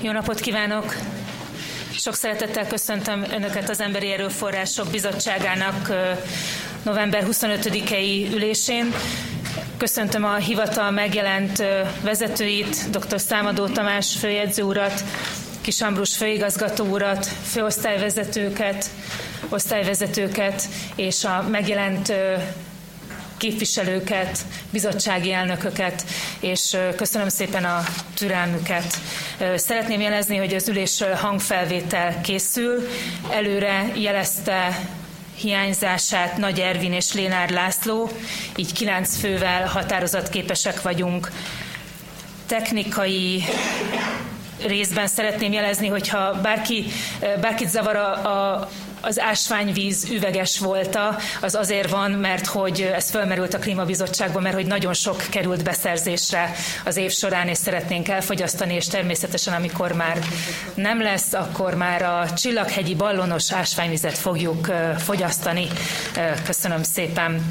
Jó napot kívánok! Sok szeretettel köszöntöm Önöket az Emberi Erőforrások Bizottságának november 25-i ülésén. Köszöntöm a hivatal megjelent vezetőit, dr. Számadó Tamás főjegyző urat, Kis Ambrus főigazgató urat, főosztályvezetőket, osztályvezetőket és a megjelent képviselőket, bizottsági elnököket, és köszönöm szépen a türelmüket. Szeretném jelezni, hogy az ülés hangfelvétel készül. Előre jelezte hiányzását Nagy Ervin és Lénár László, így 9 fővel határozatképesek vagyunk. Technikai részben szeretném jelezni, hogyha bárkit zavar az ásványvíz üveges volta, az azért van, mert hogy ez fölmerült a Klímabizottságban, mert hogy nagyon sok került beszerzésre az év során, és szeretnénk elfogyasztani, és természetesen amikor már nem lesz, akkor már a Csillaghegyi ballonos ásványvizet fogjuk fogyasztani. Köszönöm szépen.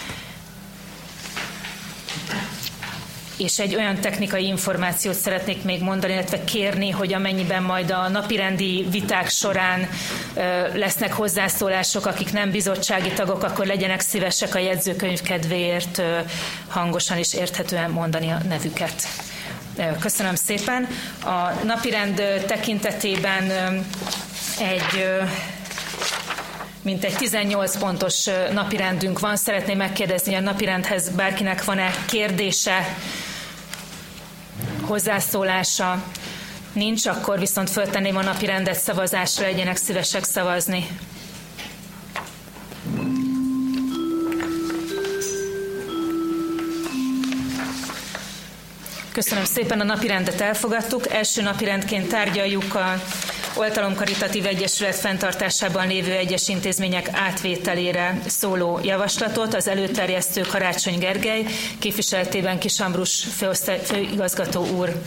És egy olyan technikai információt szeretnék még mondani, illetve kérni, hogy amennyiben majd a napirendi viták során lesznek hozzászólások, akik nem bizottsági tagok, akkor legyenek szívesek a jegyzőkönyv kedvéért hangosan és érthetően mondani a nevüket. Köszönöm szépen. A napirend tekintetében mintegy 18 pontos napirendünk van. Szeretném megkérdezni, hogy a napirendhez bárkinek van-e kérdése, hozzászólása? Nincs, akkor viszont föltenném a napirendet szavazásra, legyenek szívesek szavazni. Köszönöm szépen, a napirendet elfogadtuk. Első napirendként tárgyaljuk a Oltalom Karitatív Egyesület fenntartásában lévő egyes intézmények átvételére szóló javaslatot. Az előterjesztő Karácsony Gergely, képviseletében Kis Ambrus főigazgató úr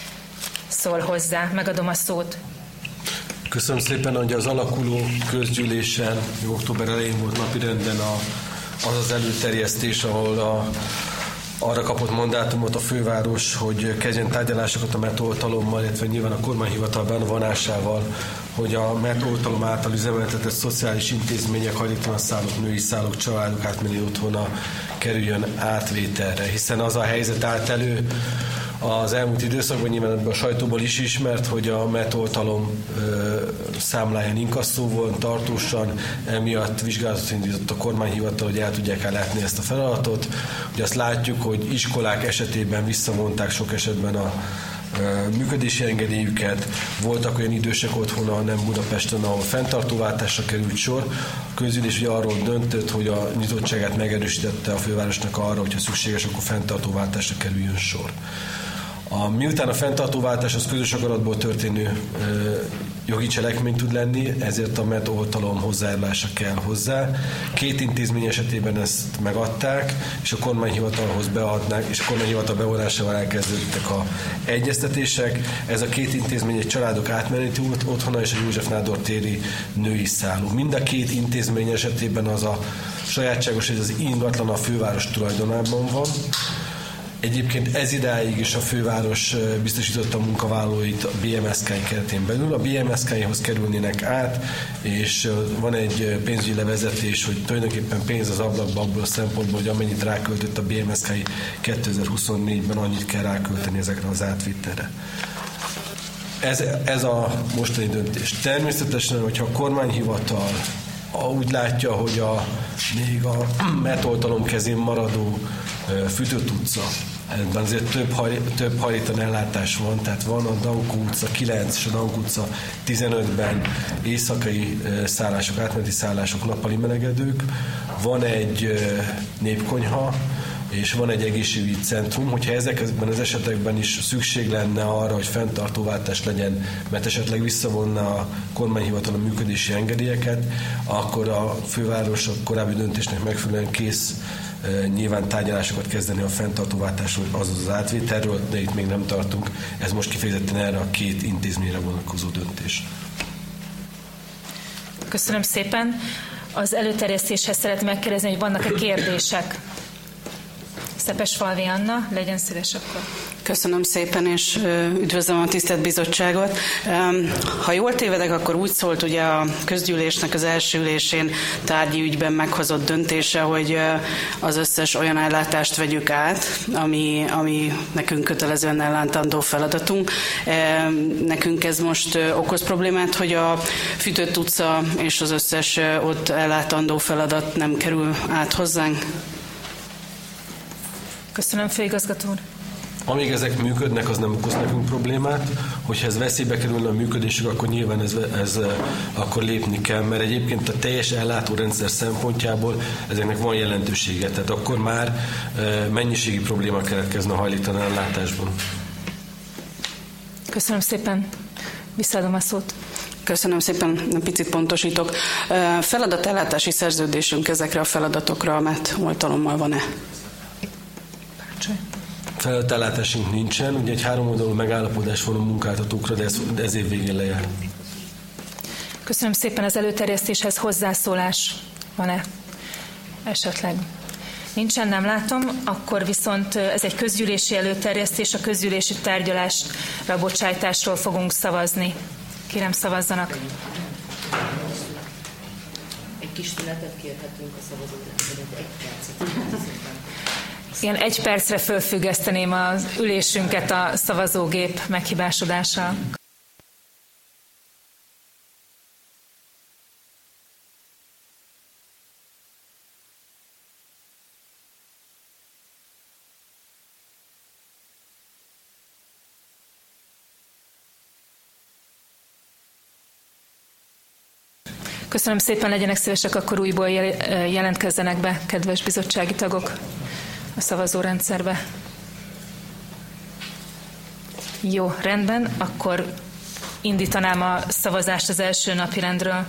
szól hozzá. Megadom a szót. Köszönöm szépen, hogy az alakuló közgyűlésen október elején volt napirenden az előterjesztés, ahol arra kapott mandátumot a főváros, hogy kezdjen tárgyalásokat a MET oltalommal, illetve nyilván a kormányhivatal bevonásával, hogy a MET oltalom által üzemeltetett szociális intézmények, hajléktalan szállók, női szállók, családok átmenő otthona kerüljön átvételre, hiszen az a helyzet állt elő az elmúlt időszakban, nyilván a sajtóból is ismert, hogy a MET oltalom számláján inkasszó volt tartósan, emiatt vizsgálatot indított a kormányhivatal, hogy el tudják ellátni ezt a feladatot. Ugye azt látjuk, hogy iskolák esetében visszamondták sok esetben a működési engedélyüket, voltak olyan idősek otthona, nem Budapesten, ahol fenntartóváltásra került sor. A közgyűlés ugye arról döntött, hogy a nyitottságát megerősítette a fővárosnak arra, hogyha szükséges, akkor fenntartóváltásra kerüljön sor. Miután a fenntartóváltás az közös akaratból történő jogi cselekmény tud lenni, ezért a MET oltalom hozzájárulása kell hozzá. 2 intézmény esetében ezt megadták, és a kormányhivatalhoz beadnák, és a kormányhivatal bevonásával elkezdődtek az egyeztetések. Ez a 2 intézmény egy családok átmeneti otthona és a József Nádor téri női szálló. Mind a 2 intézmény esetében az a sajátságos, hogy az ingatlan a főváros tulajdonában van. Egyébként ez idáig is a főváros biztosította a munkavállalóit a BMSK keretén belül. A BMSK-hoz kerülnének át, és van egy pénzügyi levezetés, hogy tulajdonképpen pénz az ablakba abból a szempontból, hogy amennyit ráköltött a BMSK 2024-ben, annyit kell rákölteni ezekre az átvételre. Ez a mostani döntés. Természetesen, hogyha a kormányhivatal úgy látja, hogy még a MET oltalom kezén maradó Fütött utca, ebben azért több hajléktalan ellátás van, tehát van a Dankó utca 9 és a Dankó utca 15-ben éjszakai szállások, átmeneti szállások, nappali melegedők, van egy népkonyha, és van egy egészségügyi centrum, hogyha ezekben az esetekben is szükség lenne arra, hogy fenntartóváltás legyen, mert esetleg visszavonna a kormányhivatal a működési engedélyeket, akkor a főváros a korábbi döntésnek megfelelően kész nyilván tárgyalásokat kezdeni a fenntartóváltásról, azaz az átvételről, de itt még nem tartunk. Ez most kifejezetten erre a 2 intézményre vonatkozó döntés. Köszönöm szépen. Az előterjesztéshez szeretném megkérdezni, hogy vannak-e kérdések? Szepesfalvi Anna, legyen szíves akkor. Köszönöm szépen, és üdvözlöm a tisztelt bizottságot. Ha jól tévedek, akkor úgy szólt ugye a közgyűlésnek az első ülésén tárgyi ügyben meghozott döntése, hogy az összes olyan ellátást vegyük át, ami nekünk kötelezően ellátandó feladatunk. Nekünk ez most okoz problémát, hogy a Fűtött utca és az összes ott ellátandó feladat nem kerül át hozzánk. Köszönöm, főigazgató úr. Amíg ezek működnek, az nem okoz nekünk problémát. Hogyha ez veszélybe kerülne a működésük, akkor nyilván ez akkor lépni kell, mert egyébként a teljes ellátórendszer szempontjából ezeknek van jelentősége, tehát akkor már mennyiségi probléma keletkezne a hajléktalan ellátásban. Köszönöm szépen. Visszaadom a szót. Köszönöm szépen, picit pontosítok. Feladatellátási szerződésünk ezekre a feladatokra, mert oltalommal van-e? Feladatellátásunk nincsen, ugye egy 3 oldalú megállapodás van a munkáltatókra, de ez év végén lejár. Köszönöm szépen. Az előterjesztéshez hozzászólás van-e? Esetleg. Nincsen, nem látom, akkor viszont ez egy közgyűlési előterjesztés, a közgyűlési tárgyalásra bocsájtásról fogunk szavazni. Kérem, szavazzanak. Egy kis szünetet kérhetünk a szavazóknak, egy percet. Igen, 1 percre fölfüggeszteném az ülésünket a szavazógép meghibásodással. Köszönöm szépen, legyenek szívesek, akkor újból jelentkezzenek be, kedves bizottsági tagok, a szavazórendszerbe. Jó, rendben, akkor indítanám a szavazást az első napirendről.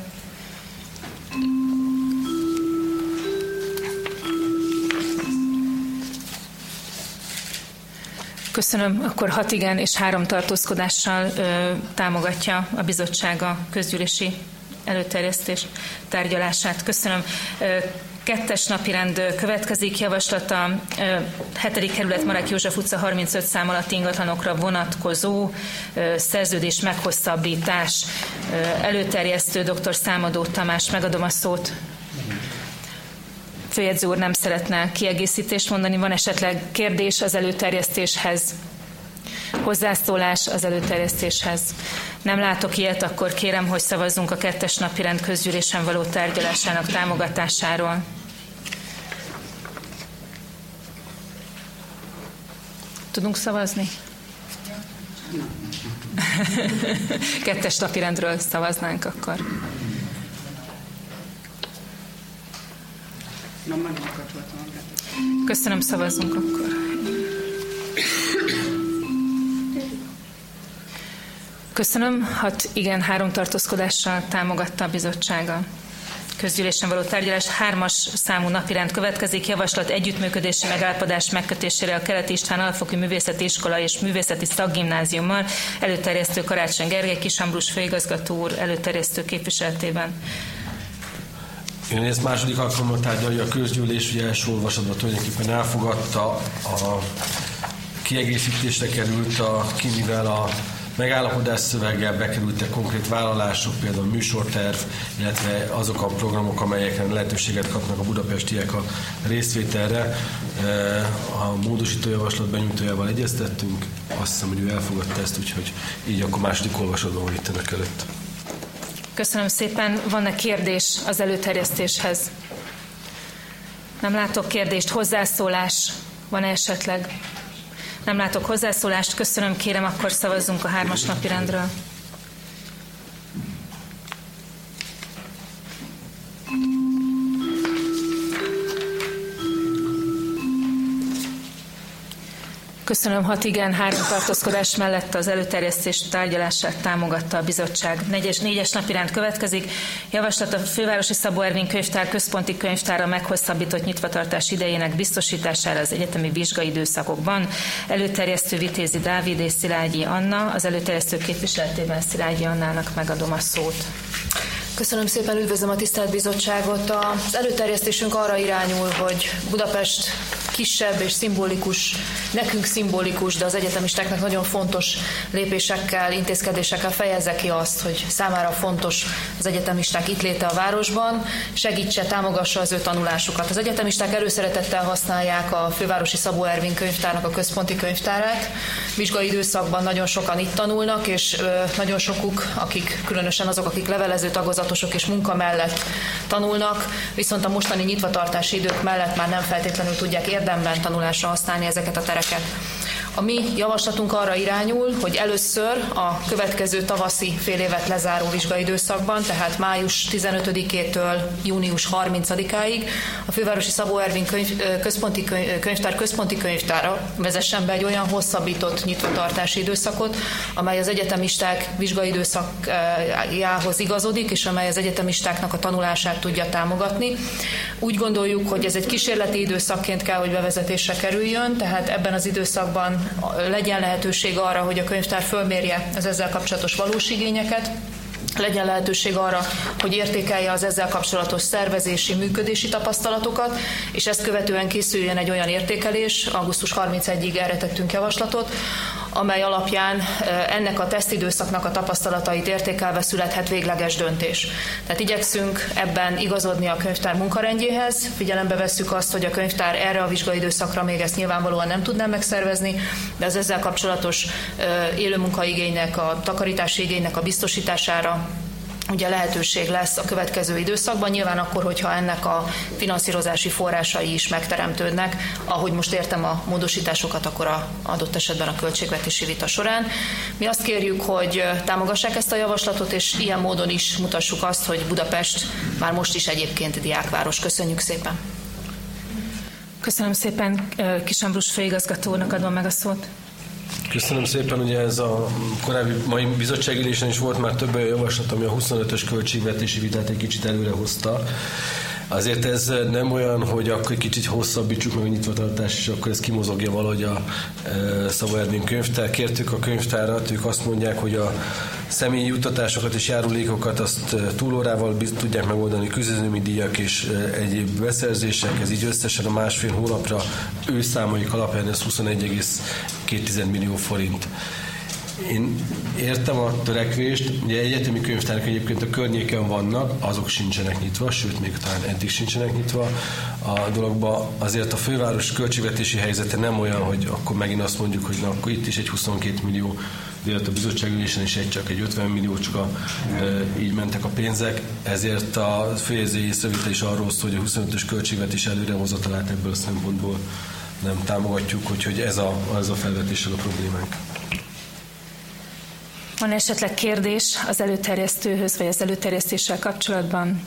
Köszönöm, akkor 6 igen és 3 tartózkodással támogatja a bizottság a közgyűlési előterjesztés tárgyalását. Köszönöm. 2. napirend következik, javaslat a 7. kerület Marek József utca 35 szám alatti ingatlanokra vonatkozó szerződés meghosszabbítás. Előterjesztő dr. Számadó Tamás, megadom a szót. Főjegyző úr nem szeretne kiegészítést mondani, van esetleg kérdés az előterjesztéshez? Hozzászólás az előterjesztéshez. Nem látok ilyet, akkor kérem, hogy szavazzunk a 2. napirend közgyűlésen való tárgyalásának támogatásáról. Tudunk szavazni? 2. napirendről szavaznánk akkor. Köszönöm, szavazzunk akkor. Köszönöm, 6 igen, 3 tartózkodással támogatta a bizottsága. Közgyűlésen való tárgyalás 3. számú napirend következik, javaslat együttműködési megállapodás megkötésére a Keleti István Alapfokú Művészeti Iskola és Művészeti Szakgimnáziummal, előterjesztő Karácsony Gergely, Kis Ambrus főigazgató úr előterjesztő képviseletében. Én ezt második alkalommal tárgyalja a közgyűlés, ugye első olvasatban tulajdonképpen elfogadta, a kiegészítésre került mivel a megállapodás szöveggel bekerültek konkrét vállalások, például a műsorterv, illetve azok a programok, amelyeken lehetőséget kapnak a budapestiek a részvételre. A módosító javaslat benyújtójával egyeztettünk, azt hiszem, hogy ő elfogadta ezt, úgyhogy így akkor második olvasatban van itt önök előtt. Köszönöm szépen. Van-e kérdés az előterjesztéshez? Nem látok kérdést. Hozzászólás van-e esetleg? Nem látok hozzászólást. Köszönöm, kérem, akkor szavazzunk a 3. napirendről. Köszönöm, 6 igen, 3 tartózkodás mellett az előterjesztés tárgyalását támogatta a bizottság. 4. napirend következik. Javaslat a Fővárosi Szabó Ervin Könyvtár központi könyvtára meghosszabbított nyitvatartás idejének biztosítására az egyetemi vizsgai időszakokban. Előterjesztő Vitézi Dávid és Szilágyi Anna. Az előterjesztő képviseletében Szilágyi Annának megadom a szót. Köszönöm szépen, üdvözlöm a tisztelt bizottságot. Az előterjesztésünk arra irányul, hogy Budapest kisebb és szimbolikus, nekünk szimbolikus, de az egyetemistáknak nagyon fontos lépésekkel, intézkedésekkel fejezze ki azt, hogy számára fontos az egyetemisták itt léte a városban, segítse, támogassa az ő tanulásukat. Az egyetemisták előszeretettel használják a Fővárosi Szabó Ervin könyvtárnak a központi könyvtárát. Vizsgai időszakban nagyon sokan itt tanulnak, és nagyon sokuk, akik különösen azok, akik levelező tagozatosok és munka mellett tanulnak, viszont a mostani nyitvatartási idők mellett már nem feltétlenül tudják érdemben tanulásra használni ezeket a tereket. A mi javaslatunk arra irányul, hogy először a következő tavaszi fél évet lezáró vizsgai időszakban, tehát május 15-től június 30-áig a Fővárosi Szabó Ervin központi könyvtára vezessen be egy olyan hosszabbított nyitvatartási időszakot, amely az egyetemisták vizsgai időszakjához igazodik, és amely az egyetemistáknak a tanulását tudja támogatni. Úgy gondoljuk, hogy ez egy kísérleti időszakként kell, hogy bevezetésre kerüljön, tehát ebben az időszakban legyen lehetőség arra, hogy a könyvtár fölmérje az ezzel kapcsolatos valós igényeket, legyen lehetőség arra, hogy értékelje az ezzel kapcsolatos szervezési, működési tapasztalatokat, és ezt követően készüljön egy olyan értékelés, augusztus 31-ig erre tettünk javaslatot, amely alapján ennek a tesztidőszaknak a tapasztalatait értékelve születhet végleges döntés. Tehát igyekszünk ebben igazodni a könyvtár munkarendjéhez, figyelembe vesszük azt, hogy a könyvtár erre a vizsgai időszakra még ezt nyilvánvalóan nem tudná megszervezni, de az ezzel kapcsolatos élőmunkaigénynek, a takarítási igénynek a biztosítására ugye lehetőség lesz a következő időszakban, nyilván akkor, hogyha ennek a finanszírozási forrásai is megteremtődnek, ahogy most értem a módosításokat, akkor adott esetben a költségvetési vita során. Mi azt kérjük, hogy támogassák ezt a javaslatot, és ilyen módon is mutassuk azt, hogy Budapest már most is egyébként diákváros. Köszönjük szépen! Köszönöm szépen, Kis Ambrus főigazgatónak adom meg a szót. Köszönöm szépen, ugye ez a korábbi mai bizottságülésen is volt már több olyan javaslat, ami a 25-ös költségvetési vitát egy kicsit előre hozta. Azért ez nem olyan, hogy akkor egy kicsit hosszabbítsuk meg a nyitvatartást, és akkor ez kimozogja valahogy a Szabó Ervin könyvtár. Kértük a könyvtárat, ők azt mondják, hogy a személyi juttatásokat és járulékokat azt túlórával tudják megoldani, küzdelmi díjak és egyéb beszerzések, ez így összesen a másfél hónapra ő számaik alapján ez 21,2 millió forint. Én értem a törekvést, ugye egyetemi könyvtárak egyébként a környéken vannak, azok sincsenek nyitva, sőt még talán eddig sincsenek nyitva a dologba. Azért a főváros költségvetési helyzete nem olyan, hogy akkor megint azt mondjuk, hogy na, akkor itt is egy 22 millió, a bizottságülésen is csak egy 50 milliócska így mentek a pénzek, ezért a főjegyzői észrevétel is arról szól, hogy a 25-ös költségvetés előrehozatalát ebből a szempontból nem támogatjuk, úgyhogy ez a felvetéssel a problémánk. Van esetleg kérdés az előterjesztőhöz, vagy az előterjesztéssel kapcsolatban?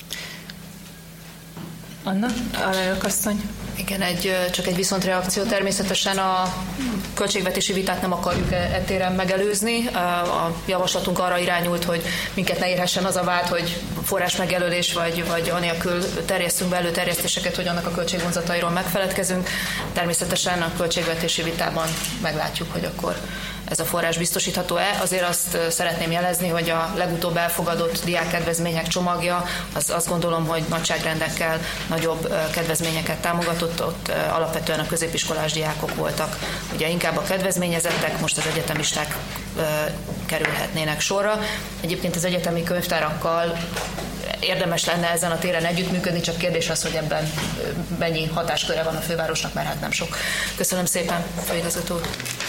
Anna, alelnök asszony. Igen, csak egy viszontreakció. Természetesen a költségvetési vitát nem akarjuk ettéren megelőzni. A javaslatunk arra irányult, hogy minket ne érhessen az a vád, hogy forrás megjelölés vagy anélkül terjesztünk be előterjesztéseket, hogy annak a költségvonzatairól megfeledkezünk. Természetesen a költségvetési vitában meglátjuk, hogy akkor ez a forrás biztosítható-e. Azért azt szeretném jelezni, hogy a legutóbb elfogadott diákkedvezmények csomagja, azt gondolom, hogy nagyságrendekkel nagyobb kedvezményeket támogatott, ott alapvetően a középiskolás diákok voltak. Ugye inkább a kedvezményezettek, most az egyetemisták kerülhetnének sorra. Egyébként az egyetemi könyvtárakkal érdemes lenne ezen a téren együttműködni, csak kérdés az, hogy ebben mennyi hatásköre van a fővárosnak, mert hát nem sok. Köszönöm szépen, főigazgató.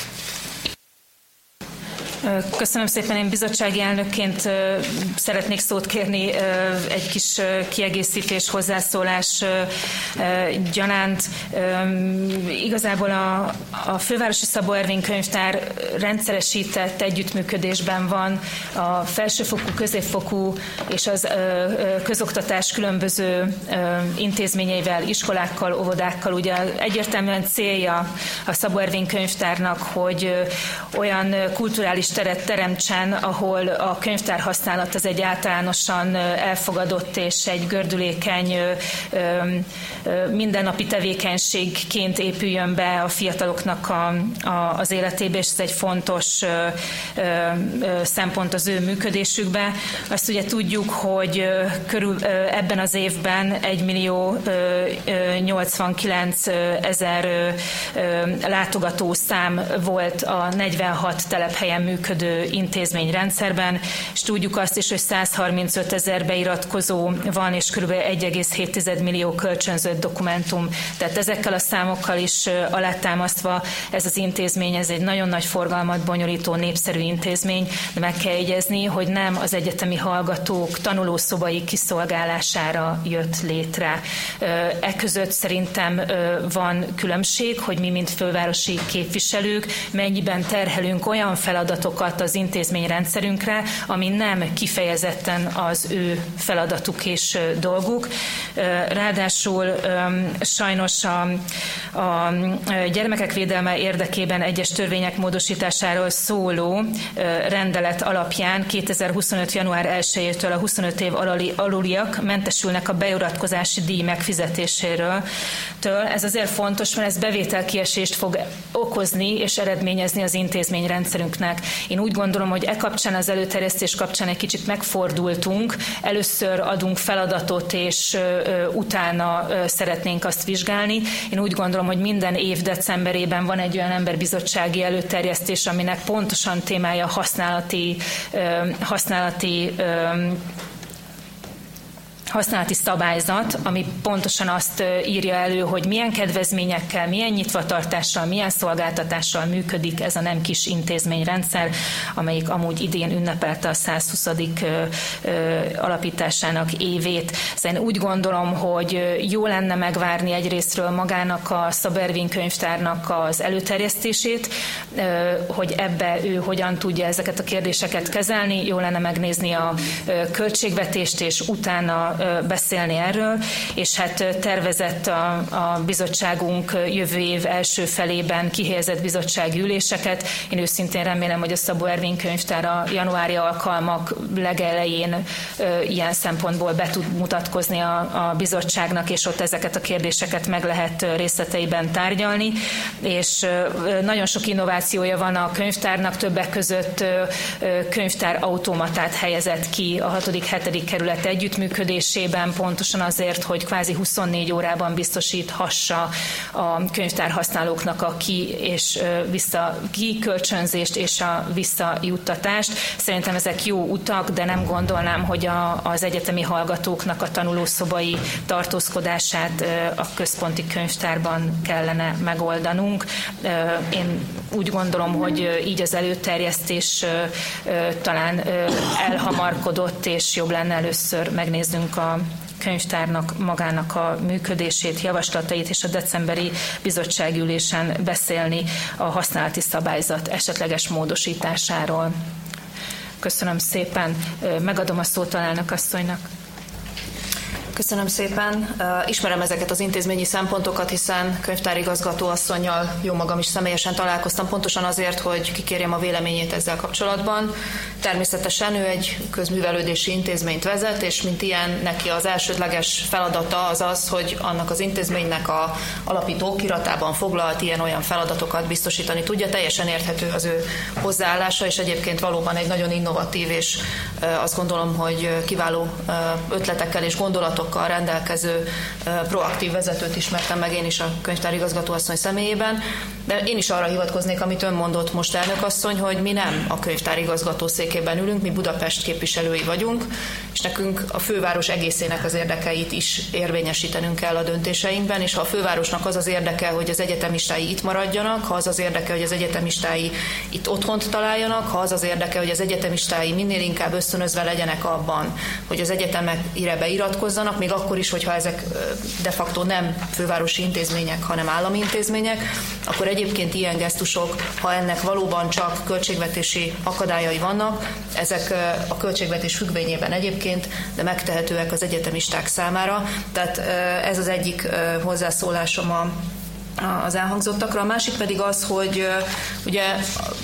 Köszönöm szépen, én bizottsági elnökként szeretnék szót kérni egy kis kiegészítés, hozzászólás gyanánt. Igazából a Fővárosi Szabó Ervin könyvtár rendszeresített együttműködésben van a felsőfokú, középfokú és az közoktatás különböző intézményeivel, iskolákkal, óvodákkal. Ugye egyértelműen célja a Szabó Ervin könyvtárnak, hogy olyan kulturális mozgásteret teremtsen, ahol a könyvtár használat az egy általánosan elfogadott és egy gördülékeny mindennapi tevékenységként épüljön be a fiataloknak az életébe, és ez egy fontos szempont az ő működésükbe. Azt ugye tudjuk, hogy ebben az évben 1.089.000 látogatószám volt a 46 telephelyen működő intézményrendszerben, és tudjuk azt is, hogy 135 000 beiratkozó van, és kb. 1,7 millió kölcsönzött dokumentum. Tehát ezekkel a számokkal is alátámasztva ez az intézmény, ez egy nagyon nagy forgalmat bonyolító népszerű intézmény, de meg kell jegyezni, hogy nem az egyetemi hallgatók tanulószobai kiszolgálására jött létre. Között szerintem van különbség, hogy mi, mint fővárosi képviselők, mennyiben terhelünk olyan feladatokat az intézményrendszerünkre, ami nem kifejezetten az ő feladatuk és dolguk. Ráadásul sajnos a gyermekek védelme érdekében egyes törvények módosításáról szóló rendelet alapján 2025. január 1-től a 25 év aluliak mentesülnek a beiratkozási díj megfizetéséről. Ez azért fontos, mert ez bevételkiesést fog okozni és eredményezni az intézményrendszerünknek. Én úgy gondolom, hogy kapcsán, az előterjesztés kapcsán egy kicsit megfordultunk. Először adunk feladatot, és utána szeretnénk azt vizsgálni. Én úgy gondolom, hogy minden év decemberében van egy olyan emberbizottsági előterjesztés, aminek pontosan témája használati szabályzat, ami pontosan azt írja elő, hogy milyen kedvezményekkel, milyen nyitvatartással, milyen szolgáltatással működik ez a nem kis intézményrendszer, amelyik amúgy idén ünnepelte a 120. alapításának évét. Szóval én úgy gondolom, hogy jó lenne megvárni egyrésztről magának a Szabó Ervin könyvtárnak az előterjesztését, hogy ebbe ő hogyan tudja ezeket a kérdéseket kezelni. Jó lenne megnézni a költségvetést, és utána beszélni erről, és hát tervezett a bizottságunk jövő év első felében kihelyezett bizottsági üléseket. Én őszintén remélem, hogy a Szabó Ervin könyvtár a januári alkalmak legelején ilyen szempontból be tud mutatkozni a bizottságnak, és ott ezeket a kérdéseket meg lehet részleteiben tárgyalni, és nagyon sok innovációja van a könyvtárnak, többek között könyvtár automatát helyezett ki a 6.-7. kerület együttműködésében, pontosan azért, hogy kvázi 24 órában biztosíthassa a könyvtárhasználóknak a kikölcsönzést és a visszajuttatást. Szerintem ezek jó utak, de nem gondolnám, hogy az egyetemi hallgatóknak a tanulószobai tartózkodását a központi könyvtárban kellene megoldanunk. Én úgy gondolom, hogy így az előterjesztés talán elhamarkodott, és jobb lenne először megnéznünk a könyvtárnak magának a működését, javaslatait, és a decemberi bizottsági ülésen beszélni a használati szabályzat esetleges módosításáról. Köszönöm szépen. Megadom a szót alelnök asszonynak. Köszönöm szépen. Ismerem ezeket az intézményi szempontokat, hiszen könyvtárigazgató asszonnyal jó magam is személyesen találkoztam, pontosan azért, hogy kikérjem a véleményét ezzel kapcsolatban. Természetesen ő egy közművelődési intézményt vezet, és mint ilyen neki az elsődleges feladata az az, hogy annak az intézménynek a alapító okiratában foglalt ilyen-olyan feladatokat biztosítani tudja. Teljesen érthető az ő hozzáállása, és egyébként valóban egy nagyon innovatív, és azt gondolom, hogy kiváló ötletekkel és gondolatokkal rendelkező proaktív vezetőt ismertem meg én is a könyvtárigazgató asszony személyében, de én is arra hivatkoznék, amit ön mondott most, elnök asszony, hogy mi nem a könyvtárigazgató székében ülünk, mi Budapest képviselői vagyunk, és nekünk a főváros egészének az érdekeit is érvényesítenünk kell a döntéseinkben, és ha a fővárosnak az az érdeke, hogy az egyetemistái itt maradjanak, ha az az érdeke, hogy az egyetemistái itt otthont találjanak, ha az az érdeke, hogy az egyetemistái minél inkább ösztönözve legyenek abban, hogy az egyetemekre beiratkozzanak, még akkor is, hogyha ezek de facto nem fővárosi intézmények, hanem állami intézmények, akkor egyébként ilyen gesztusok, ha ennek valóban csak költségvetési akadályai vannak, ezek a költségvetés függvényében egyébként, de megtehetőek az egyetemisták számára. Tehát ez az egyik hozzászólásom az elhangzottakra. A másik pedig az, hogy ugye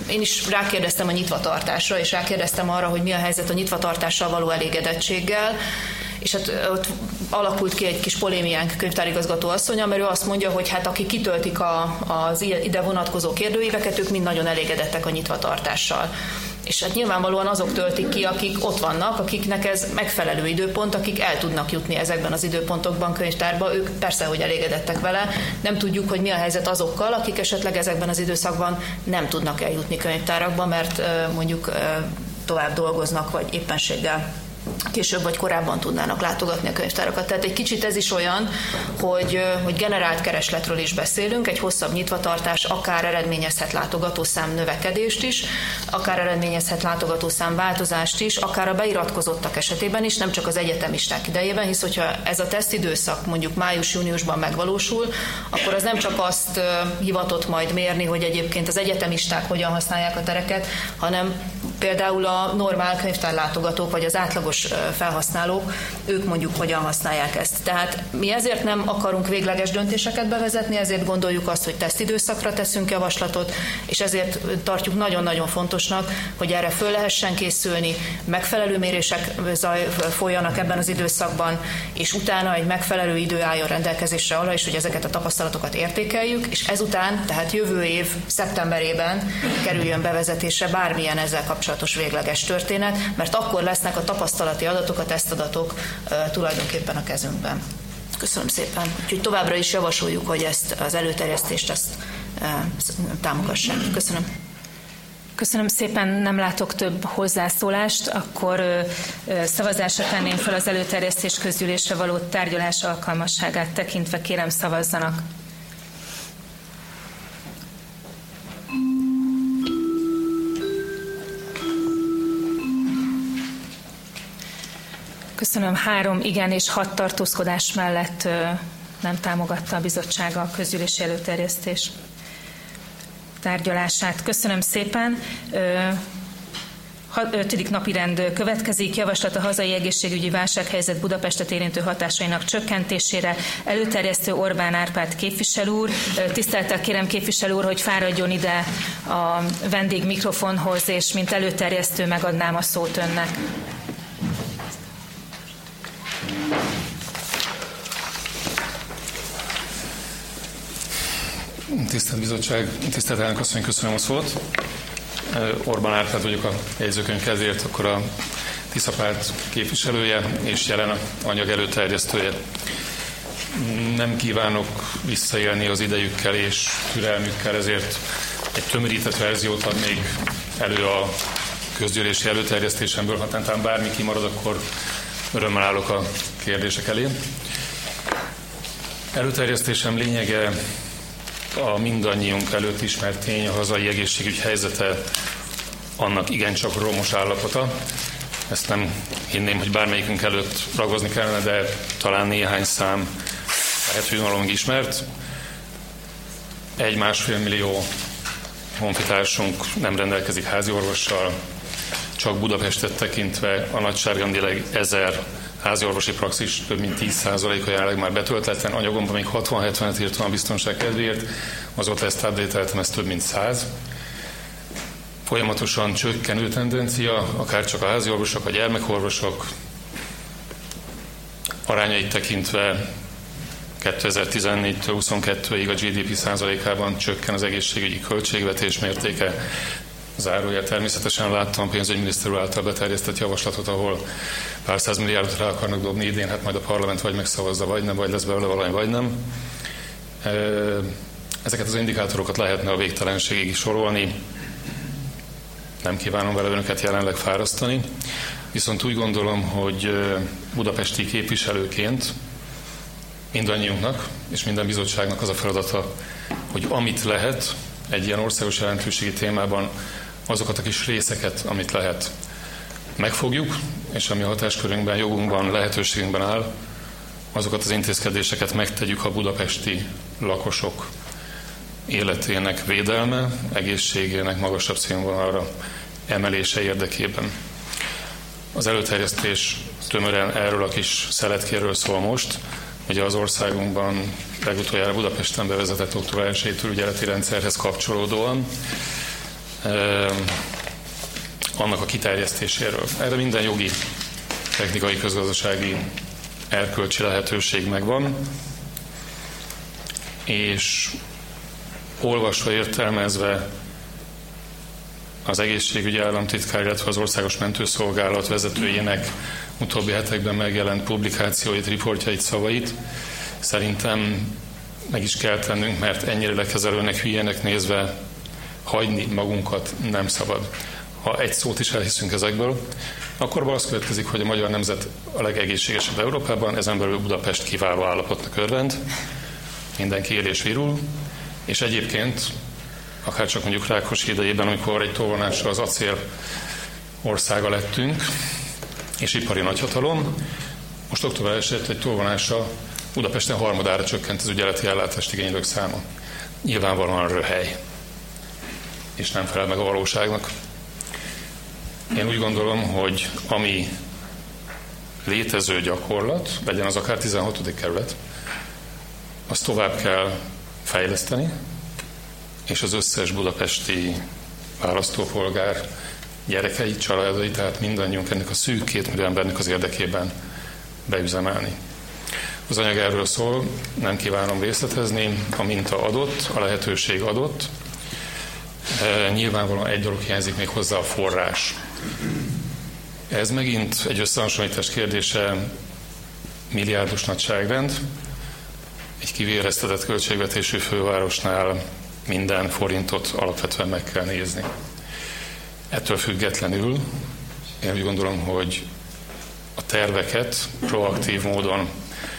Én is rákérdeztem a nyitvatartásra, és rákérdeztem arra, hogy mi a helyzet a nyitvatartással való elégedettséggel, és hát ott alakult ki egy kis polémiánk könyvtárigazgató asszonnyal, mert ő azt mondja, hogy hát akik kitöltik az ide vonatkozó kérdőíveket, ők mind nagyon elégedettek a nyitvatartással. És hát nyilvánvalóan azok töltik ki, akik ott vannak, akiknek ez megfelelő időpont, akik el tudnak jutni ezekben az időpontokban könyvtárba, ők persze, hogy elégedettek vele. Nem tudjuk, hogy mi a helyzet azokkal, akik esetleg ezekben az időszakban nem tudnak eljutni könyvtárakba, mert mondjuk tovább dolgoznak, vagy éppenséggel később vagy korábban tudnának látogatni a könyvtárakat. Tehát egy kicsit ez is olyan, hogy generált keresletről is beszélünk, egy hosszabb nyitvatartás akár eredményezhet látogatószám növekedést is, akár eredményezhet látogatószám változást is, akár a beiratkozottak esetében is, nem csak az egyetemisták idejében, hisz hogyha ez a tesztidőszak mondjuk május-júniusban megvalósul, akkor az nem csak azt hivatott majd mérni, hogy egyébként az egyetemisták hogyan használják a tereket, hanem például a normál könyvtárlátogatók, vagy az átlagos felhasználók, ők mondjuk hogyan használják ezt. Tehát mi ezért nem akarunk végleges döntéseket bevezetni, ezért gondoljuk azt, hogy tesztidőszakra teszünk javaslatot, és ezért tartjuk nagyon-nagyon fontosnak, hogy erre föl lehessen készülni, megfelelő mérések folyjanak ebben az időszakban, és utána egy megfelelő idő álljon rendelkezésre arra is, hogy ezeket a tapasztalatokat értékeljük, és ezután, tehát jövő év szeptemberében kerüljön bevezetésre bármilyen ezzel kapcsolatos végleges történet, mert akkor lesznek a tapasztalati adatok, a tesztadatok tulajdonképpen a kezünkben. Köszönöm szépen. Úgyhogy továbbra is javasoljuk, hogy ezt az előterjesztést támogassák. Köszönöm. Köszönöm szépen, nem látok több hozzászólást, akkor szavazásra tenném fel az előterjesztés közgyűlésre való tárgyalás alkalmasságát tekintve, kérem szavazzanak. Köszönöm, 3 igen és 6 tartózkodás mellett nem támogatta a bizottság a közgyűlési előterjesztés tárgyalását. Köszönöm szépen. 5. napirend következik. Javaslat a hazai egészségügyi válsághelyzet Budapestet érintő hatásainak csökkentésére. Előterjesztő Orbán Árpád képviselő úr. Tisztelettel kérem képviselő úr, hogy fáradjon ide a vendég mikrofonhoz, és mint előterjesztő megadnám a szót önnek. Tisztelt Bizottság, tisztelt elnök asszony, köszönöm a szót. Orbán Árpád vagyok, a jegyzőkönyv kedvéért, akkor a Tisza Párt képviselője és jelen anyag előterjesztője. Nem kívánok visszaélni az idejükkel és türelmükkel, ezért egy tömörített verziót adnék elő a közgyűlési előterjesztésemből, ha talán bármi kimarad, akkor örömmel állok a kérdések elé. Előterjesztésem lényege a mindannyiunk előtt ismert tény, a hazai egészségügy helyzete, annak igencsak romos állapota. Ezt nem hinném, hogy bármelyikünk előtt ragozni kellene, de talán néhány szám lehet, hogy valami ismert. 1,5 millió honfitársunk nem rendelkezik háziorvossal, csak Budapestet tekintve a nagyságrendileg 1000 háziorvosi praxis több mint 10%-a jelenleg már betöltetlen. Anyagomban még 60-70-et írtam a biztonság kedvéért, azóta ezt update-eltem, ez több mint 100. Folyamatosan csökkenő tendencia, akár csak a háziorvosok, a gyermekorvosok arányait tekintve 2014-től 22-ig a GDP százalékában csökken az egészségügyi költségvetés mértéke. Zárójel természetesen láttam a pénzügyminiszter úr által beterjesztett javaslatot, ahol pár 100 milliárdot rá akarnak dobni idén, hát majd a parlament vagy megszavazza, vagy nem, vagy lesz belőle valami, vagy nem. Ezeket az indikátorokat lehetne a végtelenségig sorolni. Nem kívánom vele önöket jelenleg fárasztani, viszont úgy gondolom, hogy budapesti képviselőként mindannyiunknak és minden bizottságnak az a feladata, hogy amit lehet egy ilyen országos jelentőségi témában, azokat a kis részeket, amit lehet, megfogjuk, és ami a hatáskörünkben, jogunkban, lehetőségünkben áll, azokat az intézkedéseket megtegyük a budapesti lakosok életének védelme, egészségének magasabb színvonalra emelése érdekében. Az előterjesztés tömören erről a kis szeletkéről szól most. Ugye az országunkban legutoljára Budapesten bevezetett október 1-től ügyeleti rendszerhez kapcsolódóan annak a kiterjesztéséről. Erre minden jogi, technikai, közgazdasági, erkölcsi lehetőség megvan, és olvasva, értelmezve az egészségügyi államtitkár, illetve az Országos Mentőszolgálat vezetőjének utóbbi hetekben megjelent publikációit, riportjait, szavait, szerintem meg is kell tennünk, mert ennyire lekezelőnek, hülyének nézve hagyni magunkat nem szabad. Ha egy szót is elhiszünk ezekből, akkor az következik, hogy a magyar nemzet a legegészségesebb Európában, ezen belül Budapest kiváló állapotnak örvend, mindenki él és virul, és egyébként akár csak mondjuk Rákosi idejében, amikor egy tolvonással az acél országa lettünk, és ipari nagyhatalom, most október 1-től egy tolvonással Budapesten harmadára csökkent az ügyeleti ellátást igénylők száma. Nyilvánvalóan röhely, és nem felel meg a valóságnak. Én úgy gondolom, hogy ami létező gyakorlat, legyen az akár 16. kerület, azt tovább kell fejleszteni, és az összes budapesti választópolgár gyerekei, családai, tehát mindannyiunk ennek a szűk 2 millió embernek az érdekében beüzemelni. Az anyag erről szól, nem kívánom részletezni, a minta adott, a lehetőség adott. Nyilvánvalóan egy dolog hiányzik még hozzá, a forrás. Ez megint egy összehasonlítás kérdése, milliárdos nagyságrend. Egy kivéreztetett költségvetésű fővárosnál minden forintot alapvetően meg kell nézni. Ettől függetlenül én úgy gondolom, hogy a terveket proaktív módon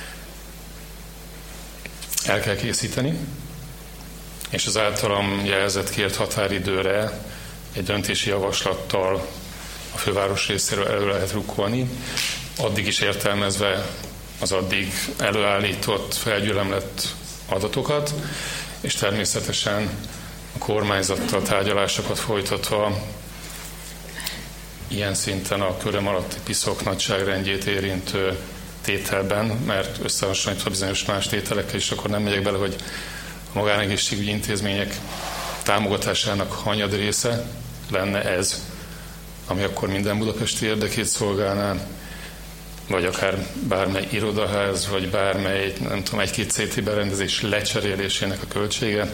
el kell készíteni, és az általam jelzett kért határidőre egy döntési javaslattal a főváros részéről elő lehet rukkolni, addig is értelmezve az addig előállított, felgyülemlett adatokat, és természetesen a kormányzattal tárgyalásokat folytatva ilyen szinten a köröm alatti piszok nagyságrendjét érintő tételben, mert összehasonlítva bizonyos más tételekkel is, akkor nem megyek bele, hogy a magánegészségügyi intézmények támogatásának hanyad része lenne ez, ami akkor minden budapesti érdekét szolgálná, vagy akár bármely irodaház, vagy bármely, nem tudom, 1-2 CT berendezés lecserélésének a költsége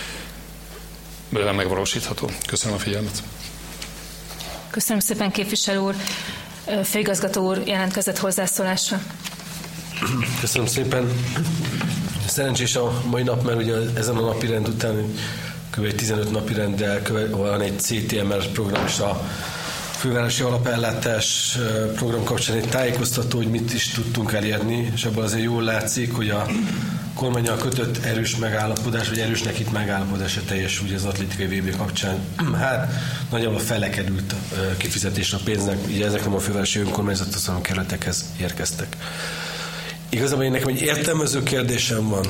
bőven megvalósítható. Köszönöm a figyelmet. Köszönöm szépen, képviselő úr. Főigazgató úr jelentkezett hozzászólásra. Köszönöm szépen. Szerencsés a mai nap, mert ugye ezen a napi rend után kb. 15 napi renddel van egy CTMR program, és a fővárosi alapellátás program kapcsán egy tájékoztató, hogy mit is tudtunk elérni, és abban azért jól látszik, hogy a kormánnyal kötött erős megállapodás, vagy erősnek itt megállapodása teljesül az atlétikai VB kapcsán. Hát nagyjából fele került a kifizetésre a pénznek, ugye ezek nem a fővárosi önkormányzatos, hanem kerületekhez érkeztek. Igazából én nekem egy értelmező kérdésem van.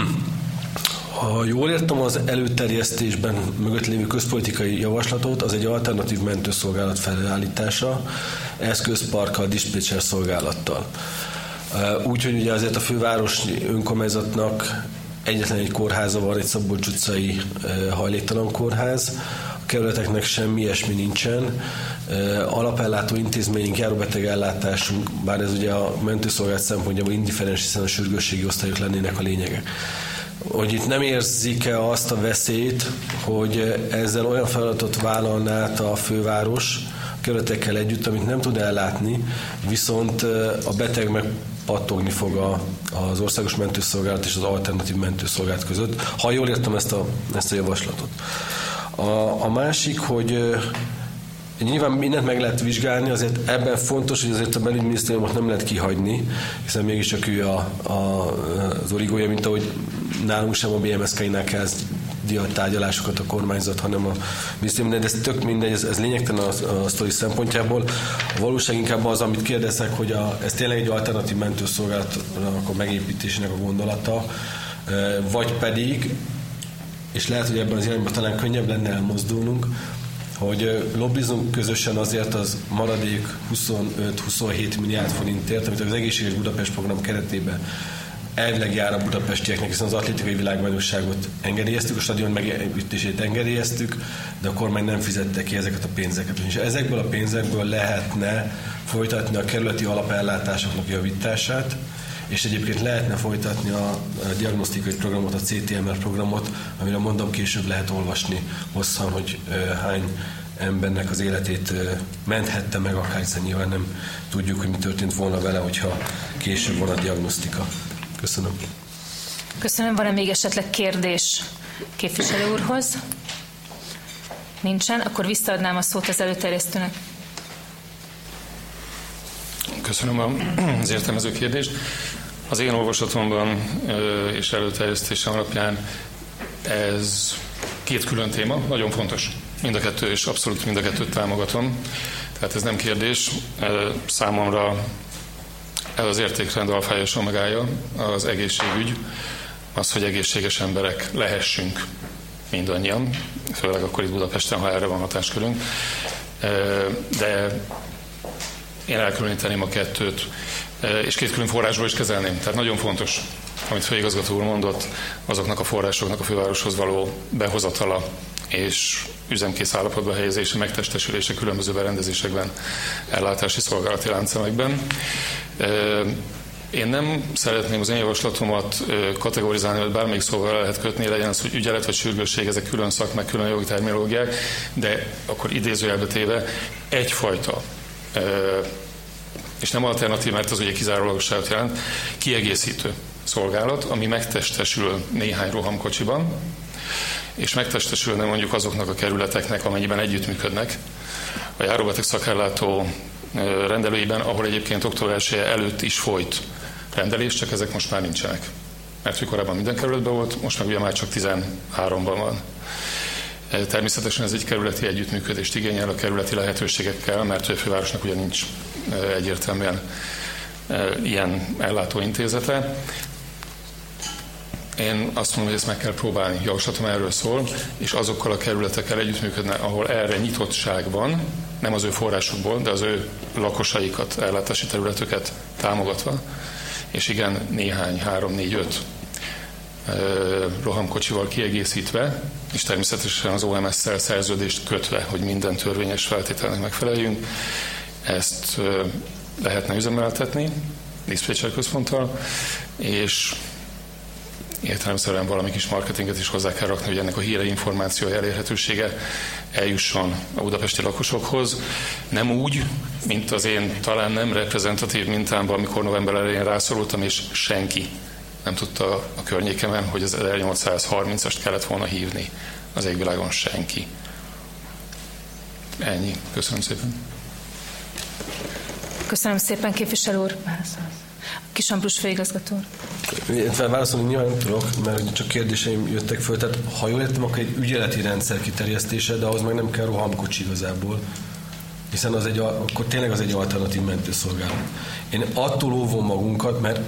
Ha jól értem az előterjesztésben mögött lévő közpolitikai javaslatot, az egy alternatív mentőszolgálat felállítása, eszközparkkal, diszpécser szolgálattal. Úgyhogy ugye azért a főváros önkormányzatnak egyetlen egy kórháza van, egy Szabolcs utcai hajléktalan kórház, a kerületeknek semmi ilyesmi nincsen. Alapellátó intézményünk, járóbeteg ellátásunk, bár ez ugye a mentőszolgálat szempontjából indifferens, hiszen a sürgősségi osztályok lennének a lényege. Hogy itt nem érzik-e azt a veszélyt, hogy ezzel olyan feladatot vállalná át a főváros a kerületekkel együtt, amit nem tud ellátni, viszont a beteg meg pattogni fog az országos mentőszolgálat és az alternatív mentőszolgálat között, ha jól értem ezt a javaslatot. A másik, hogy nyilván mindent meg lehet vizsgálni, azért ebben fontos, hogy azért a belügyminisztériumot nem lehet kihagyni, hiszen mégiscsak ő az origója, mint ahogy nálunk sem a BMSK-nál kezd tárgyalásokat a kormányzat, hanem a minisztérium, de ez tök mindegy, ez lényegtelen a sztori szempontjából. A valóság inkább az, amit kérdezek, hogy ez tényleg egy alternatív mentőszolgálatnak a megépítésének a gondolata, vagy pedig, és lehet, hogy ebben az irányban talán könnyebb lenne elmozdulnunk, hogy lobbizunk közösen azért az maradék 25-27 milliárd forintért, amit az Egészséges Budapest program keretében elvileg jár a budapestieknek, hiszen az atlétikai világbajnokságot engedélyeztük, a stadion megépítését engedélyeztük, de a kormány nem fizette ki ezeket a pénzeket. És ezekből a pénzekből lehetne folytatni a kerületi alapellátásoknak javítását, és egyébként lehetne folytatni a diagnosztikai programot, a CTMR programot, amire mondom, később lehet olvasni hosszan, hogy hány embernek az életét menthette meg, akár, hiszen nyilván nem tudjuk, hogy mi történt volna vele, hogyha később van a diagnosztika. Köszönöm. Köszönöm. Van-e még esetleg kérdés képviselő úrhoz? Nincsen, akkor visszaadnám a szót az előterjesztőnek. Köszönöm az értelmező kérdést. Az én olvasatomban és előterjesztésem alapján ez két külön téma, nagyon fontos. Mind a kettő, és abszolút mind a kettőt támogatom. Tehát ez nem kérdés. Számomra ez az értékrend alfája és omegája, az egészségügy, az, hogy egészséges emberek lehessünk mindannyian, főleg akkor itt Budapesten, ha erre van hatáskörünk. De én elkülöníteném a kettőt, és két külön forrásból is kezelném. Tehát nagyon fontos, amit főigazgató úr mondott, azoknak a forrásoknak a fővároshoz való behozatala és üzemkész állapotba helyezése, megtestesülése különböző berendezésekben, ellátási szolgálati láncszemekben. Én nem szeretném az én javaslatomat kategorizálni, hogy bármelyik szóval lehet kötni, legyen az, hogy ügyelet vagy sürgősség, ezek külön szakmák, külön jogi terminológiák, de akkor idézőjelbe téve egyfajta, és nem alternatív, mert az ugye kizárólagosságot jelent, kiegészítő szolgálat, ami megtestesül néhány rohamkocsiban, és megtestesülne mondjuk azoknak a kerületeknek, amennyiben együttműködnek a járóbeteg szakellátó rendelőiben, ahol egyébként október 1 előtt is folyt rendelés, csak ezek most már nincsenek. Mert hogy korábban minden kerületben volt, most meg ugye már csak 13-ban van. Természetesen ez egy kerületi együttműködést igényel a kerületi lehetőségekkel, mert a fővárosnak ugye nincs egyértelműen ilyen ellátóintézete. Én azt mondom, hogy ezt meg kell próbálni. Javaslatom erről szól, és azokkal a kerületekkel együttműködne, ahol erre nyitottság van, nem az ő forrásukból, de az ő lakosaikat, ellátási területüket támogatva, és igen, néhány, 3-4-5 rohamkocsival kiegészítve, és természetesen az OMS-szel szerződést kötve, hogy minden törvényes feltételnek megfeleljünk, ezt lehetne üzemeltetni diszpécser központtal, és értelemszerűen valami kis marketinget is hozzá kell rakni, hogy ennek a híre, információ elérhetősége eljusson a budapesti lakosokhoz. Nem úgy, mint az én talán nem reprezentatív mintámban, amikor november elején rászorultam, és senki nem tudta a környékemen, hogy az 1830-ast kellett volna hívni. Az égvilágon senki. Ennyi. Köszönöm szépen. Köszönöm szépen, képviselő úr. Kis Ambrus főigazgató. Én válaszolni nyilván nem tudok, mert csak kérdéseim jöttek föl. Tehát ha jól értem, akkor egy ügyeleti rendszer kiterjesztése, de ahhoz meg nem kell rohamkocsi igazából. Hiszen akkor tényleg az egy alternatív mentőszolgálat. Én attól óvom magunkat, mert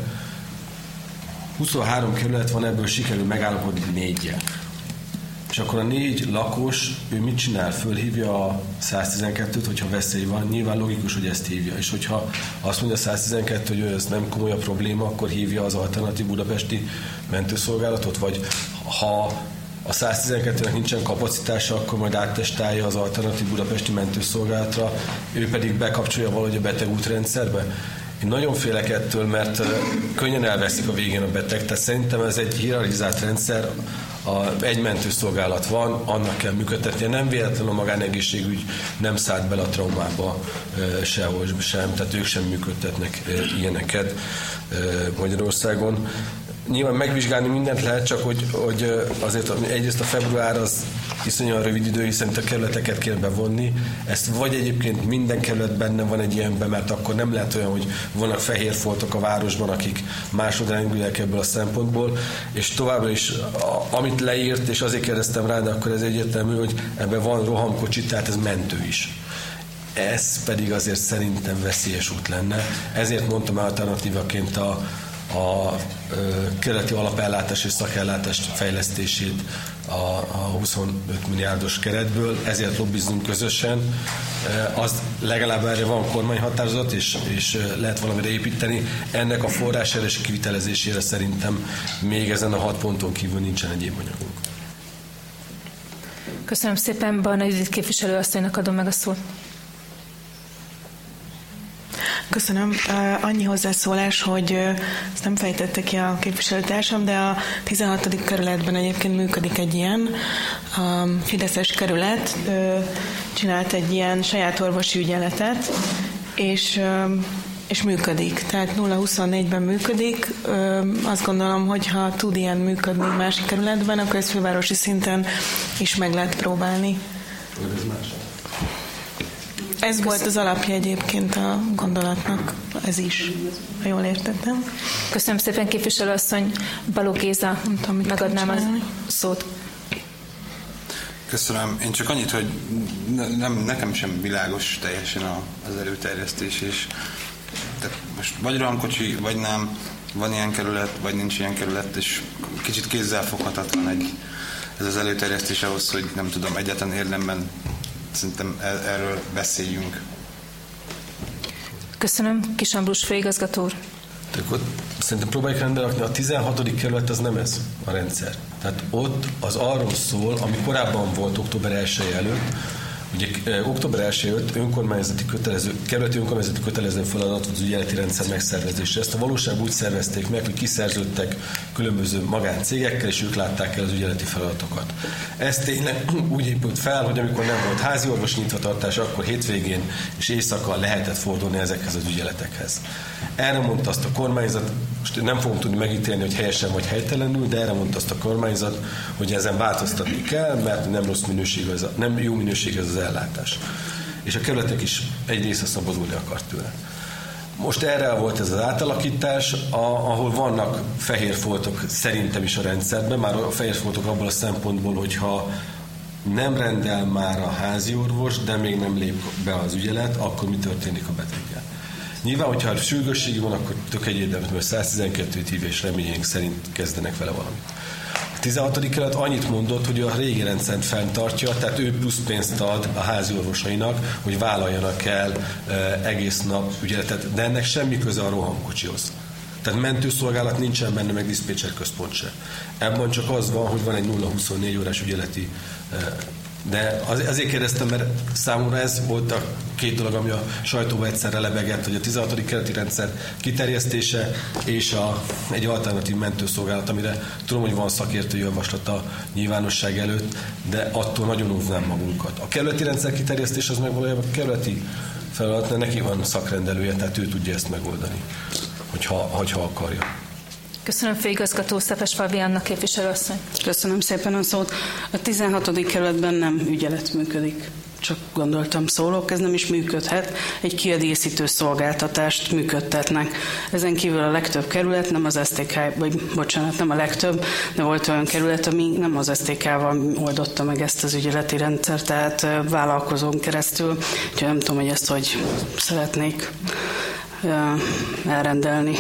23 kerület van, ebből sikerül megállapodni 4-jel. És akkor a 4 lakos, ő mit csinál? Fölhívja a 112-t, hogyha veszély van. Nyilván logikus, hogy ezt hívja. És hogyha azt mondja a 112, hogy ez nem komoly a probléma, akkor hívja az alternatív budapesti mentőszolgálatot, vagy ha a 112-nek nincsen kapacitása, akkor majd áttestálja az alternatív budapesti mentőszolgálatra, ő pedig bekapcsolja valahogy a beteg útrendszerbe. Én nagyon félek ettől, mert könnyen elveszik a végén a beteg, tehát szerintem ez egy hierarchizált rendszer, egy mentőszolgálat van, annak kell működtetnie. Nem véletlenül a magánegészségügy nem szállt bele a traumába sehol sem, tehát ők sem működtetnek ilyeneket Magyarországon. Nyilván megvizsgálni mindent lehet, csak hogy azért egyrészt a február az iszonyúan rövid idő, hiszen itt a kerületeket kell bevonni. Ezt vagy egyébként minden kerület benne van egy ilyenben, mert akkor nem lehet olyan, hogy vannak fehér foltok a városban, akik másodrendűek ebből a szempontból, és továbbra is, amit leírt, és azért kérdeztem rá, de akkor ez egyértelmű, hogy ebben van rohamkocsi, tehát ez mentő is. Ez pedig azért szerintem veszélyes út lenne. Ezért mondtam alternatívaként a kerületi alapellátás és szakellátás fejlesztését a 25 milliárdos keretből, ezért lobbizunk közösen. Az legalább erre van kormányhatározat, és lehet valamire építeni. Ennek a forrására és kivitelezésére szerintem még ezen a 6 ponton kívül nincsen egyéb anyagunk. Köszönöm szépen, Barna Judit képviselőasszonynak adom meg a szót. Köszönöm. Annyi hozzászólás, hogy ezt nem fejtette ki a képviselőtársam, de a 16. kerületben egyébként működik egy ilyen a fideszes kerület, csinált egy ilyen saját orvosi ügyeletet, és működik. Tehát 0-24-ben működik. Azt gondolom, hogy ha tud ilyen működni másik kerületben, akkor ezt fővárosi szinten is meg lehet próbálni. Ez volt az alapja egyébként a gondolatnak, ez is, ha jól értettem. Köszönöm szépen, képviselőasszony. Balogh Géza, megadnám a szót. Köszönöm. Én csak annyit, hogy nekem sem világos teljesen az előterjesztés, és tehát most vagy rohamkocsi, vagy nem, van ilyen kerület, vagy nincs ilyen kerület, és kicsit kézzelfoghatatlan ez az előterjesztés ahhoz, hogy nem tudom, egyáltalán érdemben szerintem erről beszéljünk. Köszönöm. Kis Ambrus főigazgató úr. Szerintem próbáljuk rendbe rakni, a 16. kerület az nem ez a rendszer. Tehát ott az arról szól, ami korábban volt október 1 előtt, ugye október 1 előtt kerületi önkormányzati kötelező feladat az ügyeleti rendszer megszervezése. Ezt a valóság úgy szervezték meg, hogy kiszerződtek különböző magáncégekkel, és ők látták el az ügyeleti feladatokat. Ez tényleg úgy épült fel, hogy amikor nem volt házi orvos nyitvatartás, akkor hétvégén és éjszaka lehetett fordulni ezekhez az ügyeletekhez. Erre mondta azt a kormányzat, most nem fogom tudni megítélni, hogy helyesen vagy helytelenül, de erre mondta azt a kormányzat, hogy ezen változtatni kell, mert nem jó minőségű ez az ellátás. És a kerületek is egy része szabadulni akart tőle. Most erre volt ez az átalakítás, ahol vannak fehér foltok szerintem is a rendszerben, már a fehér foltok abból a szempontból, hogyha nem rendel már a házi orvos, de még nem lép be az ügyelet, akkor mi történik a beteggel. Nyilván, hogyha sürgősségi van, akkor tök egyértelmű, mert 112-t hív, és reményeink szerint kezdenek vele valamit. A 16. kerület annyit mondott, hogy a régi rendszert fenntartja, tehát ő plusz pénzt ad a házi orvosainak, hogy vállaljanak el egész nap ügyeletet, de ennek semmi köze a rohamkocsihoz. Tehát mentőszolgálat nincsen benne, meg diszpécser központ se. Ebben csak az van, hogy van egy 0-24 órás ügyeleti, de azért kérdeztem, mert számomra ez volt a két dolog, ami a sajtóban egyszerre lebegett, hogy a 16. kerületi rendszer kiterjesztése és egy alternatív mentőszolgálat, amire tudom, hogy van szakértői javaslat a nyilvánosság előtt, de attól nagyon óvnám magunkat. A kerületi rendszer kiterjesztés az meg valójában a kerületi feladat, de neki van szakrendelője, tehát ő tudja ezt megoldani, hogyha akarja. Köszönöm, főigazgató Szepesfalvi Anna képviselőasszony. Köszönöm szépen a szót. A 16. kerületben nem ügyelet működik. Csak gondoltam szólok, ez nem is működhet. Egy kiegészítő szolgáltatást működtetnek. Ezen kívül a legtöbb kerület nem az STK, nem a legtöbb, de volt olyan kerület, ami nem az STK-val oldotta meg ezt az ügyeleti rendszert, tehát vállalkozón keresztül. Úgyhogy nem tudom, hogy ezt hogy szeretnék elrendelni.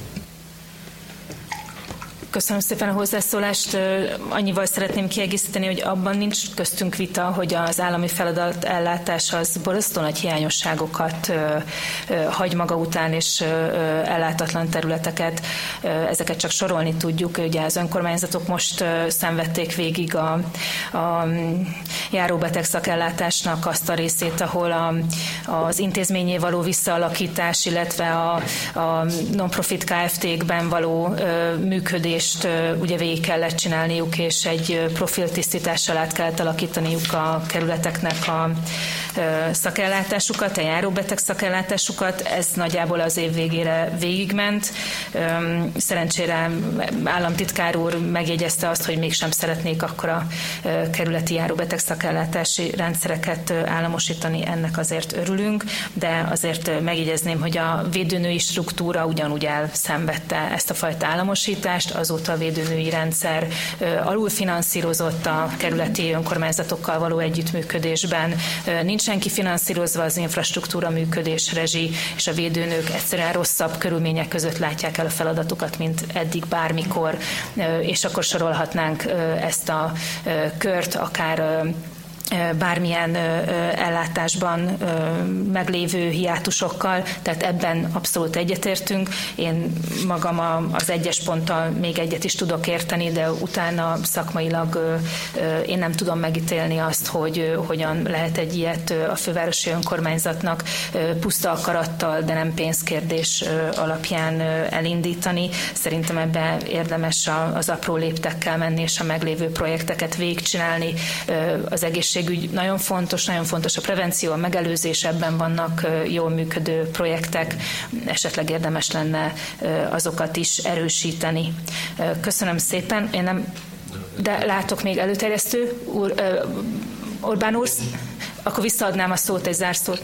Köszönöm szépen a hozzászólást. Annyival szeretném kiegészíteni, hogy abban nincs köztünk vita, hogy az állami feladat ellátás az borzasztó nagy hiányosságokat hagy maga után, és ellátatlan területeket. Ezeket csak sorolni tudjuk. Ugye az önkormányzatok most szenvedték végig a járóbeteg szakellátásnak azt a részét, ahol az intézményé való visszaalakítás, illetve a non-profit Kft-kben való működés ugye végig kellett csinálniuk, és egy profiltisztítással át kellett alakítaniuk a kerületeknek a szakellátásukat, a járóbeteg szakellátásukat. Ez nagyjából az év végére végigment. Szerencsére államtitkár úr megjegyezte azt, hogy mégsem szeretnék akkor a kerületi járóbeteg szakellátási rendszereket államosítani, ennek azért örülünk, de azért megjegyezném, hogy a védőnői struktúra ugyanúgy elszenvedte ezt a fajta államosítást, azóta a védőnői rendszer alulfinanszírozott a kerületi önkormányzatokkal való együttműködésben. Nincs nincsen kifinanszírozva az infrastruktúra, működés, rezsi, és a védőnők egyszerűen rosszabb körülmények között látják el a feladatukat, mint eddig bármikor, és akkor sorolhatnánk ezt a kört, akár bármilyen ellátásban meglévő hiátusokkal, tehát ebben abszolút egyetértünk. Én magam az egyes ponttal még egyet is tudok érteni, de utána szakmailag én nem tudom megítélni azt, hogy hogyan lehet egy ilyet a fővárosi önkormányzatnak puszta akarattal, de nem pénzkérdés alapján elindítani. Szerintem ebben érdemes az apró léptekkel menni, és a meglévő projekteket végigcsinálni. Az egészségügy nagyon fontos a prevenció, a megelőzés, ebben vannak jól működő projektek, esetleg érdemes lenne azokat is erősíteni. Köszönöm szépen. De látok még előterjesztő úr, Orbán úr, akkor visszaadnám a szót, egy zárszót.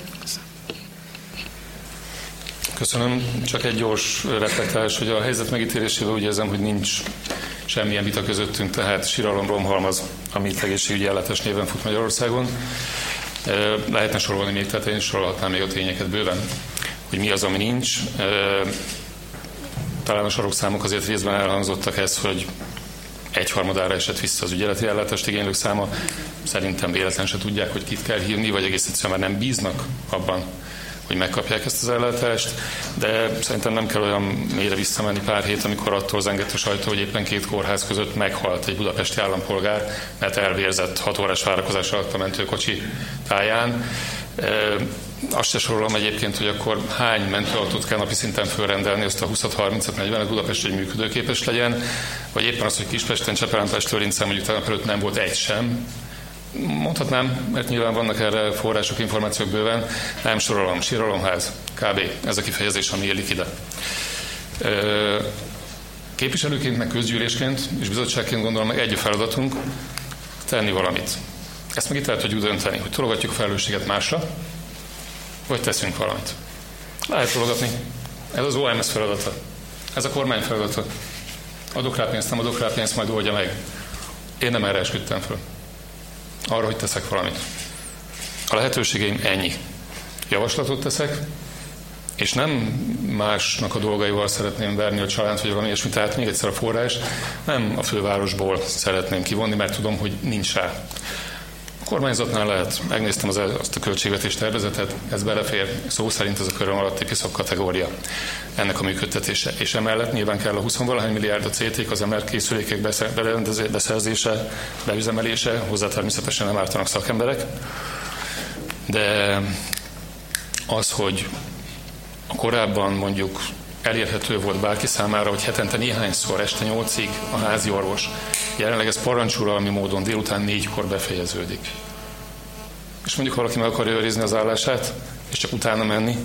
Köszönöm. Csak egy gyors reflektálás, hogy a helyzet megítélésével úgy érzem, hogy nincs semmilyen vita közöttünk, tehát síralom, romhalmaz, amit egészségügyi ellátás néven fut Magyarországon. Lehetne sorolni még, tehát én sorolhatnám még a tényeket bőven, hogy mi az, ami nincs. Talán a sarokszámok azért részben elhangzottak ez, hogy 1/3 esett vissza az ügyeleti ellátást igénylők száma. Szerintem véletlen se tudják, hogy kit kell hívni, vagy egész egyszerűen már nem bíznak abban, hogy megkapják ezt az ellátást, de szerintem nem kell olyan mélyre visszamenni pár hét, amikor attól zengett a sajtó, hogy éppen 2 kórház között meghalt egy budapesti állampolgár, mert elvérzett 6 órás várakozás alatt a mentőkocsi táján. Azt se sorolom egyébként, hogy akkor hány mentőautót kell napi szinten fölrendelni, azt a 20-30-40-et Budapest, hogy működőképes legyen, vagy éppen az, hogy Kispesten, Csepelen-Pest, Lőrincen mondjuk tegnap előtt nem volt egy sem. Mondhatnám, mert nyilván vannak erre források, információk bőven, nem sorolom, síralomház, kb. Ez a kifejezés, ami élik ide. Képviselőként, meg közgyűlésként és bizottságként gondolom, meg egy feladatunk tenni valamit. Ezt meg itt lehet tudjuk dönteni, hogy tologatjuk a felelősséget másra, vagy teszünk valamit. Lehet tologatni. Ez az OMS feladata. Ez a kormány feladata. Adok rá pénzt, nem adok rá pénzt, majd oldja meg. Én nem erre esküdtem föl. Arra, hogy teszek valamit. A lehetőségeim ennyi. Javaslatot teszek, és nem másnak a dolgaival szeretném verni a család, vagy valami ilyesmi, tehát még egyszer a forrás nem a fővárosból szeretném kivonni, mert tudom, hogy nincs rá. A kormányzatnál lehet, megnéztem azt a költségvetés tervezetet, ez belefér, szó szerint ez a köröm alatti piszok kategória ennek a működtetése. És emellett nyilván kell a 20-valahány milliárd a CT-k, az MR készülékek beszerzése, beüzemelése, hozzá természetesen nem ártanak szakemberek, de az, hogy a korábban mondjuk elérhető volt bárki számára, hogy hetente néhányszor, este 8-ig a házi orvos. Jelenleg ez parancsuralmi módon délután 4-kor befejeződik. És mondjuk valaki meg akarja őrizni az állását, és csak utána menni,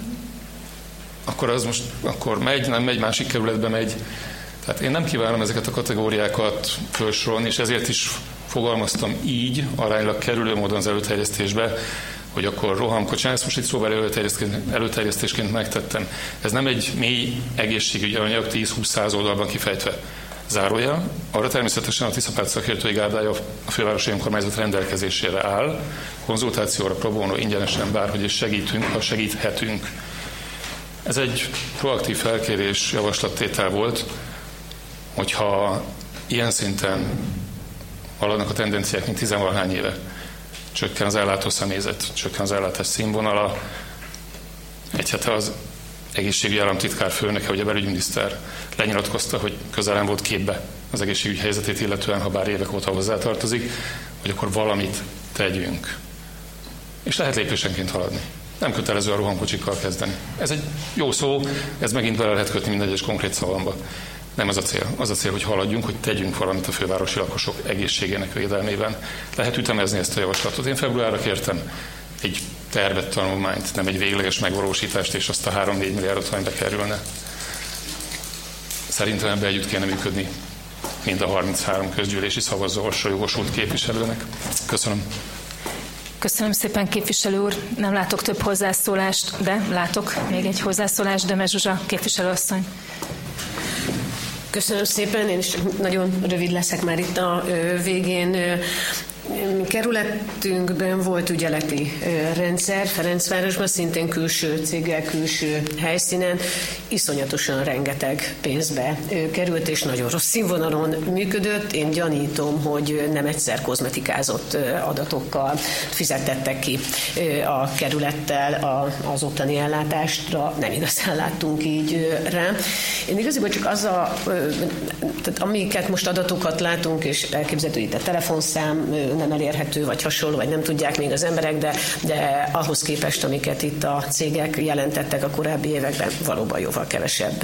akkor az most akkor megy, nem megy, másik kerületbe megy. Tehát én nem kívánom ezeket a kategóriákat felsorolni, és ezért is fogalmaztam így, aránylag kerülő módon az előterjesztésbe, hogy akkor rohamkocsán, ezt most itt szóval előterjesztésként megtettem. Ez nem egy mély egészségügyi anyag, 10-20-100 oldalban kifejtve. Zárójel, arra természetesen a Tiszapárt szakértői gárdája a fővárosi önkormányzat rendelkezésére áll, konzultációra, pro bono, ingyenesen bárhogy is segítünk, ha segíthetünk. Ez egy proaktív felkérés, javaslattétel volt, hogyha ilyen szinten haladnak a tendenciák, mint 10-valahány éve, csökken az ellátószemélyzet, csökken az ellátás színvonala. Egy hete az egészségügyi államtitkár főnöke, vagy a belügyminiszter lenyilatkozta, hogy közelem volt képbe az egészségügyi helyzetét illetően, ha bár évek óta hozzátartozik, hogy akkor valamit tegyünk. És lehet lépésenként haladni. Nem kötelező a rohamkocsikkal kezdeni. Ez egy jó szó, ez megint bele lehet kötni minden egyes konkrét szavamba. Nem ez a cél. Az a cél, hogy haladjunk, hogy tegyünk valamit a fővárosi lakosok egészségének védelmében. Lehet ütemezni ezt a javaslatot. Én februárra kértem egy tervet, tanulmányt, nem egy végleges megvalósítást, és azt a 3-4 milliárdot, ami bekerülne. Szerintem ebbe együtt kéne működni mind a 33 közgyűlési szavazósra jogosult képviselőnek. Köszönöm. Köszönöm szépen, képviselő úr. Nem látok több hozzászólást, de látok még egy hozzászólást. Döme Zsuzsa, képviselőasszony. Köszönöm szépen, én is nagyon rövid leszek már itt a végén. Kerületünkben volt ügyeleti rendszer, Ferencvárosban, szintén külső céggel, külső helyszínen, iszonyatosan rengeteg pénzbe került, és nagyon rossz színvonalon működött. Én gyanítom, hogy nem egyszer kozmetikázott adatokkal fizettettek ki a kerülettel az ottani ellátásra, nem igazán láttunk így rá. Én igazából csak tehát amiket most adatokat látunk, és elképzelhető, hogy itt a telefonszám nem elérhető, vagy hasonló, vagy nem tudják még az emberek, de ahhoz képest, amiket itt a cégek jelentettek a korábbi években, valóban jóval kevesebb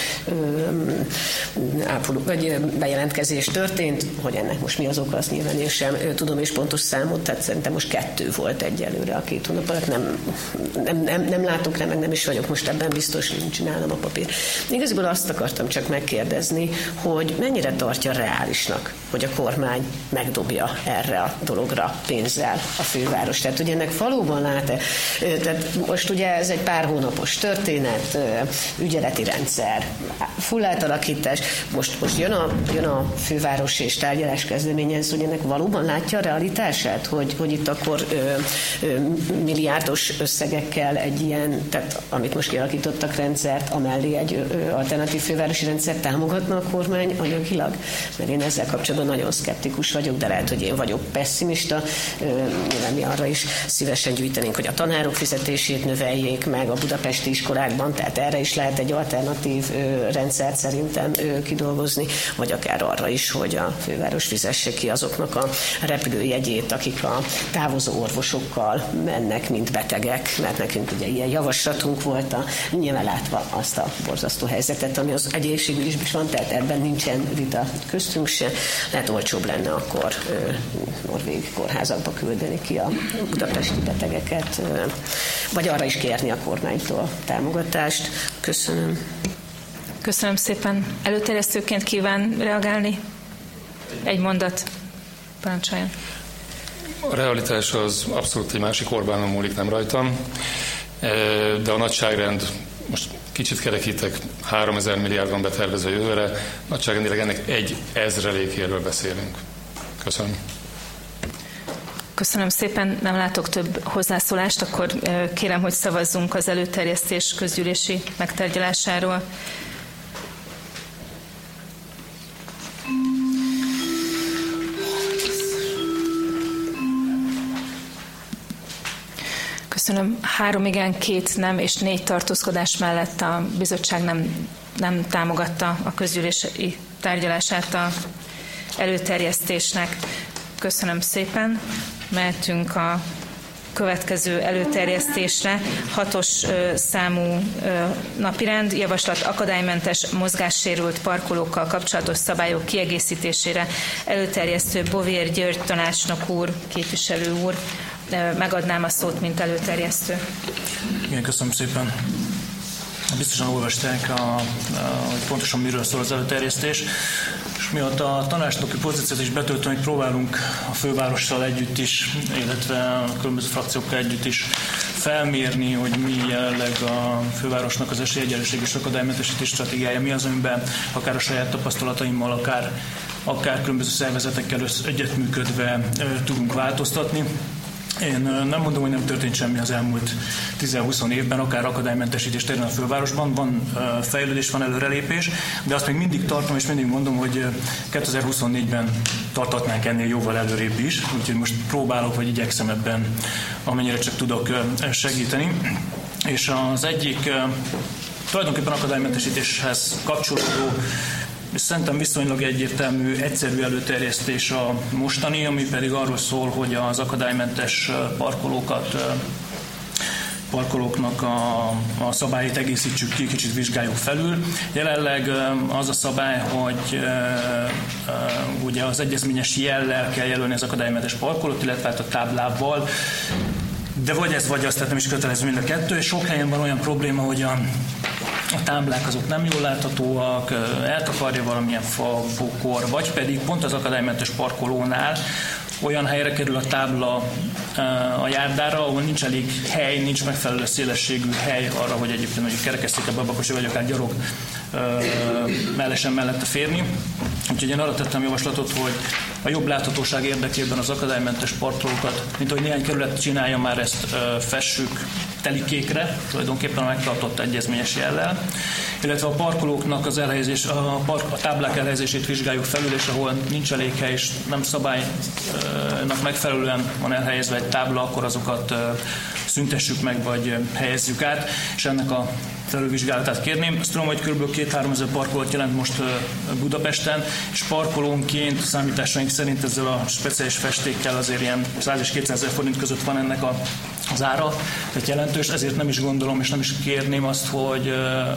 vagy bejelentkezés történt, hogy ennek most mi az oka, azt nyilván én sem tudom és pontos számot, tehát szerintem most 2 volt egyelőre a 2 hónap alatt, nem látok rá, meg nem is vagyok most ebben biztos, nincs nálam a papír. Igazából azt akartam csak megkérdezni, hogy mennyire tartja reálisnak, hogy a kormány megdobja erre a dologra pénzzel a főváros. Tehát ugye ennek valóban lát-e, tehát most ugye ez egy pár hónapos történet, ügyeleti rendszer, full átalakítás, most jön a főváros és tárgyalás kezdeményez, hogy ennek valóban látja a realitását, hogy itt akkor milliárdos összegekkel egy ilyen, tehát amit most kialakítottak rendszert, amellé egy alternatív fővárosi rendszert támogatna a kormány anyagilag? Mert én ezzel kapcsolatban nagyon szkeptikus vagyok, de lehet, hogy én vagyok pessimista. Nyilván mi arra is szívesen gyűjtenénk, hogy a tanárok fizetését növeljék meg a budapesti iskolákban, tehát erre is lehet egy alternatív rendszert szerintem kidolgozni, vagy akár arra is, hogy a főváros fizesse ki azoknak a repülőjegyét, akik a távozó orvosokkal mennek, mint betegek, mert nekünk ugye ilyen javaslatunk volt, nyilván látva azt a borzasztó helyzetet, ami az egészségügyben is van, tehát ebben nincsen vita köztünk se. Lehet olcsóbb lenne akkor norvég kórházakba küldeni ki a budapesti betegeket, vagy arra is kérni a kormánytól támogatást. Köszönöm. Köszönöm szépen. Előterjesztőként kíván reagálni? Egy mondat. Parancsoljon. A realitás az abszolút egy másik Orbánon múlik, nem rajtam, de a nagyságrend, most kicsit kerekítek, 3000 milliárd van betervezve jövőre, nagyságrendileg ennek 1/1000-éről beszélünk. Köszönöm. Köszönöm szépen, nem látok több hozzászólást, akkor kérem, hogy szavazzunk az előterjesztés közgyűlési megtárgyalásáról. Köszönöm. 3 igen, 2 nem és 4 tartózkodás mellett a bizottság nem támogatta a közgyűlési tárgyalását az előterjesztésnek. Köszönöm szépen. Mehetünk a következő előterjesztésre. 6-os számú napirend, javaslat akadálymentes mozgássérült parkolókkal kapcsolatos szabályok kiegészítésére. Előterjesztő Bovér György tanácsnok úr, képviselő úr. Megadnám a szót, mint előterjesztő. Igen, köszönöm szépen. Biztosan olvasták, hogy pontosan miről szól az előterjesztés. És mióta a tanácsnoki pozíciót is betöltünk, hogy próbálunk a fővárossal együtt is, illetve a különböző frakciókkal együtt is felmérni, hogy mi jelenleg a fővárosnak az esélyegyenlőség és akadálymentesítés stratégiája, mi az, amiben akár a saját tapasztalataimmal, akár különböző szervezetekkel együttműködve tudunk változtatni. Én nem mondom, hogy nem történt semmi az elmúlt 10-20 évben, akár akadálymentesítés terén a fővárosban, van fejlődés, van előrelépés, de azt még mindig tartom, és mindig mondom, hogy 2024-ben tartatnánk ennél jóval előrébb is, úgyhogy most próbálok, vagy igyekszem ebben, amennyire csak tudok segíteni. És az egyik tulajdonképpen akadálymentesítéshez kapcsolódó, és szerintem viszonylag egyértelmű, egyszerű előterjesztés a mostani, ami pedig arról szól, hogy az akadálymentes parkolóknak a szabályait egészítsük ki, kicsit vizsgáljuk felül. Jelenleg az a szabály, hogy ugye az egyezményes jellel kell jelölni az akadálymentes parkolót, illetve a táblával, de vagy ez, vagy az, tehát nem is kötelező mind a kettő, és sok helyen van olyan probléma, hogy a táblák azok nem jól láthatóak, eltakarja valamilyen fa, bokor, vagy pedig pont az akadálymentes parkolónál olyan helyre kerül a tábla a járdára, ahol nincs elég hely, nincs megfelelő szélességű hely arra, hogy egyébként mondjuk kerekesszékkel babakosi vagy akár gyalog mellette férni. Úgyhogy én arra tettem javaslatot, hogy a jobb láthatóság érdekében az akadálymentes parkolókat, mint ahogy néhány kerület csinálja, már ezt fessük telikékre, tulajdonképpen a megtartott egyezményes jellel, illetve a parkolóknak az elhelyezés, a táblák elhelyezését vizsgáljuk felül, és ahol nincs elég hely, és nem szabálynak megfelelően van elhelyezve egy tábla, akkor azokat szüntessük meg, vagy helyezzük át, és ennek a felülvizsgálatát kérném. Azt tudom, hogy kb. 2-3 ezer parkolót jelent most Budapesten, és parkolónként számításaink szerint ezzel a speciális festékkel azért ilyen 100 és 200 ezer forint között van ennek az ára, tehát jelentős, ezért nem is gondolom, és nem is kérném azt, hogy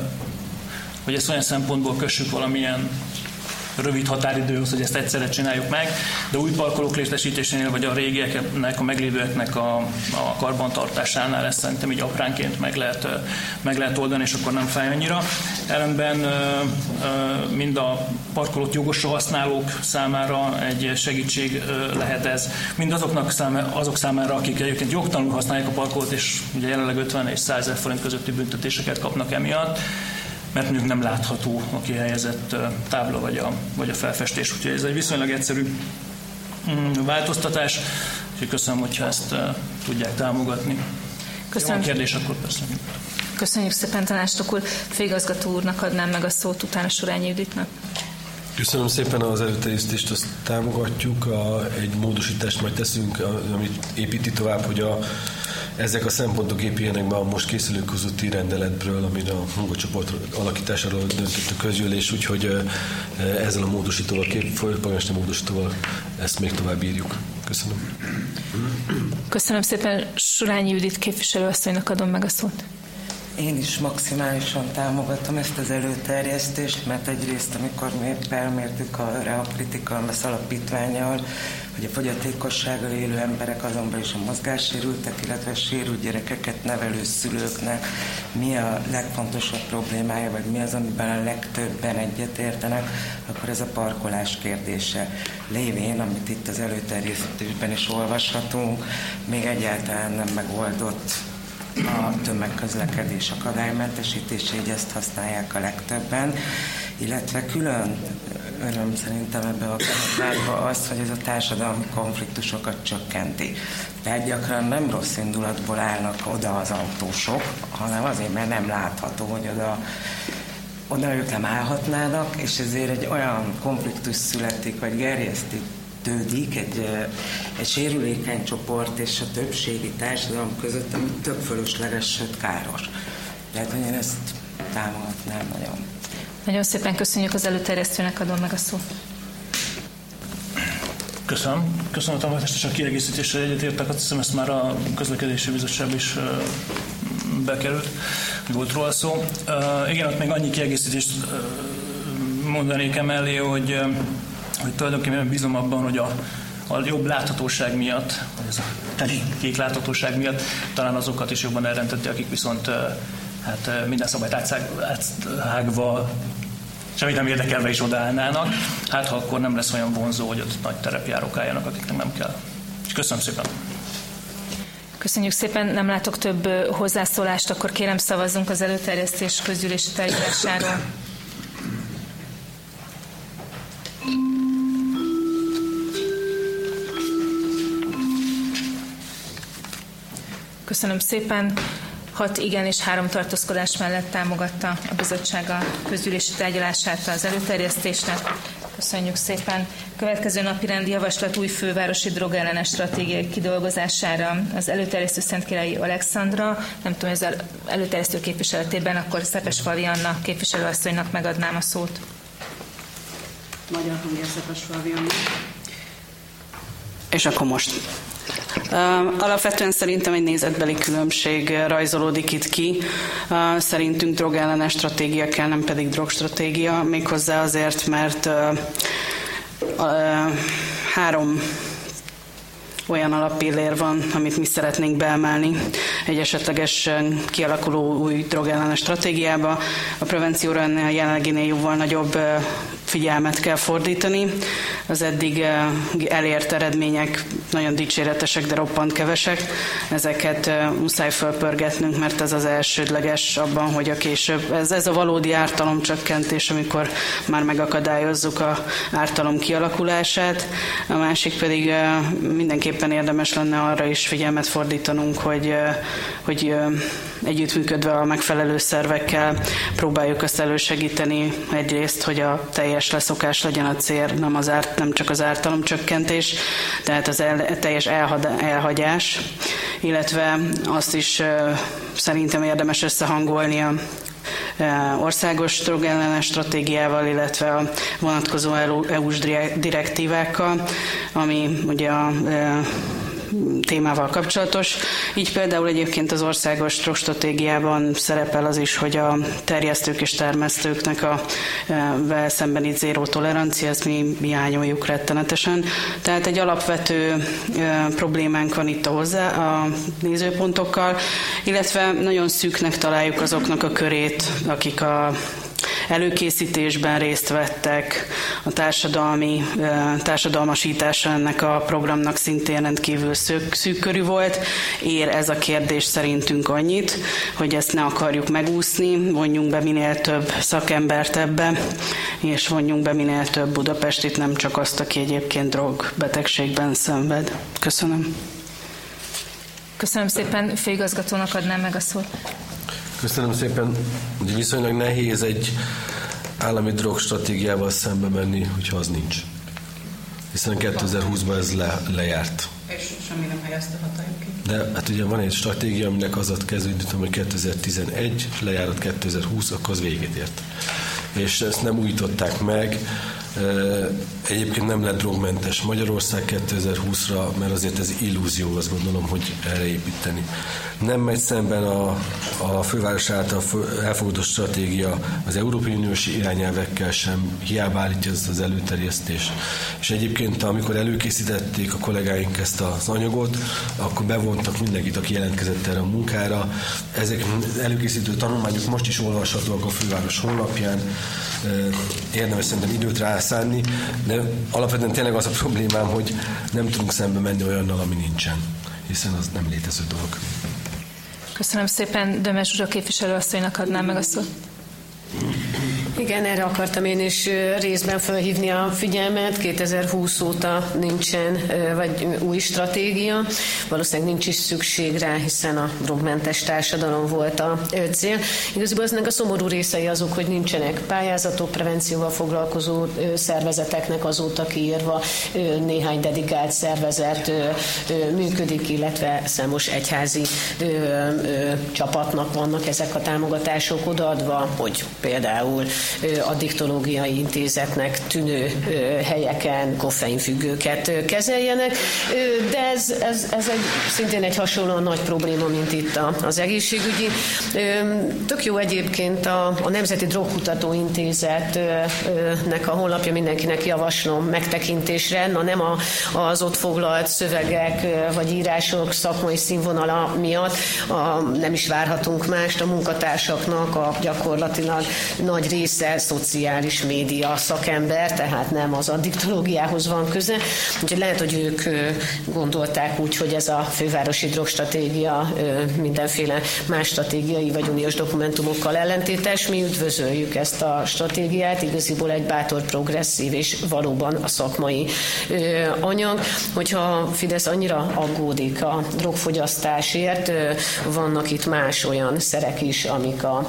ezt olyan szempontból kössük valamilyen rövid határidőhöz, hogy ezt egyszerre csináljuk meg, de új parkolók létesítésénél, vagy a régieknek, a meglévőeknek a karbantartásánál ezt szerintem így apránként meg lehet oldani, és akkor nem fáj annyira. Ellenben mind a parkolót jogosra használók számára egy segítség lehet ez, mind azok számára, akik egyébként jogtalanul használják a parkolót, és ugye jelenleg 50 és 100 ezer forint közötti büntetéseket kapnak emiatt, mert mondjuk nem látható a kihelyezett tábla vagy a felfestés. Úgyhogy ez egy viszonylag egyszerű változtatás, úgyhogy köszönöm, hogyha ezt tudják támogatni. Köszönöm. Ha van kérdés, akkor persze. Köszönjük szépen, tanácsnok úr. Főigazgató úrnak adnám meg a szót, utána Surányi Juditnak. Köszönöm szépen az előterjesztést, azt támogatjuk, egy módosítást majd teszünk, amit építi tovább, hogy ezek a szempontok épüljenek be a most készülő közúti rendeletből, amire a munkacsoport alakításáról döntött a közgyűlés, úgyhogy ezzel a módosítóval, főpolgármester módosítóval ezt még tovább írjuk. Köszönöm. Köszönöm szépen. Surányi Judit képviselőasszonynak adom meg a szót. Én is maximálisan támogatom ezt az előterjesztést, mert egyrészt, amikor mi felmértük a Critical alapítvánnyal, hogy a fogyatékossággal élő emberek, azonban is a mozgássérültek, illetve a sérült gyerekeket nevelő szülőknek mi a legfontosabb problémája, vagy mi az, amiben a legtöbben egyetértenek, akkor ez a parkolás kérdése. Lévén, amit itt az előterjesztésben is olvashatunk, még egyáltalán nem megoldott a tömegközlekedés akadálymentesítése, így ezt használják a legtöbben, illetve külön öröm szerintem ebbe a kampányba az, hogy ez a társadalmi konfliktusokat csökkenti. Tehát gyakran nem rossz indulatból állnak oda az autósok, hanem azért, mert nem látható, hogy oda ők nem állhatnának, és ezért egy olyan konfliktus születik, vagy gerjesztődik egy sérülékeny csoport és a többségi társadalom között, ami tök fölösleges, sőt káros. Tehát, hogy én ezt támogatnám nagyon. Nagyon szépen köszönjük, az előterjesztőnek adom meg a szót. Köszönöm a támogatást és a kiegészítésre egyetértek, azt hiszem ezt már a közlekedési bizottság is bekerült, volt róla szó. Igen, ott még annyi kiegészítést mondanék emellé, hogy tulajdonképpen bízom abban, hogy a jobb láthatóság miatt, vagy ez a teli kék láthatóság miatt talán azokat is jobban elrendteti, akik viszont minden szabályt áthágva, semmit nem érdekelve is odaállnának, ha akkor nem lesz olyan vonzó, hogy ott nagy terepjárók álljanak, akiknek nem kell. Köszönöm szépen! Köszönjük szépen, nem látok több hozzászólást, akkor kérem szavazzunk az előterjesztés közgyűlési tárgyalásáról. Köszönöm szépen. 6 igen és 3 tartózkodás mellett támogatta a bizottság a közgyűlési tárgyalását az előterjesztésnek. Köszönjük szépen. Következő napi rendi javaslat új fővárosi drogellenes stratégiai kidolgozására. Az előterjesztő Szentkirályi Alexandra, nem tudom, az előterjesztő képviseletében, akkor Szepesfalvi Anna képviselőasszonynak megadnám a szót. Magyar hangja Szepesfalvi Anna. És akkor most. Alapvetően szerintem egy nézetbeli különbség rajzolódik itt ki. Szerintünk drogellenes stratégia kell, nem pedig drogstratégia, méghozzá azért, mert 3 olyan alappillér van, amit mi szeretnénk beemelni egy esetlegesen kialakuló új drogellenes stratégiába. A prevencióra ennél a jelenleginél jóval nagyobb figyelmet kell fordítani. Az eddig elért eredmények nagyon dicséretesek, de roppant kevesek. Ezeket muszáj fölpörgetnünk, mert ez az elsődleges abban, hogy a később, ez a valódi ártalomcsökkentés, amikor már megakadályozzuk az ártalom kialakulását. A másik pedig mindenképpen érdemes lenne arra is figyelmet fordítanunk, hogy együttműködve a megfelelő szervekkel próbáljuk azt elősegíteni egyrészt, hogy a teljes leszokás legyen a cél, nem csak az ártalomcsökkentés, tehát az teljes elhagyás, illetve azt is szerintem érdemes összehangolni a országos drogellenes stratégiával, illetve a vonatkozó EU-s direktívákkal, ami ugye a témával kapcsolatos. Így például egyébként az országos drogstratégiában szerepel az is, hogy a terjesztők és termesztőknek a vel szembeni zéró tolerancia, ezt mi hiányoljuk rettenetesen. Tehát egy alapvető problémánk van itt a nézőpontokkal, illetve nagyon szűknek találjuk azoknak a körét, akik a előkészítésben részt vettek, a társadalmasítása ennek a programnak szintén rendkívül szűk körű volt. Ér ez a kérdés szerintünk annyit, hogy ezt ne akarjuk megúszni, vonjunk be minél több szakembert ebbe, és vonjunk be minél több budapestit, nem csak azt, aki egyébként drogbetegségben szenved. Köszönöm. Köszönöm szépen, főigazgatónak adnám meg a szót. Köszönöm szépen. Ugye viszonylag nehéz egy állami drogstratégiával szembe menni, hogyha az nincs. Hiszen 2020-ban ez lejárt. És semmi nem helyezte hatályok ki. De hát ugye van egy stratégia, aminek az kezdődött, hogy 2011, és lejárat 2020, akkor az véget ért. És ezt nem újították meg. Egyébként nem lett drogmentes Magyarország 2020-ra, mert azért ez illúzió, azt gondolom, hogy erre építeni. Nem megy szemben a főváros által elfogadott stratégia az Európai Uniós irányelvekkel sem, hiába állítja ezt az előterjesztést. És egyébként, amikor előkészítették a kollégáink ezt az anyagot, akkor bevontak mindenkit, aki jelentkezett erre a munkára. Ezek előkészítő tanulmányok most is olvashatóak a főváros honlapján. Érdemes szerintem időt rászánni, de alapvetően tényleg az a problémám, hogy nem tudunk szembe menni olyannal, ami nincsen, hiszen az nem létező dolog. Köszönöm szépen, Dömes Zsuzsa képviselőasszonynak adnám meg a szót. Igen, erre akartam én is részben felhívni a figyelmet. 2020 óta nincsen vagy új stratégia. Valószínűleg nincs is szükség rá, hiszen a drogmentes társadalom volt a cél. Igazából aznak a szomorú részei azok, hogy nincsenek pályázatok, prevencióval foglalkozó szervezeteknek azóta kiírva, néhány dedikált szervezet működik, illetve számos egyházi csapatnak vannak ezek a támogatások odaadva, hogy például addiktológiai intézetnek tűnő helyeken koffeinfüggőket kezeljenek, de ez szintén egy hasonlóan nagy probléma, mint itt az egészségügyi. Tök jó egyébként a Nemzeti Drogkutató Intézetnek a honlapja, mindenkinek javaslom megtekintésre, nem az ott foglalt szövegek vagy írások szakmai színvonala miatt, nem is várhatunk mást, a munkatársaknak a gyakorlatilag nagy része szociális média szakember, tehát nem az addiktológiához van köze. Úgyhogy lehet, hogy ők gondolták úgy, hogy ez a fővárosi drogstratégia mindenféle más stratégiai vagy uniós dokumentumokkal ellentétes. Mi üdvözöljük ezt a stratégiát, igaziból egy bátor, progresszív és valóban a szakmai anyag. Hogyha Fidesz annyira aggódik a drogfogyasztásért, vannak itt más olyan szerek is, amik a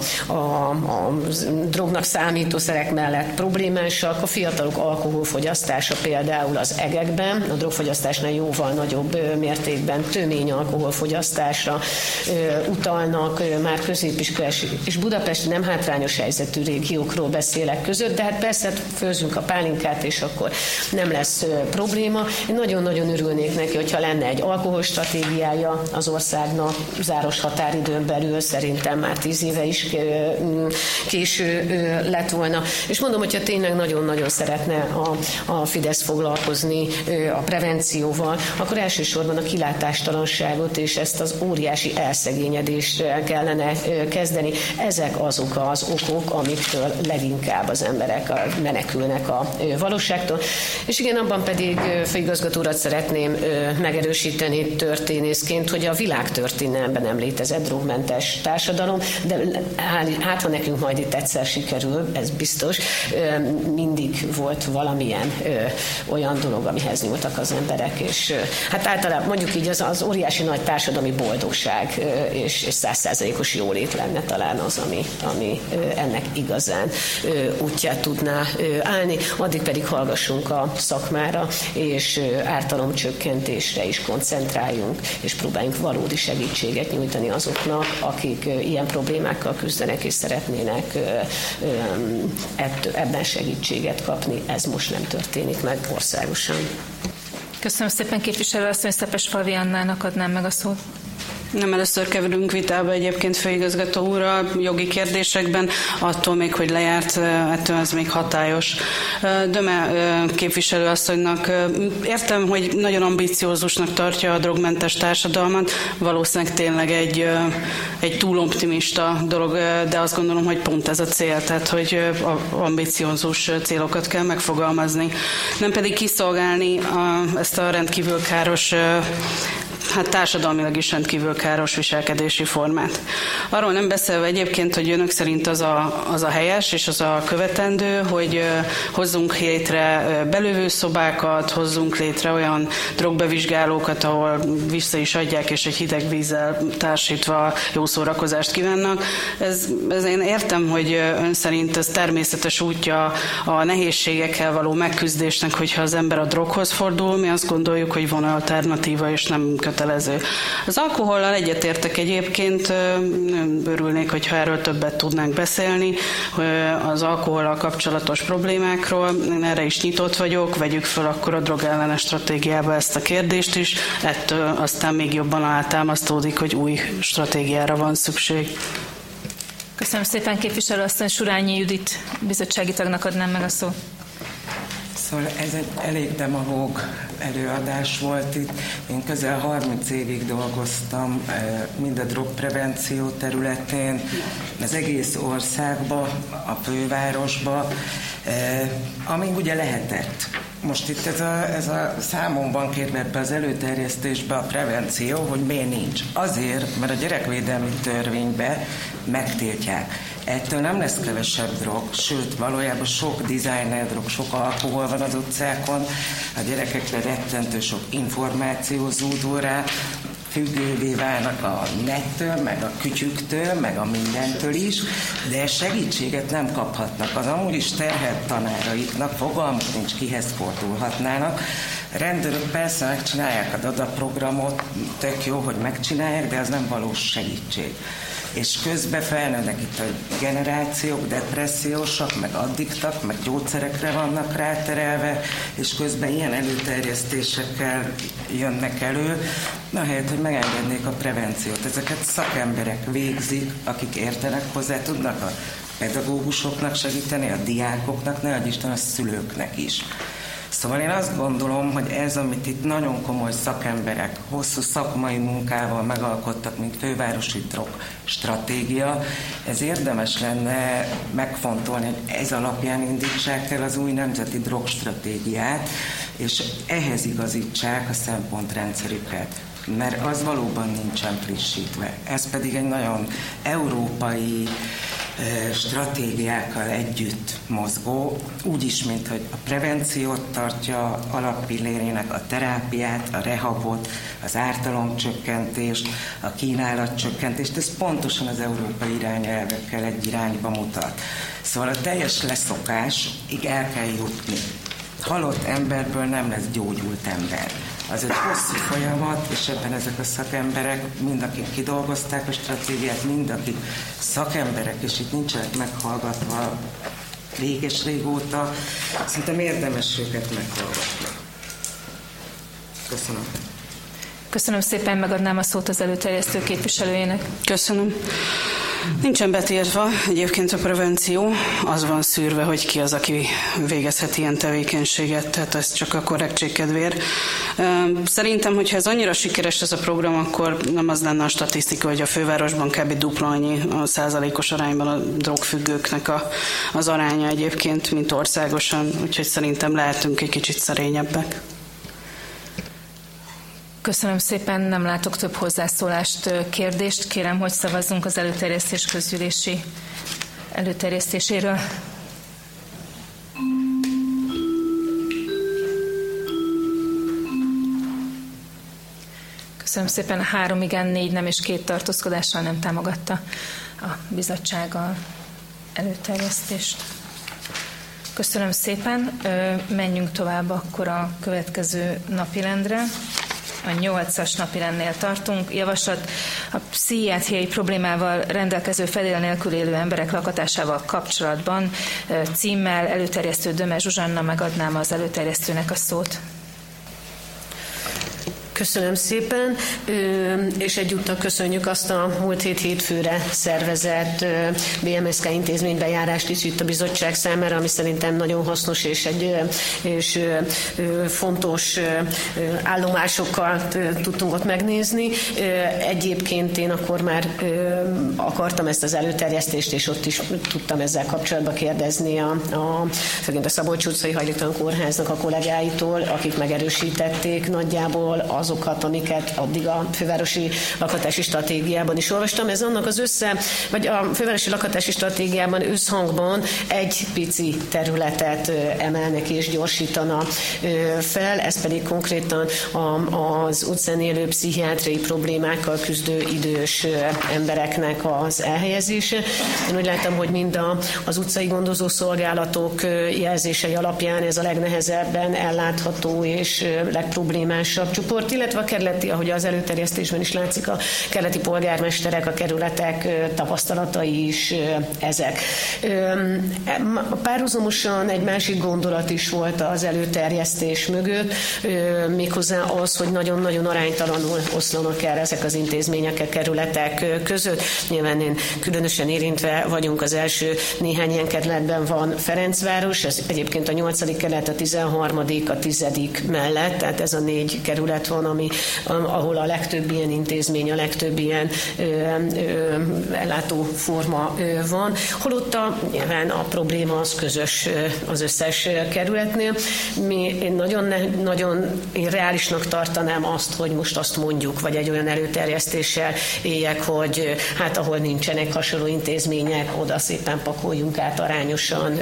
drognak számító szerek mellett problémásak. A fiatalok alkoholfogyasztása például az egekben, a drogfogyasztásnál jóval nagyobb mértékben tömény alkoholfogyasztásra utalnak, már középiskolás és Budapest nem hátrányos helyzetű régiókról beszélek között, de hát persze főzzünk a pálinkát, és akkor nem lesz probléma. Én nagyon-nagyon örülnék neki, hogyha lenne egy alkoholstratégiája az országnak záros határidőn belül, szerintem már 10 éve is késő lett volna. És mondom, hogyha tényleg nagyon-nagyon szeretne a Fidesz foglalkozni a prevencióval, akkor elsősorban a kilátástalanságot és ezt az óriási elszegényedést kellene kezdeni. Ezek azok az okok, amiktől leginkább az emberek menekülnek a valóságtól. És igen, abban pedig főigazgató urat szeretném megerősíteni történészként, hogy a világtörténelemben nem létezett drogmentes társadalom, de hát ha nekünk majd itt egyszer sikerül, ez biztos, mindig volt valamilyen olyan dolog, amihez nyúltak az emberek, és hát általában mondjuk így az óriási nagy társadalmi boldogság és 100%-os jólét lenne talán az, ami ennek igazán útját tudná állni, addig pedig hallgassunk a szakmára, és ártalomcsökkentésre is koncentráljunk, és próbáljunk valódi segítséget nyújtani azoknak, akik ilyen problémákkal küzdenek, és szeretnének ebben segítséget kapni. Ez most nem történik meg országosan. Köszönöm szépen, képviselő asszony, Szepesfalvi Annának adnám meg a szót. Nem először keverünk vitába egyébként főigazgató úrral jogi kérdésekben, attól még, hogy lejárt, ettől ez még hatályos. Döme képviselőasszonynak értem, hogy nagyon ambiciózusnak tartja a drogmentes társadalmat, valószínűleg tényleg egy túl optimista dolog, de azt gondolom, hogy pont ez a cél, tehát hogy ambiciózus célokat kell megfogalmazni. Nem pedig kiszolgálni ezt a rendkívül káros, hát társadalmilag is rendkívül káros viselkedési formát. Arról nem beszélve egyébként, hogy önök szerint az a helyes és az a követendő, hogy hozzunk létre belövőszobákat, hozzunk létre olyan drogbevizsgálókat, ahol vissza is adják, és egy hideg vízzel társítva jó szórakozást kívánnak. Ez én értem, hogy ön szerint ez természetes útja a nehézségekkel való megküzdésnek, hogyha az ember a droghoz fordul, mi azt gondoljuk, hogy van alternatíva, és nem kötelező. Az alkohollal egyetértek egyébként, örülnék, hogyha erről többet tudnánk beszélni, az alkohollal kapcsolatos problémákról, én erre is nyitott vagyok, vegyük föl akkor a drogellenes stratégiába ezt a kérdést is, ettől aztán még jobban alátámasztódik, hogy új stratégiára van szükség. Köszönöm szépen, képviselő asszony, Surányi Judit bizottsági tagnak adnám meg a szót. Szóval ez egy elég demagóg előadás volt itt. Én közel 30 évig dolgoztam mind a drogprevenció területén, az egész országban, a fővárosban, amíg ugye lehetett. Most itt ez a számomban kérve ebbe az előterjesztésbe a prevenció, hogy miért nincs. Azért, mert a gyerekvédelmi törvénybe megtiltják. Ettől nem lesz kevesebb drog, sőt, valójában sok designer drog, sok alkohol van az utcákon, a gyerekekre rettentő sok információ zúdul rá, függővé válnak a nettől, meg a kütyüktől, meg a mindentől is, de segítséget nem kaphatnak. Az amúgy is terhelt tanáraiknak fogalmuk nincs, kihez fordulhatnának. Rendőrök persze megcsinálják a DADA programot, tök jó, hogy megcsinálják, de az nem valós segítség. És közben felnőnek itt a generációk, depressziósak, meg addiktak, meg gyógyszerekre vannak ráterelve, és közben ilyen előterjesztésekkel jönnek elő, ahelyett, hogy megengednék a prevenciót. Ezeket szakemberek végzik, akik értenek hozzá, tudnak a pedagógusoknak segíteni, a diákoknak, ne adj Isten, a szülőknek is. Szóval én azt gondolom, hogy ez, amit itt nagyon komoly szakemberek hosszú szakmai munkával megalkottak, mint fővárosi drog stratégia, ez érdemes lenne megfontolni, hogy ez alapján indítsák el az új nemzeti drogstratégiát, és ehhez igazítsák a szempontrendszerüket, mert az valóban nincsen frissítve. Ez pedig egy nagyon európai stratégiákkal együtt mozgó, úgyis, mint hogy a prevenciót tartja alappillérének, a terápiát, a rehabot, az ártalomcsökkentést, a kínálatcsökkentést, ez pontosan az európai irányelvekkel egy irányba mutat. Szóval a teljes leszokásig el kell jutni. Halott emberből nem lesz gyógyult ember. Az egy hosszú folyamat, és ebben ezek a szakemberek, mind akik kidolgozták a stratégiát, mind akik szakemberek, és itt nincsenek meghallgatva réges-régóta, szerintem érdemes őket meghallgatni. Köszönöm. Köszönöm szépen, megadnám a szót az előterjesztő képviselőjének. Köszönöm. Nincsen betiltva egyébként a prevenció, az van szűrve, hogy ki az, aki végezhet ilyen tevékenységet, tehát ez csak a korrektség kedvéért. Szerintem, hogyha ez annyira sikeres ez a program, akkor nem az lenne a statisztika, hogy a fővárosban kb. Dupla annyi a százalékos arányban a drogfüggőknek az aránya egyébként, mint országosan, úgyhogy szerintem lehetünk egy kicsit szerényebbek. Köszönöm szépen, nem látok több hozzászólást, kérdést. Kérem, hogy szavazzunk az előterjesztés közgyűlési előterjesztéséről. Köszönöm szépen, 3 igen, 4 nem és 2 tartózkodással nem támogatta a bizottság a előterjesztést. Köszönöm szépen, menjünk tovább akkor a következő napirendre. A 8-as napirendnél tartunk. Javaslat a pszichiátriai problémával rendelkező fedél nélkül élő emberek lakatásával kapcsolatban címmel előterjesztő Döme Zsuzsanna, megadnám az előterjesztőnek a szót. Köszönöm szépen, és egyúttal köszönjük azt a múlt hétfőre szervezett BMSK intézménybejárást is itt a bizottság számára, ami szerintem nagyon hasznos és fontos állomásokkal tudtunk ott megnézni. Egyébként én akkor már akartam ezt az előterjesztést, és ott is tudtam ezzel kapcsolatban kérdezni főként a Szabolcs utcai Hajléktalan Kórháznak a kollégáitól, akik megerősítették nagyjából azokat, amiket addig a fővárosi lakhatási stratégiában is olvastam. Ez annak vagy a fővárosi lakhatási stratégiában összhangban egy pici területet emelnek és gyorsítana fel, ez pedig konkrétan az utcán élő pszichiátriai problémákkal küzdő idős embereknek az elhelyezése. Én úgy láttam, hogy mind az utcai gondozó szolgálatok jelzései alapján ez a legnehezebben ellátható és legproblémásabb csoport, illetve a kerületi, ahogy az előterjesztésben is látszik, a kerületi polgármesterek, a kerületek tapasztalatai is ezek. Párhuzamosan egy másik gondolat is volt az előterjesztés mögött, méghozzá az, hogy nagyon-nagyon aránytalanul oszlanak el ezek az intézmények a kerületek között. Nyilván én különösen érintve vagyunk, az első néhány ilyen kerületben van Ferencváros, ez egyébként a 8. kerület, a 13., a 10. mellett, tehát ez a 4 kerület van, ahol a legtöbb ilyen intézmény, a legtöbb ilyen ellátóforma van, holott nyilván a probléma az közös az összes kerületnél. Én nagyon reálisnak tartanám azt, hogy most azt mondjuk, vagy egy olyan előterjesztéssel éljek, hogy hát ahol nincsenek hasonló intézmények, oda szépen pakoljunk át arányosan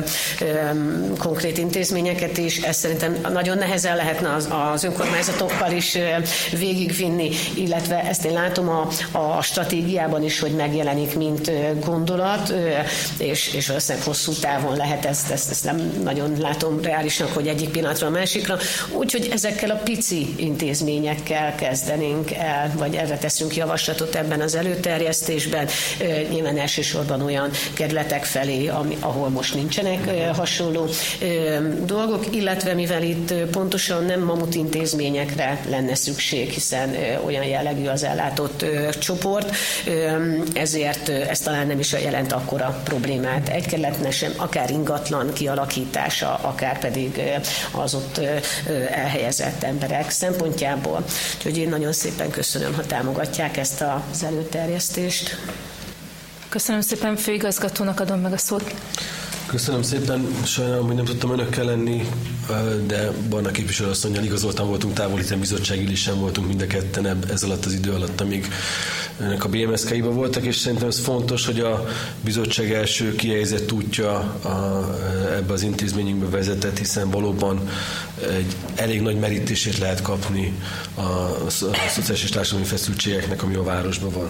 konkrét intézményeket is. Ez szerintem nagyon nehezen lehetne az önkormányzatokkal is végigvinni, illetve ezt én látom a stratégiában is, hogy megjelenik, mint gondolat, és valószínűleg hosszú távon lehet ezt nem nagyon látom reálisnak, hogy egyik pillanatra a másikra. Úgyhogy ezekkel a pici intézményekkel kezdenénk el, vagy erre teszünk javaslatot ebben az előterjesztésben. Nyilván elsősorban olyan kerületek felé, ahol most nincsenek hasonló dolgok, illetve mivel itt pontosan nem mamut intézményekre lenne szükség, hiszen olyan jellegű az ellátott csoport, ezért ez talán nem is jelent akkora problémát egy kerületnek sem, akár ingatlan kialakítása, akár pedig az ott elhelyezett emberek szempontjából. Úgyhogy én nagyon szépen köszönöm, ha támogatják ezt az előterjesztést. Köszönöm szépen, főigazgatónak adom meg a szót. Köszönöm szépen, sajnálom, hogy nem tudtam önökkel lenni, de Barna képviselőasszonnyal igazoltan voltunk távolíten, bizottságülésen voltunk mind a ketten ez alatt az idő alatt, amíg önök a BMSK-iban voltak, és szerintem ez fontos, hogy a bizottság első kihelyezett útja ebbe az intézményünkbe vezetett, hiszen valóban egy elég nagy merítését lehet kapni a szociális és társadalmi feszültségeknek, ami a városban van.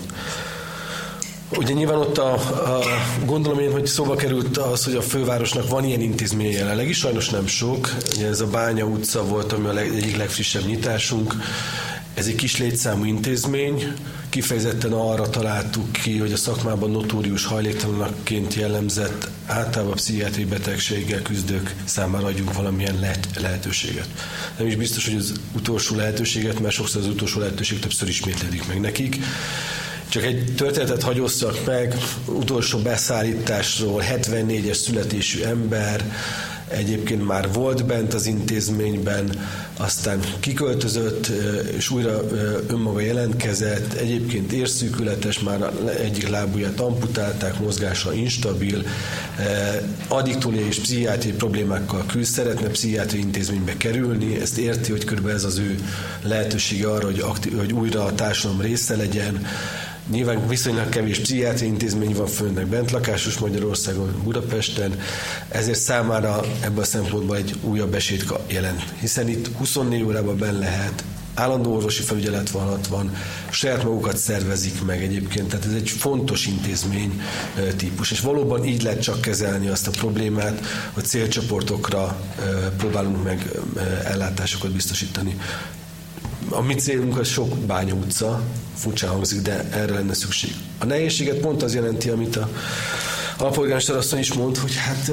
Ugye nyilván ott gondolom én, hogy szóba került az, hogy a fővárosnak van ilyen intézménye jelenleg is, sajnos nem sok. Ugye ez a Bánya utca volt, ami egyik legfrissebb nyitásunk. Ez egy kis létszámú intézmény, kifejezetten arra találtuk ki, hogy a szakmában notórius hajléktalanokként jellemzett, általában pszichiátriai betegséggel küzdők számára adjunk valamilyen lehetőséget. Nem is biztos, hogy az utolsó lehetőséget, mert sokszor az utolsó lehetőség többször ismétlődik meg nekik. Csak egy történetet hagyosszak meg, utolsó beszállításról, 74-es születésű ember, egyébként már volt bent az intézményben, aztán kiköltözött, és újra önmaga jelentkezett, egyébként érszűkületes, már egyik lábujját amputálták, mozgása instabil, addiktóliai és pszichiátriai problémákkal küzd, szeretne pszichiátriai intézménybe kerülni, ezt érti, hogy körülbelül ez az ő lehetősége arra, hogy újra a társadalom része legyen. Nyilván viszonylag kevés pszichiátriai intézmény van fönnek bentlakásos Magyarországon, Budapesten, ezért számára ebből a szempontból egy újabb esélyt jelent. Hiszen itt 24 órában benn lehet, állandó orvosi felügyelet van, saját magukat szervezik meg egyébként, tehát ez egy fontos intézmény típus, és valóban így lehet csak kezelni azt a problémát, hogy célcsoportokra próbálunk meg ellátásokat biztosítani. A mi célunk az sok Bánya utca, furcsán hangzik, de erre lenne szükség. A nehézséget pont az jelenti, amit a polgármester asszony is mond, hogy hát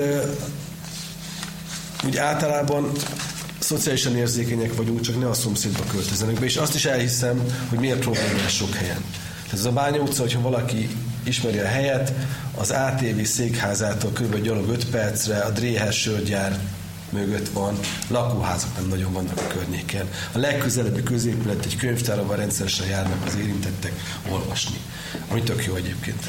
úgy általában szociálisan érzékenyek vagyunk, csak ne a szomszédba költözzenek be, és azt is elhiszem, hogy miért problémás sok helyen. Tehát ez a Bánya utca, hogyha valaki ismeri a helyet, az ATV székházától kb. Gyalog 5 percre, a Dréher sörgyár mögött van, lakóházak nem nagyon vannak a környéken. A legközelebbi középület egy könyvtár, ahol rendszeresen járnak az érintettek olvasni, ami tök jó egyébként.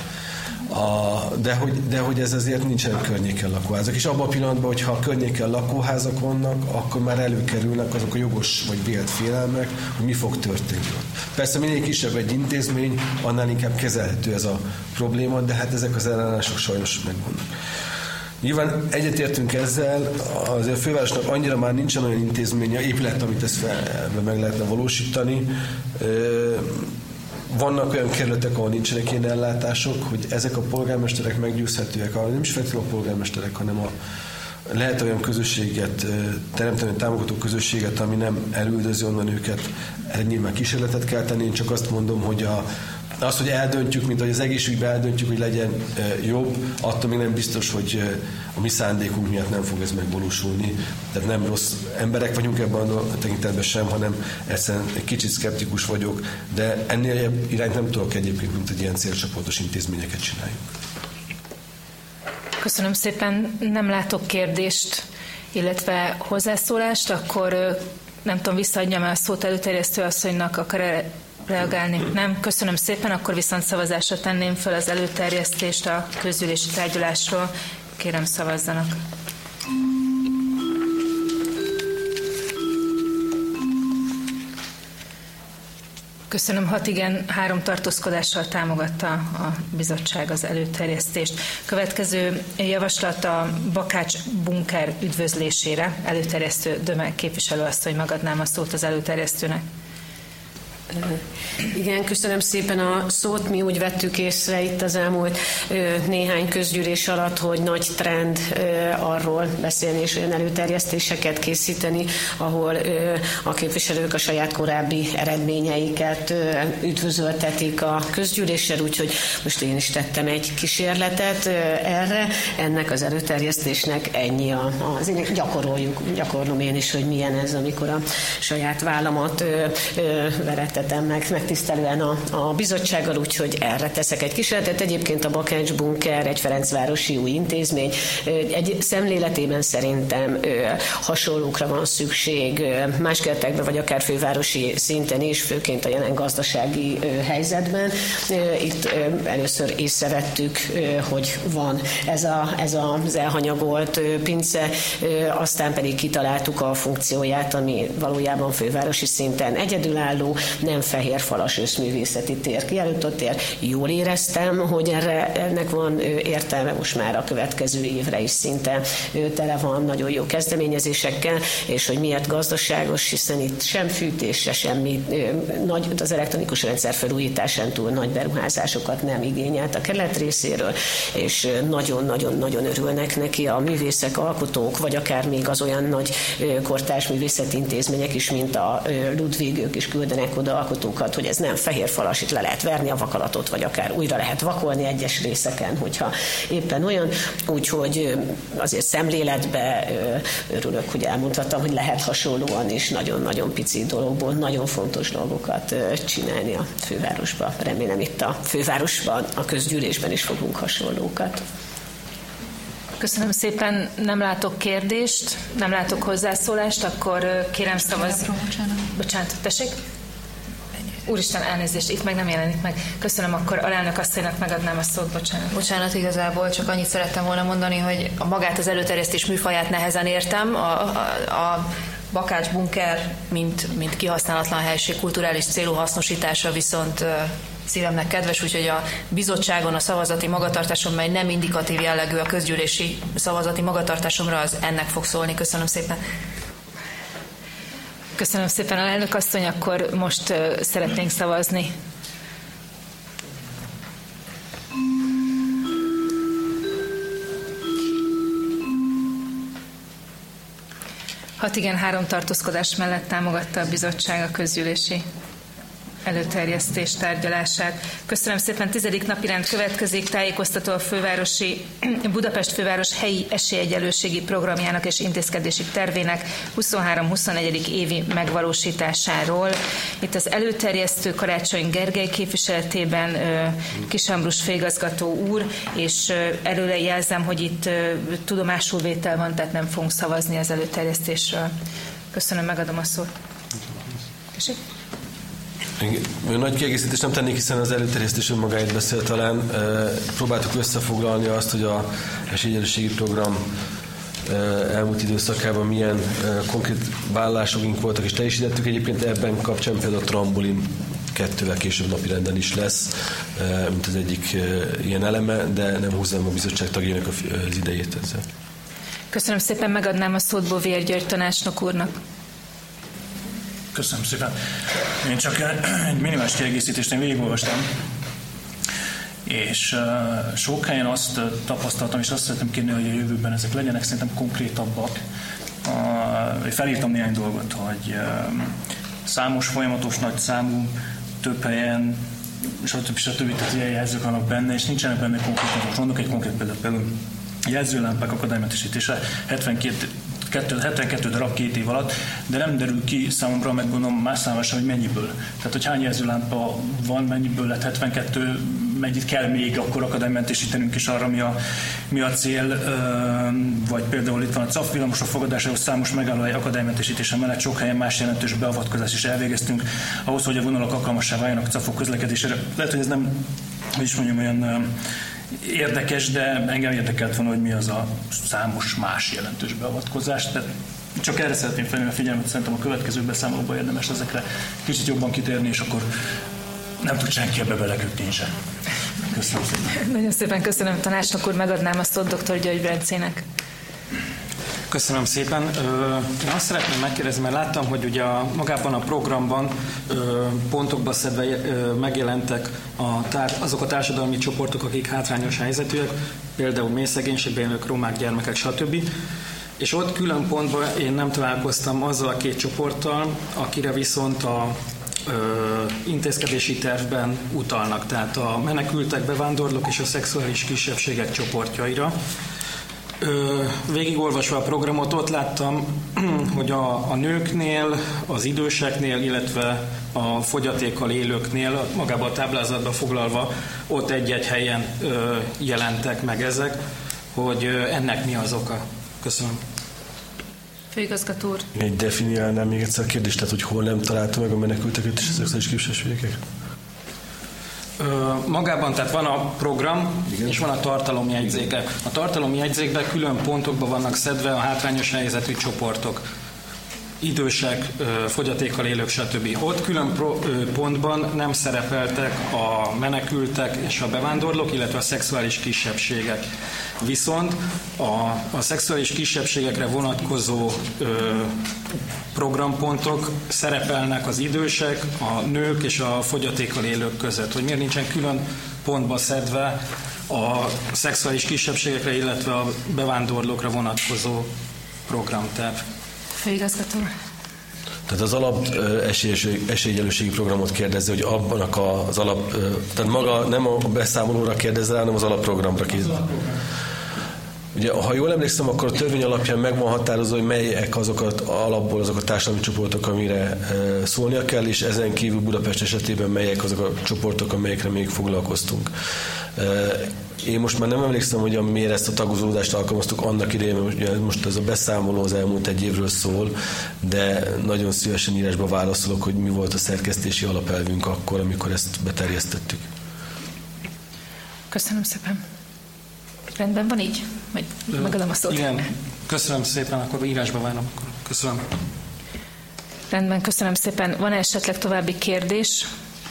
De hogy ez azért nincsenek környéken lakóházak. És abban a pillanatban, hogyha a környéken lakóházak vannak, akkor már előkerülnek azok a jogos vagy vélt félelmek, hogy mi fog történni. Persze minél kisebb egy intézmény, annál inkább kezelhető ez a probléma, de hát ezek az ellenállások sajnos megvannak. Nyilván egyetértünk ezzel, azért a fővárosnak annyira már nincsen olyan intézménye, épület, amit ezt meg lehetne valósítani. Vannak olyan kerületek, ahol nincsenek ilyen ellátások, hogy ezek a polgármesterek meggyőzhetőek, nem is feltétlenül a polgármesterek, hanem lehet olyan közösséget teremteni, támogató közösséget, ami nem elüldözi onnan őket. Erre nyilván kísérletet kell tenni, én csak azt mondom, hogy azt, hogy eldöntjük, mint hogy az egészségügyben eldöntjük, hogy legyen jobb, attól még nem biztos, hogy a mi szándékunk miatt nem fog ez megvalósulni. Tehát nem rossz emberek vagyunk ebben a tekintetben sem, hanem egyszerűen egy kicsit szkeptikus vagyok, de ennél irányt nem tudok egyébként, mint egy ilyen célcsoportos intézményeket csináljuk. Köszönöm szépen, nem látok kérdést, illetve hozzászólást, akkor nem tudom, visszaadjam el a szót előterjesztő asszonynak, akar reagálni? Nem? Köszönöm szépen, akkor viszont szavazásra tenném föl az előterjesztést a közgyűlési tárgyalásról. Kérem, szavazzanak. Köszönöm, 6 igen, 3 tartózkodással támogatta a bizottság az előterjesztést. Következő javaslat a Bakács bunker üdvözlésére. Előterjesztő Döme képviselőasszony, megadnám a szót az előterjesztőnek. Igen, köszönöm szépen a szót. Mi úgy vettük észre itt az elmúlt néhány közgyűlés alatt, hogy nagy trend arról beszélni és olyan előterjesztéseket készíteni, ahol a képviselők a saját korábbi eredményeiket üdvözöltetik a közgyűléssel, úgyhogy most én is tettem egy kísérletet erre. Ennek az előterjesztésnek ennyi az én gyakorlom én is, hogy milyen ez, amikor a saját vállamat verettetem megtisztelően a bizottsággal, úgyhogy erre teszek egy kísérletet. Egyébként a Bakács bunker egy ferencvárosi új intézmény. Egy szemléletében szerintem hasonlókra van szükség más keretekben, vagy akár fővárosi szinten is, főként a jelen gazdasági helyzetben. Itt először észrevettük, hogy van ez az elhanyagolt pince, aztán pedig kitaláltuk a funkcióját, ami valójában fővárosi szinten egyedülálló, nem fehérfalas összművészeti tér, kiállított tér. Jól éreztem, hogy ennek van értelme most már a következő évre is szinte tele van nagyon jó kezdeményezésekkel, és hogy miért gazdaságos, hiszen itt sem fűtésre, semmi nagy, az elektronikus rendszer felújításán túl nagy beruházásokat nem igényelt a kerület részéről, és nagyon-nagyon-nagyon örülnek neki a művészek, alkotók, vagy akár még az olyan nagy kortárs művészeti intézmények is, mint a Ludwig, ők is küldenek oda alkotókat, hogy ez nem fehér falas, itt le lehet verni a vakalatot, vagy akár újra lehet vakolni egyes részeken, hogyha éppen olyan. Úgyhogy azért szemléletbe örülök, hogy elmondhattam, hogy lehet hasonlóan is nagyon-nagyon pici dologból nagyon fontos dolgokat csinálni a fővárosban. Remélem itt a fővárosban, a közgyűlésben is fogunk hasonlókat. Köszönöm szépen, nem látok kérdést, nem látok hozzászólást, akkor kérem szavazni. Bocsánat, tessék? Úristen, elnézést, itt meg nem jelenik meg. Köszönöm, akkor alelnök asszonynak megadnám a szót, bocsánat. Bocsánat, igazából csak annyit szerettem volna mondani, hogy magát az előterjesztés műfaját nehezen értem. A Bakács bunker, mint kihasználatlan helység kulturális célú hasznosítása viszont szívemnek kedves, úgyhogy a bizottságon a szavazati magatartásom, mely nem indikatív jellegű a közgyűlési szavazati magatartásomra, az ennek fog szólni. Köszönöm szépen. Köszönöm szépen, alelnök asszony, akkor most szeretnénk szavazni. Hat igen, 3 tartózkodás mellett támogatta a bizottság a közgyűlési előterjesztés tárgyalását. Köszönöm szépen, 10. napirend következik, tájékoztató a Budapest főváros helyi esélyegyenlőségi programjának és intézkedési tervének 23-24. évi megvalósításáról. Itt az előterjesztő Karácsony Gergely képviseletében Kis Ambrus főigazgató úr, és előre jelzem, hogy itt tudomásul vétel van, tehát nem fogunk szavazni az előterjesztésről. Köszönöm, megadom a szót. Köszönöm. Nagy kiegészítést nem tennék, hiszen az előterjesztés önmagáért beszél talán. Próbáltuk összefoglalni azt, hogy a esélyegyenlőségi program elmúlt időszakában milyen konkrét vállalásokink voltak, és teljesítettük. Egyébként ebben kapcsán például a trambolin 2-vel később napirenden is lesz, mint az egyik ilyen eleme, de nem húzzam a bizottság tagjának az idejét ezzel. Köszönöm szépen, megadnám a szót Bóvér György tanácsnok úrnak. Köszönöm szépen. Én csak egy minimális kiegészítést végigolvastam, és sok helyen azt tapasztaltam, és azt szeretném kérni, hogy a jövőben ezek legyenek szerintem konkrétabbak. Felírtam néhány dolgot, hogy számos, folyamatos, nagy számú, több helyen, stb. Tehát ilyen jelzők vannak benne, és nincsenek benne konkrétan. Most mondok egy konkrét példát, például jelzőlámpák akadálymentesítése 72 darab 2 év alatt, de nem derül ki számomra, meg gondolom más számára sem, hogy mennyiből. Tehát, hogy hány jelzőlámpa van, mennyiből lett 72, mennyit kell még akkor akadálymentesítenünk, és arra mi a cél, vagy például itt van a CAF villamosok fogadásához számos megállóhely akadálymentesítése mellett sok helyen más jelentős beavatkozást is elvégeztünk, ahhoz, hogy a vonalak alkalmassá váljanak a CAF-ok közlekedésére. Lehet, hogy ez nem, hogy is mondjam, olyan érdekes, de engem érdekelt volna, hogy mi az a számos más jelentős beavatkozás. Tehát csak erre szeretném felhívni a figyelmet, szerintem a következő beszámolóban érdemes ezekre kicsit jobban kitérni, és akkor nem tud senki ebbe belekötni sem. Köszönöm szépen. Nagyon szépen köszönöm, tanácsnok úr, megadnám a szót dr. György Bencének. Köszönöm szépen. Én azt szeretném megkérdezni, mert láttam, hogy ugye magában a programban pontokba szedve megjelentek azok a társadalmi csoportok, akik hátrányos helyzetűek, például mélyszegénységben élők, romák, gyermekek, stb. És ott külön pontban én nem találkoztam azzal a 2 csoporttal, akire viszont a intézkedési tervben utalnak, tehát a menekültek, bevándorlók és a szexuális kisebbségek csoportjaira. Végigolvasva a programot ott láttam, hogy a nőknél, az időseknél, illetve a fogyatékkal élőknél, magában a táblázatban foglalva, ott egy-egy helyen jelentek meg ezek, hogy ennek mi az oka. Köszönöm. Főigazgató úr. Egy definiálnám még egyszer a kérdést, tehát hogy hol nem találta meg a menekülteket és a szexuális kisebbségeket? Magában, tehát van a program, igen, és van a tartalomjegyzéke. A tartalomjegyzékben külön pontokban vannak szedve a hátrányos helyzetű csoportok. Idősek, fogyatékkal élők, stb. Ott külön pontban nem szerepeltek a menekültek és a bevándorlók, illetve a szexuális kisebbségek. Viszont a szexuális kisebbségekre vonatkozó programpontok szerepelnek az idősek, a nők és a fogyatékkal élők között. Hogy miért nincsen külön pontba szedve a szexuális kisebbségekre, illetve a bevándorlókra vonatkozó programterv. Főigazgató. Tehát az alap esélyegyenlőségi programot kérdezze, hogy abban az alap, tehát maga nem a beszámolóra kérdezze rá, hanem az alapprogramra kérdezze. Ugye, ha jól emlékszem, akkor a törvény alapján meg van határozva, hogy melyek azok a társadalmi csoportok, amire szólnia kell, és ezen kívül Budapest esetében melyek azok a csoportok, amelyekre még foglalkoztunk. Én most már nem emlékszem, hogy miért ezt a tagozódást alkalmaztuk annak idején, mert most ez a beszámoló az elmúlt egy évről szól, de nagyon szívesen írásba válaszolok, hogy mi volt a szerkesztési alapelvünk akkor, amikor ezt beterjesztettük. Köszönöm szépen. Rendben van így? Vagy megadom a szót? Igen, köszönöm szépen, akkor írásba várom. Köszönöm. Rendben, köszönöm szépen. Van esetleg további kérdés?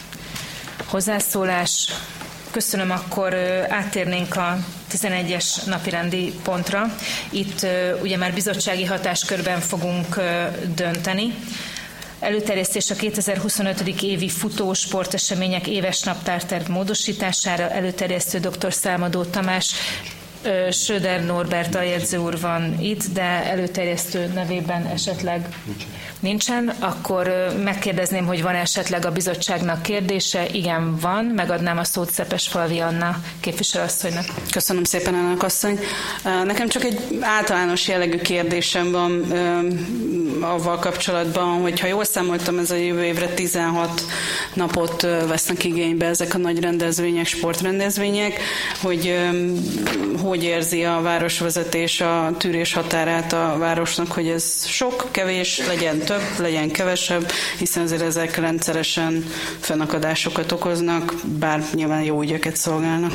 Hozzászólás? Köszönöm, akkor áttérnénk a 11-es napirendi pontra. Itt ugye már bizottsági hatáskörben fogunk dönteni. Előterjesztés a 2025. évi futó sportesemények éves naptárterv módosítására. Előterjesztő dr. Számadó Tamás, Söder Norbert aljegyző úr van itt, de előterjesztő nevében esetleg nincsen. Akkor megkérdezném, hogy van esetleg a bizottságnak kérdése. Igen, van. Megadnám a szót Szepesfalvi Anna képviselőasszonynak. Köszönöm szépen, elnök asszony. Nekem csak egy általános jellegű kérdésem van avval kapcsolatban, hogy ha jól számoltam, ez a jövő évre 16 napot vesznek igénybe ezek a nagy rendezvények, sportrendezvények, hogy érzi a városvezetés a tűrés határát a városnak, hogy ez sok, kevés, legyen több, legyen kevesebb, hiszen azért ezek rendszeresen fennakadásokat okoznak, bár nyilván jó ügyeket szolgálnak.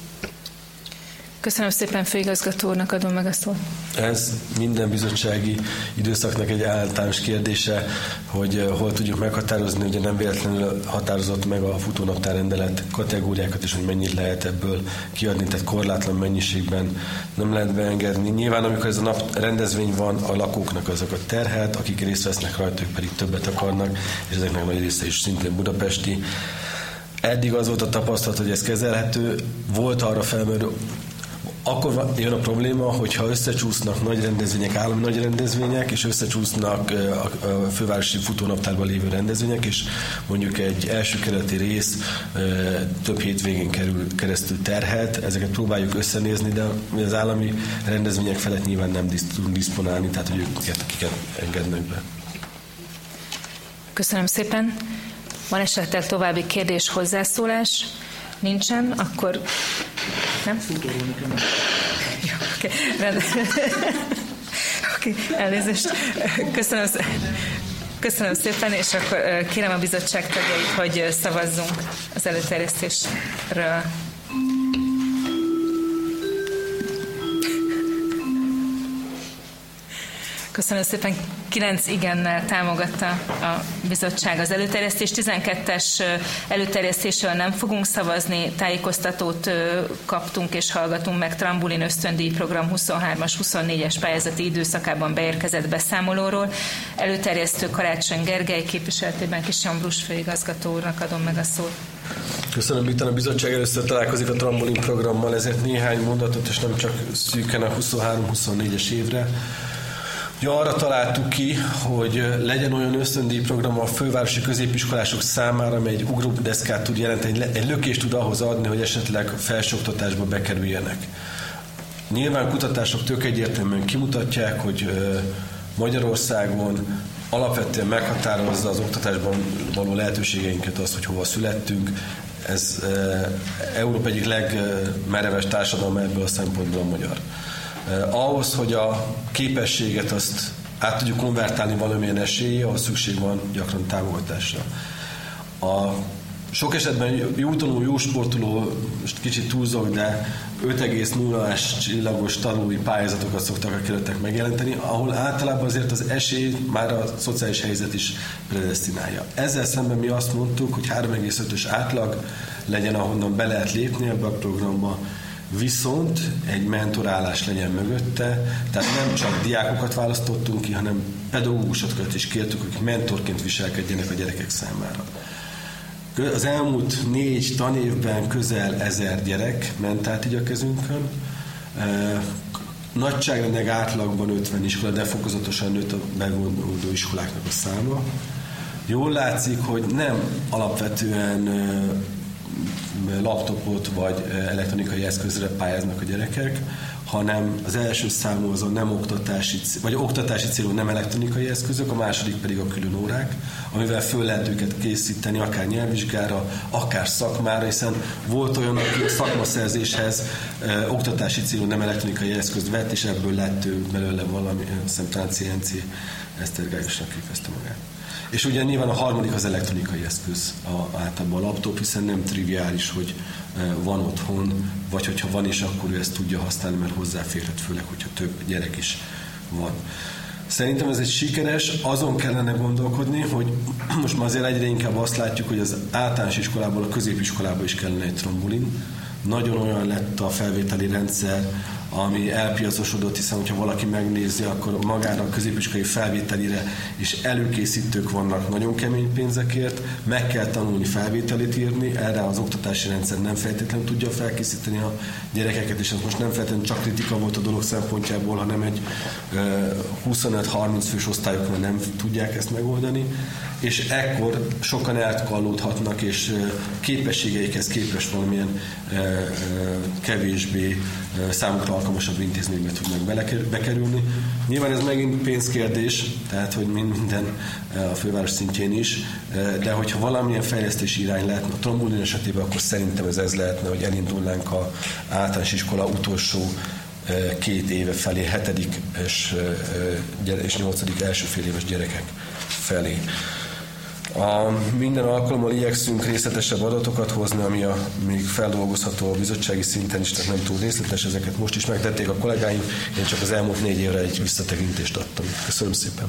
Köszönöm szépen, főigazgató úrnak adom meg a szót. Ez minden bizottsági időszaknak egy általános kérdése, hogy hol tudjuk meghatározni, ugye nem véletlenül határozott meg a futónaptárrendelet kategóriákat, és hogy mennyit lehet ebből kiadni, tehát korlátlan mennyiségben nem lehet beengedni. Nyilván, amikor ez a nap rendezvény van, a lakóknak azokat terhelt, akik részt vesznek rajta, ők pedig többet akarnak, és ezeknek nagy része is szintén budapesti. Eddig az volt a tapasztalat, hogy ez kezelhető, volt arra felmerül. Akkor jön a probléma, hogyha összecsúsznak nagy rendezvények, állami nagy rendezvények, és összecsúsznak a fővárosi futónaptárban lévő rendezvények, és mondjuk egy első kerületi rész több hétvégén keresztül terhelt, ezeket próbáljuk összenézni, de az állami rendezvények felett nyilván nem tudunk diszponálni, tehát hogy őket kiket engednek be. Köszönöm szépen. Van esetleg további kérdés, hozzászólás? Nincsen, akkor nem? Jó, oké, oké, elnézést. Köszönöm szépen, és akkor kérem a bizottság tagjait, hogy szavazzunk az előterjesztésről. Köszönöm szépen. 9 igennel támogatta a bizottság az előterjesztést. 12-es előterjesztésről nem fogunk szavazni. Tájékoztatót kaptunk és hallgatunk meg Trambulin ösztöndíj program 23-as, 24-es pályázati időszakában beérkezett beszámolóról. Előterjesztő Karácsony Gergely képviseletében Kis Ambrus főigazgató úrnak adom meg a szót. Köszönöm, miután a bizottság először találkozik a Trambulin programmal, ezért néhány mondatot, és nem csak szűken a 23-24-es évre. Arra találtuk ki, hogy legyen olyan ösztöndíj program a fővárosi középiskolások számára, amely egy ugródeszkát tud jelenteni, egy lökést tud ahhoz adni, hogy esetleg felsőoktatásba bekerüljenek. Nyilván kutatások tök egyértelműen kimutatják, hogy Magyarországon alapvetően meghatározza az oktatásban való lehetőségeinket az, hogy hova születtünk. Ez Európa egyik legmereves társadalma ebből a szempontból a magyar. Ahhoz, hogy a képességet azt át tudjuk konvertálni valamilyen esélye, ahhoz szükség van gyakran támogatásra. Sok esetben jó tanuló, jó sportoló, most kicsit túlzok, de 5,0-ás csillagos tanulói pályázatokat szoktak a kerületek megjelenteni, ahol általában azért az esély már a szociális helyzet is predesztinálja. Ezzel szemben mi azt mondtuk, hogy 3,5-ös átlag legyen, ahonnan be lehet lépni ebbe a programba, viszont egy mentorálás legyen mögötte, tehát nem csak diákokat választottunk ki, hanem pedagógusokat is kértük, akik mentorként viselkedjenek a gyerekek számára. Az elmúlt 4 tanévben közel 1000 gyerek ment át így a kezünkön. nagyságrendek átlagban 50 iskola, de fokozatosan nőtt a bevonódó iskoláknak a száma. Jól látszik, hogy nem alapvetően laptopot vagy elektronikai eszközre pályáznak a gyerekek, hanem az első számú azon nem oktatási célú nem elektronikai eszközök, a második pedig a külön órák, amivel föl lehet őket készíteni akár nyelvvizsgára, akár szakmára, hiszen volt olyan, aki szakmaszerzéshez oktatási célú nem elektronikai eszközt vett, és ebből lett belőle valami, hiszem talán CNC Esztergályosnak képezte magát. És ugye nyilván a harmadik az elektronikai eszköz, általában a laptop, hiszen nem triviális, hogy van otthon, vagy hogyha van is, akkor ő ezt tudja használni, mert hozzáférhet, főleg, hogyha több gyerek is van. Szerintem ez egy sikeres, azon kellene gondolkodni, hogy most már azért egyre inkább azt látjuk, hogy az általános iskolából a középiskolába is kellene egy trombulin. Nagyon olyan lett a felvételi rendszer, ami elpiacosodott, hiszen hogyha valaki megnézi, akkor magára a középiskolai felvételire is előkészítők vannak nagyon kemény pénzekért, meg kell tanulni felvételit írni, erre az oktatási rendszer nem feltétlenül tudja felkészíteni a gyerekeket, és ez most nem feltétlenül csak kritika volt a dolog szempontjából, hanem egy 25-30 fős osztályokban nem tudják ezt megoldani, és ekkor sokan elkallódhatnak, és képességeikhez képest valamilyen kevésbé számukra alkalmasabb intézménybe tudnak bekerülni. Nyilván ez megint pénzkérdés, tehát hogy minden a főváros szintjén is, de hogyha valamilyen fejlesztési irány lehetne a trombulin esetében, akkor szerintem ez lehetne, hogy elindulnánk az általános iskola utolsó 2 éve felé, 7. és 8. első fél éves gyerekek felé. Minden alkalommal igyekszünk részletesebb adatokat hozni, ami még feldolgozható a bizottsági szinten is, tehát nem túl részletes, ezeket most is megtették a kollégáim, én csak az elmúlt 4 évre egy visszatekintést adtam. Köszönöm szépen.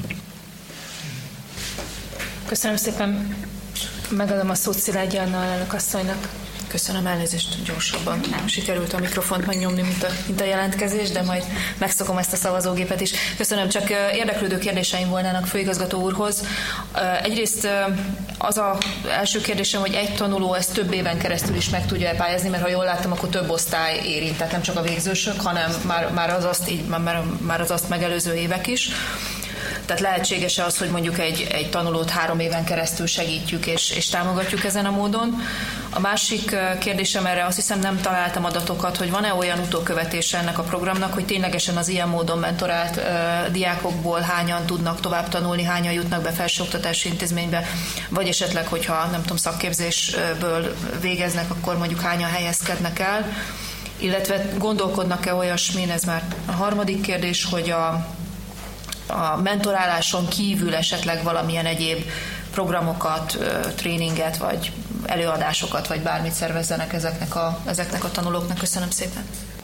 Köszönöm szépen. Megadom a szót Szilágyi Anna elnök asszonynak. Köszönöm, elnézést, gyorsabban sikerült a mikrofont megnyomni, mint a jelentkezés, de majd megszokom ezt a szavazógépet is. Köszönöm, csak érdeklődő kérdéseim volnának főigazgató úrhoz. Egyrészt az az első kérdésem, hogy egy tanuló ezt több éven keresztül is meg tudja pályázni, mert ha jól láttam, akkor több osztály érint, tehát nem csak a végzősök, hanem már az azt megelőző évek is. Tehát lehetséges-e az, hogy mondjuk egy tanulót 3 éven keresztül segítjük és támogatjuk ezen a módon? A másik kérdésem erre, azt hiszem nem találtam adatokat, hogy van-e olyan utókövetése ennek a programnak, hogy ténylegesen az ilyen módon mentorált diákokból hányan tudnak tovább tanulni, hányan jutnak be felsőoktatási intézménybe, vagy esetleg, hogyha nem tudom, szakképzésből végeznek, akkor mondjuk hányan helyezkednek el, illetve gondolkodnak-e olyasmin, ez már a harmadik kérdés, hogy a mentoráláson kívül esetleg valamilyen egyéb programokat, tréninget, vagy előadásokat, vagy bármit szervezzenek ezeknek a tanulóknak. Köszönöm szépen.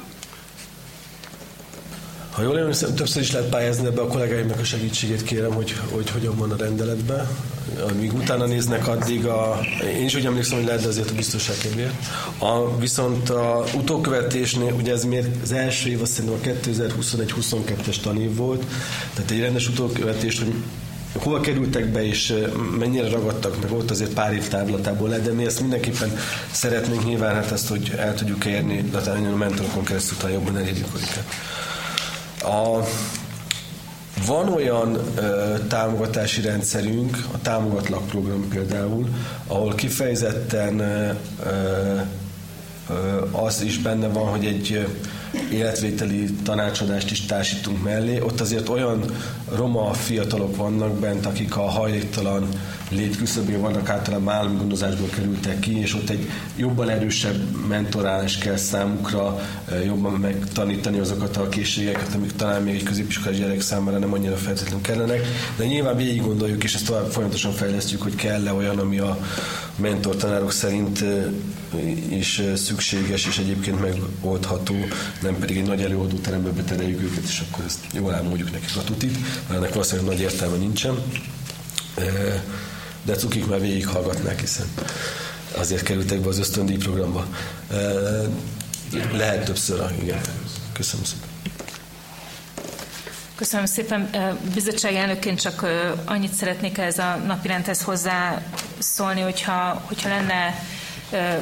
Ha jól emlékszem, többször is lehet pályázni, ebbe a kollégáimnak a segítségét kérem, hogy hogyan van a rendeletben. Amíg utána néznek, addig én is úgy emlékszem, hogy lehet, de azért a biztonság kedvéért. Viszont a utókövetésnél, ugye ez miért az első év, azt szerintem a 2021-22-es tanév volt, tehát egy rendes utókövetést, hogy hova kerültek be, és mennyire ragadtak meg, ott azért pár év távlatából lehet, de mi ezt mindenképpen szeretnénk nyilván, hát ezt, hogy el tudjuk érni, de talán a mentorokon keresztül talán jobban elérjük őket. Van olyan támogatási rendszerünk, a Támogatlak program például, ahol kifejezetten az is benne van, hogy egy életvételi tanácsadást is társítunk mellé. Ott azért olyan roma fiatalok vannak bent, akik a hajléktalan létküszöbén vannak, általában állami gondozásból kerültek ki, és ott egy jobban erősebb mentorálás kell számukra, jobban megtanítani azokat a készségeket, amik talán még egy középiskolai gyerek számára nem annyira feltétlenül kellenek, de nyilván végig gondoljuk, és ezt tovább folyamatosan fejlesztjük, hogy kell-e olyan, ami a mentortanárok szerint is szükséges, és egyébként megoldható, nem pedig egy nagy előadóterembe betereljük őket, és akkor ezt jól elmondjuk nekik a tutit, mert ennek valószínűleg nagy értelme nincsen. De cukik már végighallgatnák, hiszen azért kerültek be az ösztöndíj programba. Lehet többször, igen. Köszönöm szépen. Köszönöm szépen. Bizottsági elnökként csak annyit szeretnék ehhez a napirendhez hozzászólni, hogyha lenne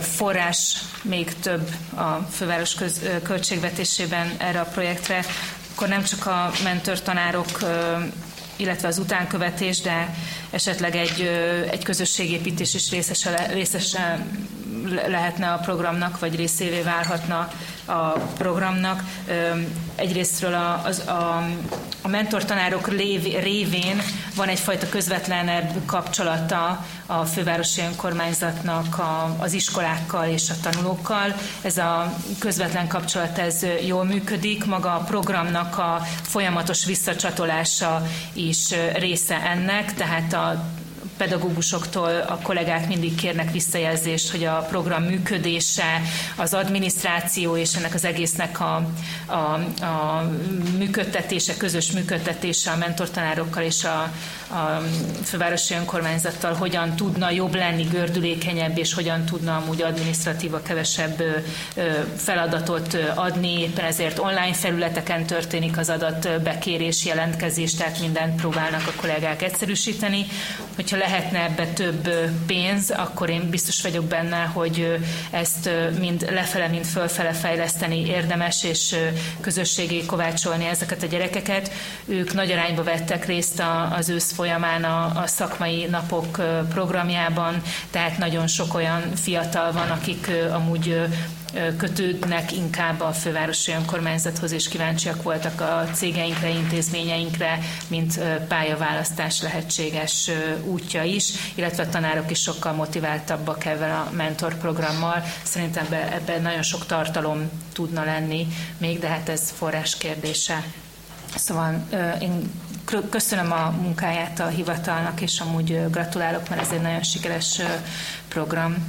forrás még több a főváros költségvetésében erre a projektre, akkor nem csak a mentortanárok, illetve az utánkövetés, de esetleg egy közösségépítés is részese lehetne a programnak, vagy részévé válhatna a programnak. Egyrésztről a mentortanárok révén van egyfajta közvetlenebb kapcsolata a fővárosi önkormányzatnak az iskolákkal és a tanulókkal. Ez a közvetlen kapcsolat ez jól működik, maga a programnak a folyamatos visszacsatolása is része ennek, tehát a pedagógusoktól a kollégák mindig kérnek visszajelzést, hogy a program működése, az adminisztráció és ennek az egésznek a működtetése, közös működtetése a mentortanárokkal és a fővárosi önkormányzattal hogyan tudna jobb lenni, gördülékenyebb, és hogyan tudna amúgy adminisztratíva kevesebb feladatot adni. Éppen ezért online felületeken történik az adatbekérés, jelentkezés, tehát mindent próbálnak a kollégák egyszerűsíteni. Hogyha lehetne ebbe több pénz, akkor én biztos vagyok benne, hogy ezt mind lefele, mind fölfele fejleszteni érdemes, és közösségé kovácsolni ezeket a gyerekeket. Ők nagy arányba vettek részt az ősz folyamán a szakmai napok programjában, tehát nagyon sok olyan fiatal van, akik amúgy kötődnek inkább a fővárosi önkormányzathoz, és kíváncsiak voltak a cégeinkre, intézményeinkre, mint pályaválasztás lehetséges útja is, illetve a tanárok is sokkal motiváltabbak ezzel a mentorprogrammal. Szerintem ebben nagyon sok tartalom tudna lenni még, de hát ez forrás kérdése. Szóval én köszönöm a munkáját a hivatalnak, és amúgy gratulálok, mert ez egy nagyon sikeres program.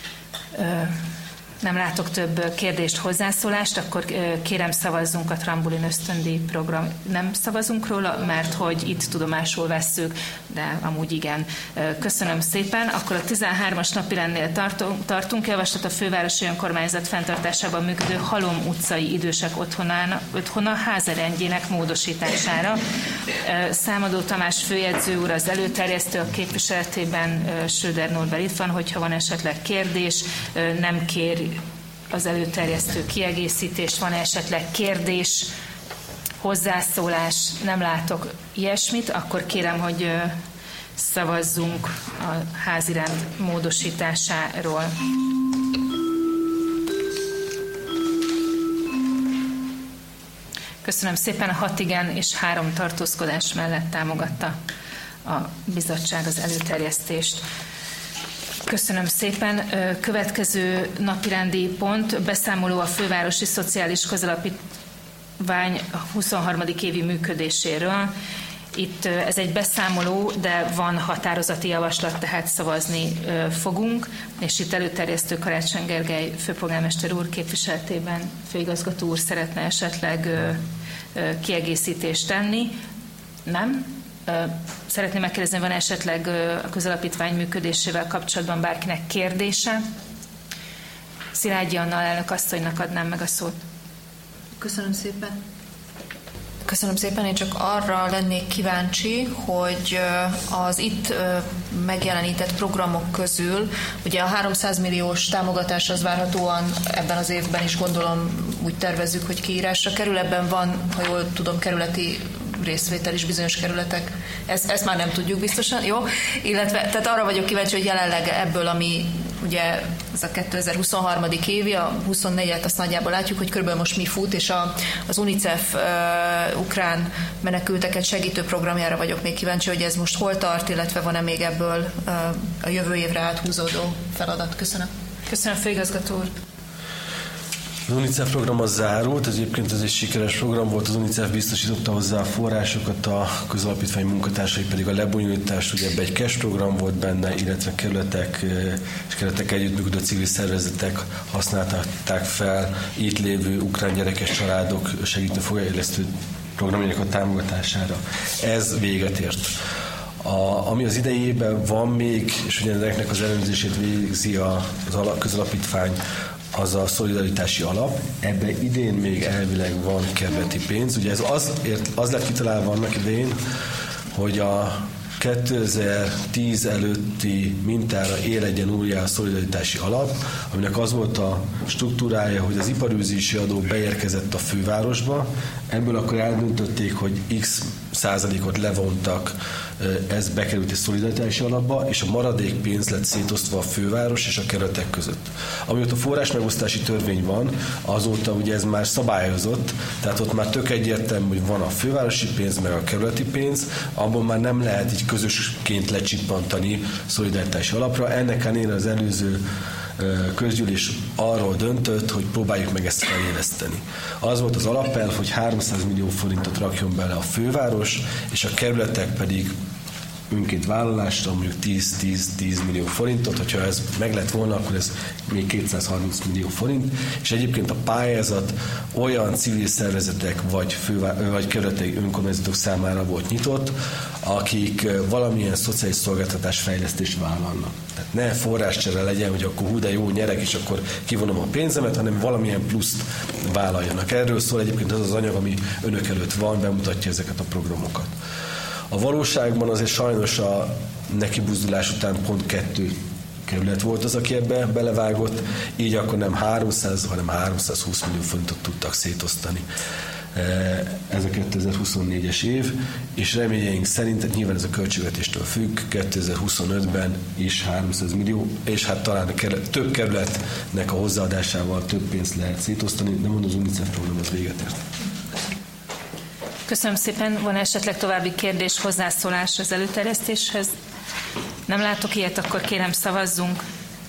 Nem látok több kérdést, hozzászólást, akkor kérem szavazzunk a Trambulin ösztöndíj program. Nem szavazunk róla, mert hogy itt tudomásul vesszük, de amúgy igen. Köszönöm szépen. Akkor a 13-as napirendnél tartunk. Javaslat a fővárosi önkormányzat fenntartásában működő Halom utcai idősek otthona házarendjének módosítására. Számadó Tamás főjegyző úr az előterjesztő, a képviseletében Schröder Norbert itt van, hogyha van esetleg kérdés, nem kér az előterjesztő kiegészítés, van esetleg kérdés, hozzászólás, nem látok ilyesmit, akkor kérem, hogy szavazzunk a házirend módosításáról. Köszönöm szépen, 6 igen és 3 tartózkodás mellett támogatta a bizottság az előterjesztést. Köszönöm szépen. Következő napirendi pont, beszámoló a Fővárosi Szociális Közalapítvány 23. évi működéséről. Itt ez egy beszámoló, de van határozati javaslat, tehát szavazni fogunk, és itt előterjesztő Karácsony Gergely főpolgármester úr képviseletében főigazgató úr szeretne esetleg kiegészítést tenni. Nem? Szeretném megkérdezni, van esetleg a közalapítvány működésével kapcsolatban bárkinek kérdése? Szilágyi Anna elnök asszonynak adnám meg a szót. Köszönöm szépen. Köszönöm szépen, én csak arra lennék kíváncsi, hogy az itt megjelenített programok közül, ugye a 300 milliós támogatás az várhatóan ebben az évben is gondolom úgy tervezzük, hogy kiírásra kerül, ebben van, ha jól tudom, kerületi részvétel is bizonyos kerületek. Ezt már nem tudjuk biztosan, jó? Illetve, tehát arra vagyok kíváncsi, hogy jelenleg ebből, ami ugye ez a 2023. évi, a 24-et azt nagyjából látjuk, hogy körülbelül most mi fut, és az UNICEF ukrán menekülteket segítő programjára vagyok még kíváncsi, hogy ez most hol tart, illetve van-e még ebből a jövő évre áthúzódó feladat. Köszönöm. Köszönöm, főigazgató úr. Az UNICEF program az zárult, egyébként ez egy sikeres program volt, az UNICEF biztosította hozzá a forrásokat, a közalapítvány munkatársai pedig a lebonyolítást, ugye ebbe egy cash program volt benne, illetve kerületek együttműködő civil szervezetek használták fel itt lévő ukrán gyerekes családok segítő foglalkoztató programjának a támogatására. Ez véget ért. Ami az idei évben van még, és ugye ennek az ellenőrzését végzi a közalapítvány, az a szolidaritási alap. Ebben idén még elvileg van kerületi pénz. Ugye ez az lett kitalálva annak idején, hogy a 2010 előtti mintára élegyen újjá a szolidaritási alap, aminek az volt a struktúrája, hogy az iparűzési adó beérkezett a fővárosba, Ebből akkor eldöntötték, hogy x százalékot levontak, ez bekerült egy szolidaritási alapba, és a maradék pénz lett szétosztva a főváros és a kerületek között. Amióta forrásmegosztási törvény van, azóta ugye ez már szabályozott, tehát ott már tök egyértelmű, hogy van a fővárosi pénz, meg a kerületi pénz, abban már nem lehet így közösként lecsippantani szolidaritási alapra. Ennek ellenére az előző közgyűlés arról döntött, hogy próbáljuk meg ezt fejleszteni. Az volt az alapelv, hogy 300 millió forintot rakjon bele a főváros, és a kerületek pedig önként vállalásra mondjuk 10 millió forintot, hogyha ez meg lett volna, akkor ez még 230 millió forint, és egyébként a pályázat olyan civil szervezetek vagy kerületi önkormányzatok számára volt nyitott, akik valamilyen szociális szolgáltatás fejlesztést vállalnak. Tehát ne forráscsere legyen, hogy akkor hú de jó, nyerek, és akkor kivonom a pénzemet, hanem valamilyen pluszt vállaljanak. Erről szól egyébként az az anyag, ami önök előtt van, bemutatja ezeket a programokat. A valóságban azért sajnos a nekibuzdulás után pont 2 kerület volt az, aki ebbe belevágott, így akkor nem 300, hanem 320 millió forintot tudtak szétosztani. Ez a 2024-es év, és reményeink szerint, nyilván ez a költségvetéstől függ, 2025-ben is 300 millió, és hát talán több kerületnek a hozzáadásával több pénzt lehet szétosztani, de mondom, az UNICEF program az véget ért. Köszönöm szépen. Van esetleg további kérdés, hozzászólás az előterjesztéshez? Nem látok ilyet, akkor kérem szavazzunk.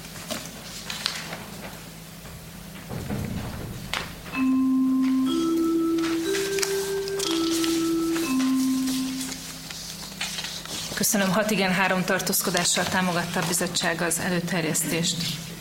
Köszönöm. 6 igen, 3 tartózkodással támogatta a bizottság az előterjesztést.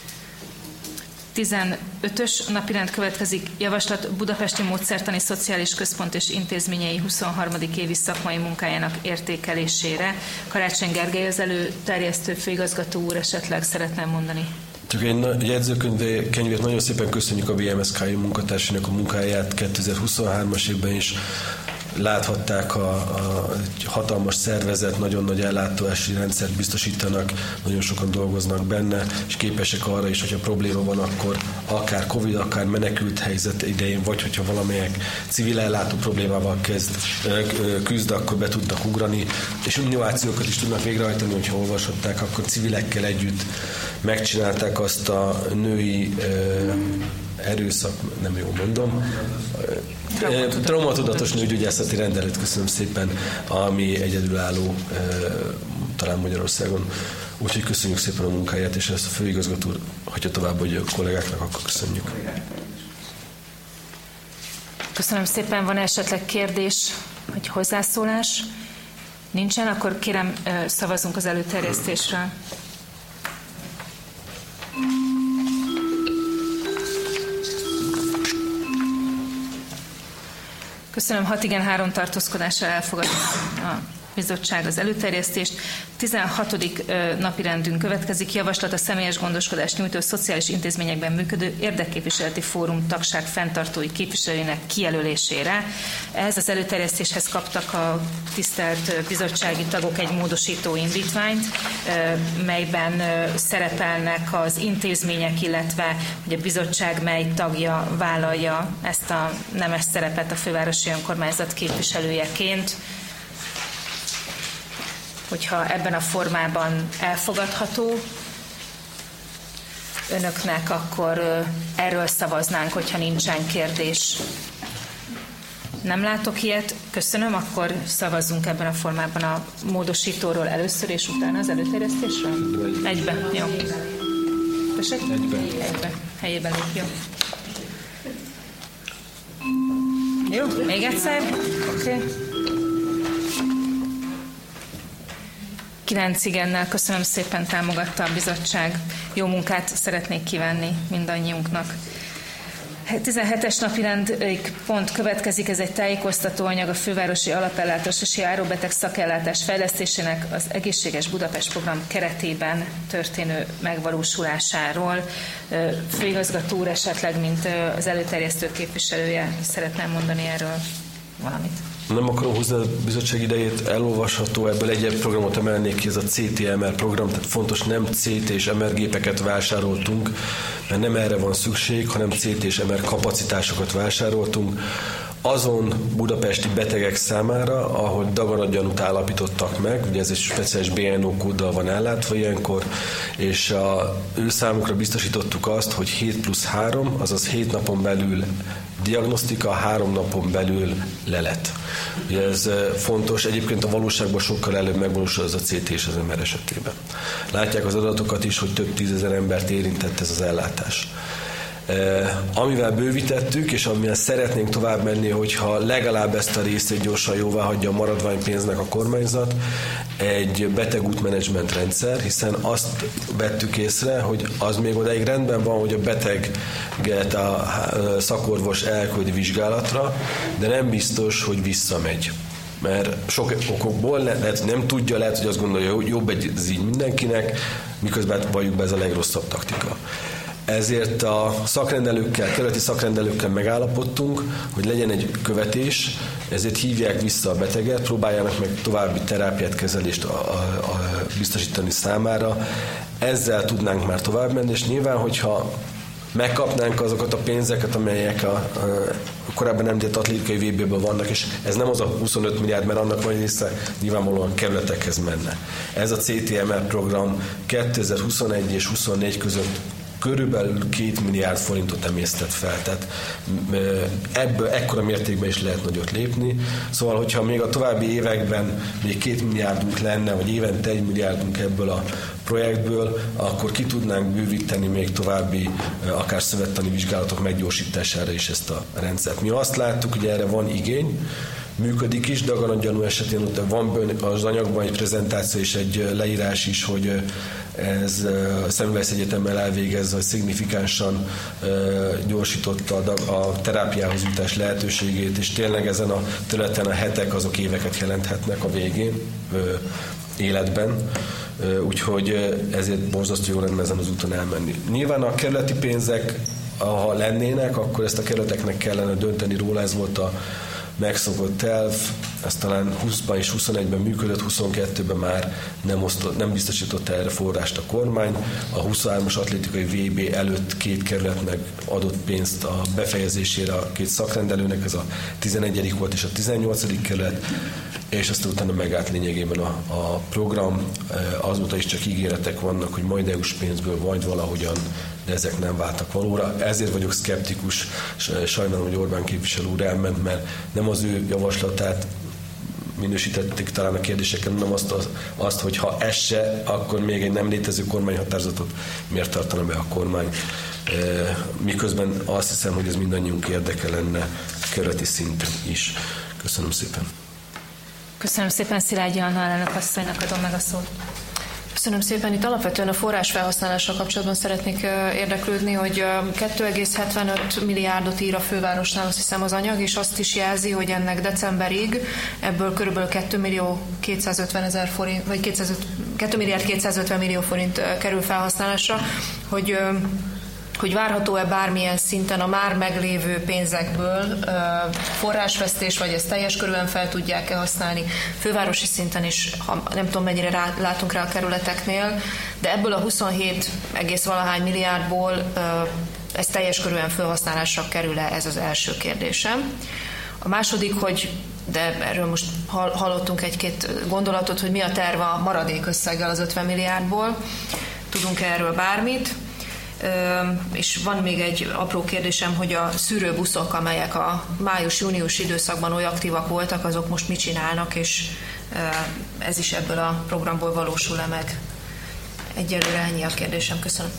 15-ös napirend következik. Javaslat Budapesti Módszertani Szociális Központ és intézményei 23. évi szakmai munkájának értékelésére. Karácsony Gergely az előterjesztő főigazgató úr esetleg szeretne mondani. Csak egy jegyzőkönyvét nagyon szépen köszönjük a VMSK-i munkatársának a munkáját 2023-as évben is. Láthatták a hatalmas szervezet, nagyon nagy ellátási rendszert biztosítanak, nagyon sokan dolgoznak benne, és képesek arra is, hogyha probléma van, akkor akár Covid, akár menekült helyzet idején, vagy hogyha valamelyik civil ellátó problémával küzd, akkor be tudnak ugrani, és innovációkat is tudnak végrehajtani, hogyha olvashatták, akkor civilekkel együtt megcsinálták azt a női erőszak, nem jól mondom, traumatudatos nőgyógyászati rendelet, köszönöm szépen, ami egyedülálló talán Magyarországon. Úgyhogy köszönjük szépen a munkáját, és ezt a főigazgató, hogyha tovább adja a kollégáknak, akkor köszönjük. Köszönöm szépen. Van esetleg kérdés, vagy hozzászólás? Nincsen, akkor kérem szavazunk az előterjesztésről. Köszönöm, 6 igen, 3 tartózkodással elfogadja a bizottság az előterjesztést. 16. napirendünk következik. Javaslat a személyes gondoskodást nyújtó szociális intézményekben működő érdekképviseleti fórum tagság fenntartói képviselőinek kijelölésére. Ehhez az előterjesztéshez kaptak a tisztelt bizottsági tagok egy módosító indítványt, melyben szerepelnek az intézmények, illetve hogy a bizottság mely tagja vállalja ezt a nemes szerepet a fővárosi önkormányzat képviselőjeként. Hogyha ebben a formában elfogadható önöknek, akkor erről szavaznánk, hogyha nincsen kérdés. Nem látok ilyet. Köszönöm, akkor szavazzunk ebben a formában a módosítóról először, és utána az előterjesztésről? Egybe, jó. Tessék? Egybe. Helyében lép, jó. Jó, még egyszer? Oké. 9 igennel köszönöm szépen, támogatta a bizottság. Jó munkát szeretnék kívánni mindannyiunknak. 17-es napirend pont következik, ez egy tájékoztatóanyag a fővárosi alapellátási áróbeteg szakellátás fejlesztésének az Egészséges Budapest program keretében történő megvalósulásáról. Főigazgató úr esetleg, mint az előterjesztő képviselője szeretne mondani erről valamit. Nem akarom húzni a bizottság idejét, elolvasható, ebből egy programot emelnék ki, ez a CT-MR program, tehát fontos, nem CT és MR gépeket vásároltunk, mert nem erre van szükség, hanem CT és MR kapacitásokat vásároltunk. azon budapesti betegek számára, ahol daganatgyanút állapítottak meg, ugye ez egy speciális BNO kóddal van ellátva ilyenkor, és ő számukra biztosítottuk azt, hogy 7+3, azaz 7 napon belül diagnosztika, 3 napon belül lelet. Ugye ez fontos, egyébként a valóságban sokkal előbb megvalósul az a CT és az MR esetében. Látják az adatokat is, hogy több tízezer embert érintett ez az ellátás. Amivel bővítettük, és amivel szeretnénk tovább menni, hogyha legalább ezt a részét gyorsan jóvá hagyja a maradványpénznek a kormányzat, egy betegútmenedzsment rendszer, hiszen azt vettük észre, hogy az még odáig rendben van, hogy a beteget a szakorvos elküldi vizsgálatra, de nem biztos, hogy visszamegy. Mert sok okokból lehet, nem tudja, lehet, hogy azt gondolja, hogy jobb ez így mindenkinek, miközben valljuk be, ez a legrosszabb taktika. Ezért a szakrendelőkkel, kerületi szakrendelőkkel megállapodtunk, hogy legyen egy követés, ezért hívják vissza a beteget, próbáljanak meg további terápiát, kezelést biztosítani számára. Ezzel tudnánk már tovább menni, és nyilván, hogyha megkapnánk azokat a pénzeket, amelyek a korábban említett atlétikai VB-ből vannak, és ez nem az a 25 milliárd, mert annak van része nyilvánvalóan kerületekhez menne. Ez a CTMR program 2021 és 2024 között körülbelül 2 milliárd forintot emésztett fel, tehát ebből ekkora mértékben is lehet nagyot lépni. Szóval, hogyha még a további években még 2 milliárdunk lenne, vagy évente 1 milliárdunk ebből a projektből, akkor ki tudnánk bővíteni még további akár szövettani vizsgálatok meggyorsítására is ezt a rendszert. Mi azt láttuk, hogy erre van igény, működik is, daganatgyanú esetén ott van az anyagban egy prezentáció és egy leírás is, hogy ez a Semmelweis Egyetemmel elvégezve, hogy szignifikánsan gyorsította a terápiához jutás lehetőségét, és tényleg ezen a területen a hetek azok éveket jelenthetnek a végén életben, úgyhogy ezért borzasztó jó lenne ezen az úton elmenni. Nyilván a kerületi pénzek, ha lennének, akkor ezt a kerületeknek kellene dönteni róla, ez volt a megszokott terv, ez talán 20-ban és 21-ben működött, 22-ben már nem biztosította erre forrást a kormány. A 23-as atlétikai VB előtt 2 kerületnek adott pénzt a befejezésére a 2 szakrendelőnek, ez a 11. volt és a 18. kerület, és aztán utána megállt lényegében a program. Azóta is csak ígéretek vannak, hogy majd EU-s pénzből majd valahogyan, de ezek nem váltak valóra. Ezért vagyok szkeptikus, sajnálom, hogy Orbán képviselő úr elment, mert nem az ő javaslatát minősítették talán a kérdéseken, nem azt, hogy ha ez se, akkor még egy nem létező kormányhatározatot miért tartana be a kormány. Miközben azt hiszem, hogy ez mindannyiunk érdeke lenne kerületi szinten is. Köszönöm szépen. Köszönöm szépen, Szilágyi Anna elnök asszonynak adom meg a szót. Köszönöm szépen. Itt alapvetően a forrás felhasználással kapcsolatban szeretnék érdeklődni, hogy 2,75 milliárdot ír a fővárosnál, azt hiszem az anyag, és azt is jelzi, hogy ennek decemberig ebből körülbelül 2 milliárd 250 millió forint kerül felhasználásra, hogy várható-e bármilyen szinten a már meglévő pénzekből forrásvesztés, vagy ezt teljes körülön fel tudják-e használni fővárosi szinten is, nem tudom mennyire látunk rá a kerületeknél, de ebből a 27,valahány milliárdból ez teljes körülön felhasználásra kerül-e, ez az első kérdésem. A második, de erről most hallottunk egy-két gondolatot, hogy mi a terv a maradék összeggel az 50 milliárdból, tudunk erről bármit. És van még egy apró kérdésem, hogy a szűrőbuszok, amelyek a május-június időszakban oly aktívak voltak, azok most mit csinálnak, és ez is ebből a programból valósul-e meg? Egyelőre ennyi a kérdésem. Köszönöm.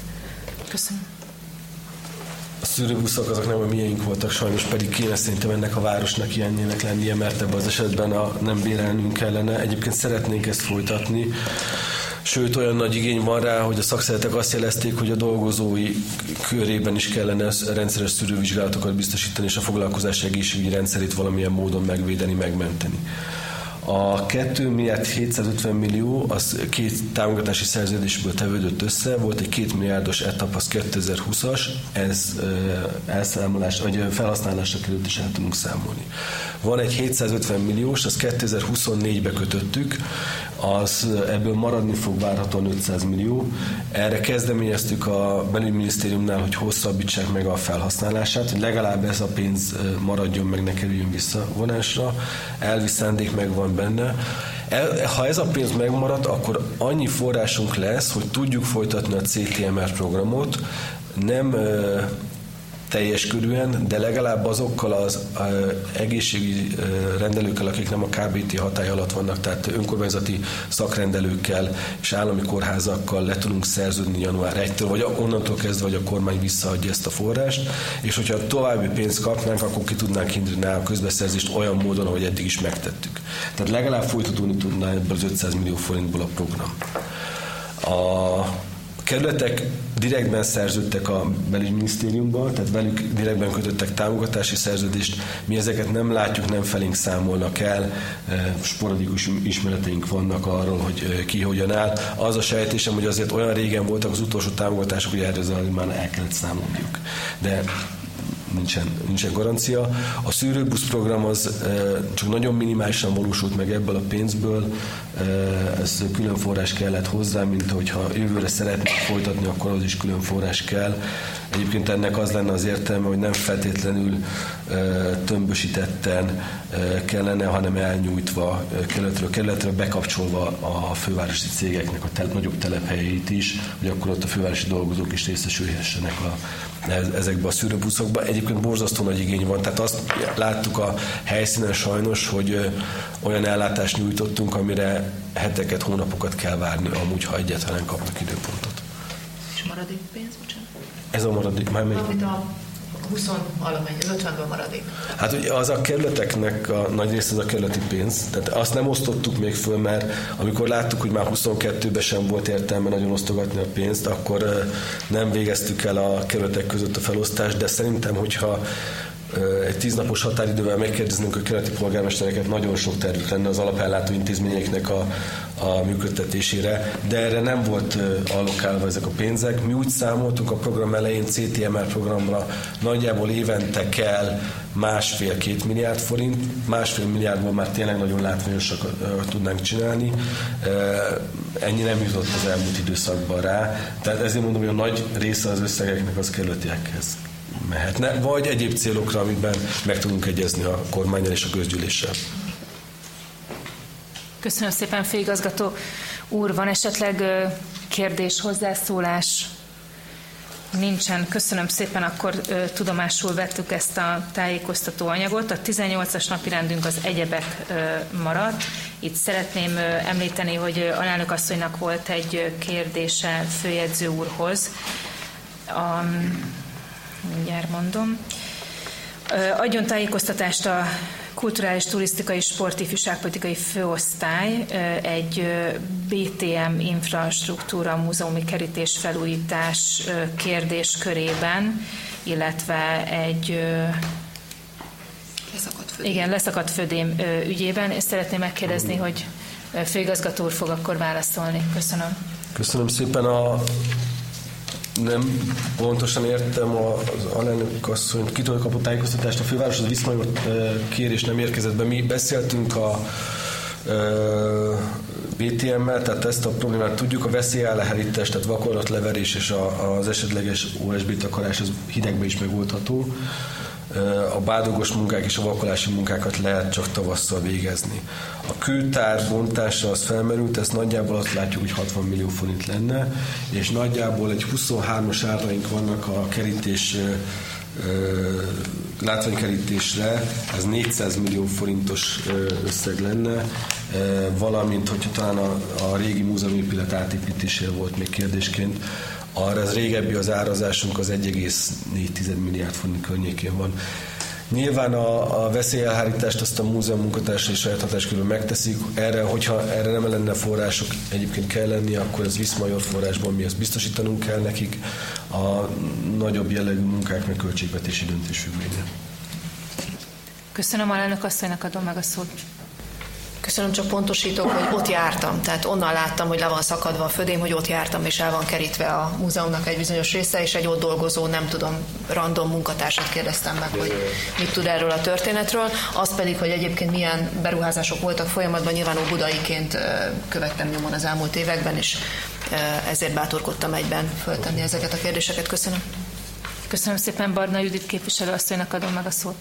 A szűrőbuszok azok nem a miénk voltak, sajnos pedig kéne szerintem ennek a városnak ilyennének lennie, mert ebben az esetben nem bérelnünk kellene. Egyébként szeretnénk ezt folytatni. Sőt, olyan nagy igény van rá, hogy a szakszervezetek azt jelezték, hogy a dolgozói körében is kellene rendszeres szűrővizsgálatokat biztosítani, és a foglalkozás egészségügyi rendszerét valamilyen módon megvédeni, megmenteni. A 2 milliárd 750 millió az 2 támogatási szerződésből tevődött össze, volt egy 2 milliárdos etap, az 2020-as, ez elszámolás, vagy felhasználásra került, és el tudunk számolni. Van egy 750 milliós, azt 2024-be kötöttük, az ebből maradni fog várhatóan 500 millió. Erre kezdeményeztük a belügyminisztériumnál, hogy hosszabbítsák meg a felhasználását, hogy legalább ez a pénz maradjon meg, ne kerüljön visszavonásra. Elvi szándék megvan benne. Ha ez a pénz megmarad, akkor annyi forrásunk lesz, hogy tudjuk folytatni a CTMR programot, nem teljes körűen, de legalább azokkal az egészségügyi rendelőkkel, akik nem a KBT hatály alatt vannak, tehát önkormányzati szakrendelőkkel és állami kórházakkal le tudunk szerződni január 1-től, vagy onnantól kezdve, hogy a kormány visszaadja ezt a forrást, és hogyha további pénzt kapnánk, akkor ki tudnánk indítani a közbeszerzést olyan módon, ahogy eddig is megtettük. Tehát legalább folytatódni tudná ebből az 500 millió forintból a program. A kerületek direktben szerződtek a belügyminisztériumban, tehát velük direktben kötöttek támogatási szerződést. Mi ezeket nem látjuk, nem felénk számolnak el, sporadikus ismereteink vannak arról, hogy ki hogyan áll. Az a sejtésem, hogy azért olyan régen voltak az utolsó támogatások, hogy erre már el kellett számolniuk. De nincsen garancia. A szűrőbusz program az csak nagyon minimálisan valósult meg ebből a pénzből, ez külön forrás kellett hozzá, mint hogyha jövőre szeretnék folytatni, akkor az is külön forrás kell. Egyébként ennek az lenne az értelme, hogy nem feltétlenül tömbösítetten kellene, hanem elnyújtva kerületről bekapcsolva a fővárosi cégeknek a nagyobb telephelyeit is, hogy akkor ott a fővárosi dolgozók is részesülhessenek ezekbe a szűrőbuszokba. Egyébként borzasztó nagy igény van, tehát azt láttuk a helyszínen sajnos, hogy olyan ellátást nyújtottunk, amire heteket, hónapokat kell várni, amúgy, ha egyáltalán kapnak időpontot. És maradék pénz, bocsánat? Ez a maradék, már még... Amit a 20 valamennyi, az 50-ből maradék. Hát ugye az a kerületeknek a nagy része az a kerületi pénz, tehát azt nem osztottuk még föl, mert amikor láttuk, hogy már 22-ben sem volt értelme nagyon osztogatni a pénzt, akkor nem végeztük el a kerületek között a felosztást, de szerintem, hogyha egy 10 napos határidővel megkérdeznünk a kerületi polgármestereket, nagyon sok tervük lenne az alapellátó intézményeknek a működtetésére, de erre nem volt allokálva ezek a pénzek. Mi úgy számoltunk a program elején, CTMR programra nagyjából évente kell 1,5-2 milliárd forint, 1,5 milliárdból már tényleg nagyon látványosak tudnánk csinálni. Ennyi nem jutott az elmúlt időszakban rá, tehát ezért mondom, hogy a nagy része az összegeknek az kerületiekhez mehetne, vagy egyéb célokra, amiben meg tudunk egyezni a kormánnyal és a közgyűléssel. Köszönöm szépen, főigazgató úr. Van esetleg kérdés, hozzászólás? Nincsen. Köszönöm szépen, akkor tudomásul vettük ezt a tájékoztató anyagot. A 18-as napirendünk az egyebek maradt. Itt szeretném említeni, hogy alelnök asszonynak volt egy kérdése főjegyző úrhoz. Mindjárt mondom. Adjon tájékoztatást a Kulturális, Turisztikai, Sport, Ifjúságpolitikai Főosztály egy BTM infrastruktúra, múzeumi kerítés felújítás kérdéskörében, illetve egy leszakadt födém ügyében. És szeretném megkérdezni, hogy főigazgató úr fog akkor válaszolni. Köszönöm. Köszönöm szépen. Nem pontosan értem az alelnök asszonyt, kitől kapott tájékoztatást. A fővároshoz Viszmajor kérés nem érkezett be. Mi beszéltünk a BTM-mel, tehát ezt a problémát tudjuk, a veszélyelhárítás, tehát vakolatleverés és az esetleges OSB takarás az hidegbe is megoldható. A bádogos munkák és a vakolási munkákat lehet csak tavasszal végezni. A kőtár bontása az felmerült, ezt nagyjából azt látjuk, hogy 60 millió forint lenne, és nagyjából egy 23-as áraink vannak a kerítés, látványkerítésre, ez 400 millió forintos összeg lenne, valamint, hogyha talán a régi múzeumépület átépítésére volt még kérdésként, arra az régebbi az árazásunk az 1,4 milliárd forint környékén van. Nyilván a veszélyelhárítást azt a múzeum munkatársa és saját hatáskörül megteszik. Hogyha erre nem lenne források, egyébként kell lenni, akkor ez Viszmajor forrásban mi ezt biztosítanunk kell nekik. A nagyobb jellegű munkáknak költségvetési döntés függvénye. Köszönöm, alelnök asszonynak adom meg a szót. Köszönöm, csak pontosítok, hogy ott jártam, tehát onnan láttam, hogy le van szakadva a födém, hogy ott jártam, és el van kerítve a múzeumnak egy bizonyos része, és egy ott dolgozó, nem tudom, random munkatársat kérdeztem meg, hogy mit tud erről a történetről. Az pedig, hogy egyébként milyen beruházások voltak folyamatban, nyilván budaiként követtem nyomon az elmúlt években, és ezért bátorkodtam egyben föltenni ezeket a kérdéseket. Köszönöm. Köszönöm szépen, Barna Judit képviselőasszonynak adom meg a szót.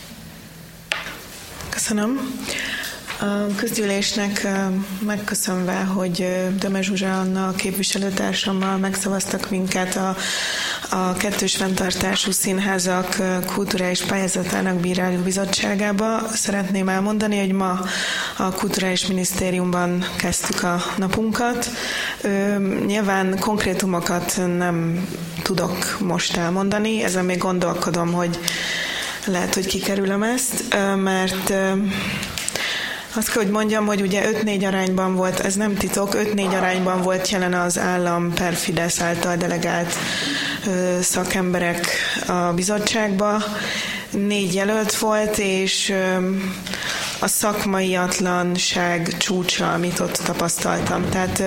Köszönöm. A közgyűlésnek megköszönve, hogy Döme Zsuzsa Anna képviselőtársammal megszavaztak minket a kettős fenntartású színházak kulturális pályázatának bíráló bizottságába, szeretném elmondani, hogy ma a Kulturális Minisztériumban kezdtük a napunkat. Nyilván konkrétumokat nem tudok most elmondani, ezen még gondolkodom, hogy lehet, hogy kikerülöm ezt, mert azt kell, hogy mondjam, hogy ugye 5-4 arányban volt, ez nem titok, 5-4 arányban volt jelen az állam per Fidesz által delegált szakemberek a bizottságba. 4 jelölt volt, és a szakmaiatlanság csúcsa, amit ott tapasztaltam. Tehát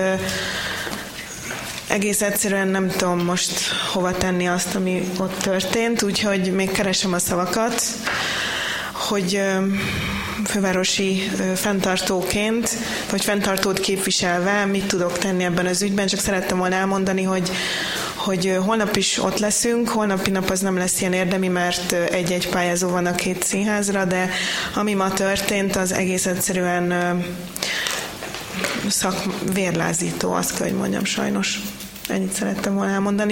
egész egyszerűen nem tudom most hova tenni azt, ami ott történt, úgyhogy még keresem a szavakat, hogy fővárosi fenntartóként, vagy fenntartót képviselve mit tudok tenni ebben az ügyben. Csak szerettem volna elmondani, hogy holnap is ott leszünk, holnapi nap az nem lesz ilyen érdemi, mert egy-egy pályázó van a 2 színházra, de ami ma történt, az egész egyszerűen vérlázító, azt kell, hogy mondjam, sajnos. Ennyit szerettem volna elmondani.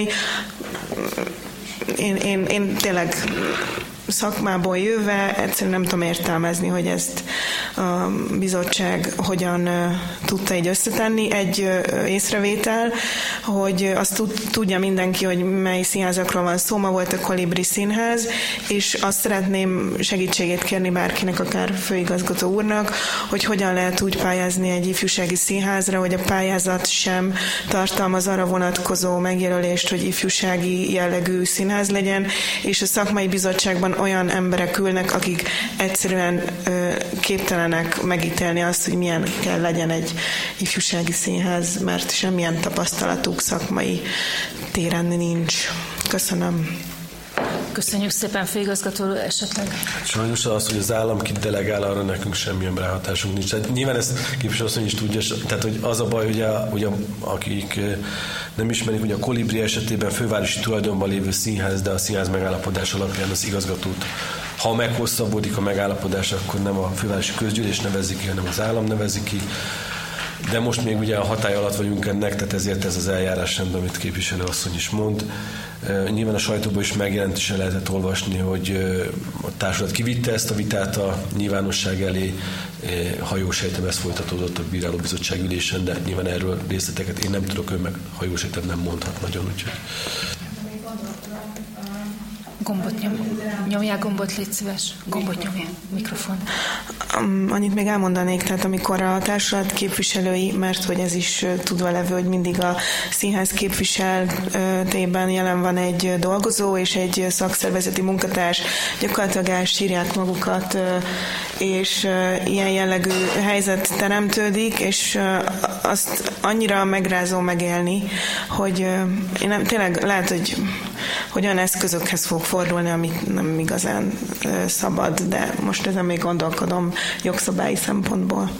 Én tényleg szakmából jöve egyszerűen nem tudom értelmezni, hogy ezt a bizottság hogyan tudta így összetenni. Egy észrevétel, hogy azt tudja mindenki, hogy mely színházakról van szó, ma volt a Kolibri Színház, és azt szeretném segítségét kérni bárkinek, akár főigazgató úrnak, hogy hogyan lehet úgy pályázni egy ifjúsági színházra, hogy a pályázat sem tartalmaz arra vonatkozó megjelölést, hogy ifjúsági jellegű színház legyen, és a szakmai bizottságban olyan emberek ülnek, akik egyszerűen képtelenek megítélni azt, hogy milyen kell legyen egy ifjúsági színház, mert semmilyen tapasztalatuk szakmai téren nincs. Köszönöm. Köszönjük szépen, főigazgató, esetleg. Sajnos az, hogy az állam kidelegál, arra nekünk semmilyen ráhatásunk nincs. Tehát nyilván ezt képviselőasszony is tudja, tehát hogy az a baj, hogy akik nem ismerik, hogy a Kolibri esetében fővárosi tulajdonban lévő színház, de a színház megállapodás alapján az igazgatót, ha meghosszabbodik a megállapodás, akkor nem a fővárosi közgyűlés nevezi ki, hanem az állam nevezi ki. De most még ugye a hatály alatt vagyunk ennek, tehát ezért ez az eljárásrend, amit képviselőasszony is mond. Nyilván a sajtóban is megjelent, és el lehetett olvasni, hogy a társulat kivitte ezt a vitát a nyilvánosság elé. Ha jól sejtem, ez folytatódott a bírálóbizottság ülésen, de nyilván erről részleteket én nem tudok, ő meg ha jól sejtem nem mondhat nagyon, úgyhogy... Gombot nyomjál gombot, légy szíves. Gombot nyomjál, mikrofon. Annyit még elmondanék, tehát amikor a társulat képviselői, mert hogy ez is tudva levő, hogy mindig a színház képviseletében jelen van egy dolgozó és egy szakszervezeti munkatárs, gyakorlatilag elsírják magukat, és ilyen jellegű helyzet teremtődik, és azt annyira megrázó megélni, hogy én nem, tényleg lehet, hogy olyan eszközökhez fog fordulni, amit nem igazán szabad, de most ezen még gondolkodom jogszabályi szempontból.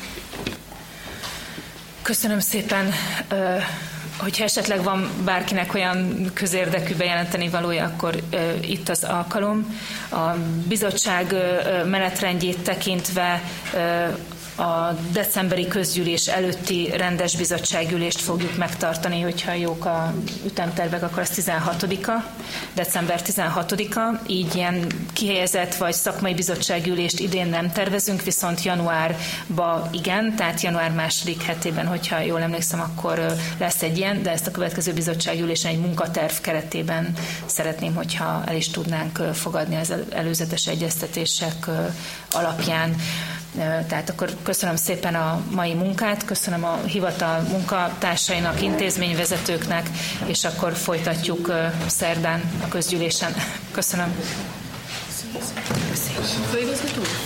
Köszönöm szépen. Hogyha esetleg van bárkinek olyan közérdekű bejelenteni valója, akkor itt az alkalom. A bizottság menetrendjét tekintve a decemberi közgyűlés előtti rendes bizottsággyűlést fogjuk megtartani, hogyha jók a ütemtervek, akkor az 16-a, december 16-a, így ilyen kihelyezett vagy szakmai bizottsággyűlést idén nem tervezünk, viszont januárba igen, tehát január második hetében, hogyha jól emlékszem, akkor lesz egy ilyen, de ezt a következő bizottsággyűlésen egy munkaterv keretében szeretném, hogyha el is tudnánk fogadni az előzetes egyeztetések alapján. Tehát akkor köszönöm szépen a mai munkát, köszönöm a hivatal munkatársainak, intézményvezetőknek, és akkor folytatjuk szerdán a közgyűlésen. Köszönöm. Főigazgató?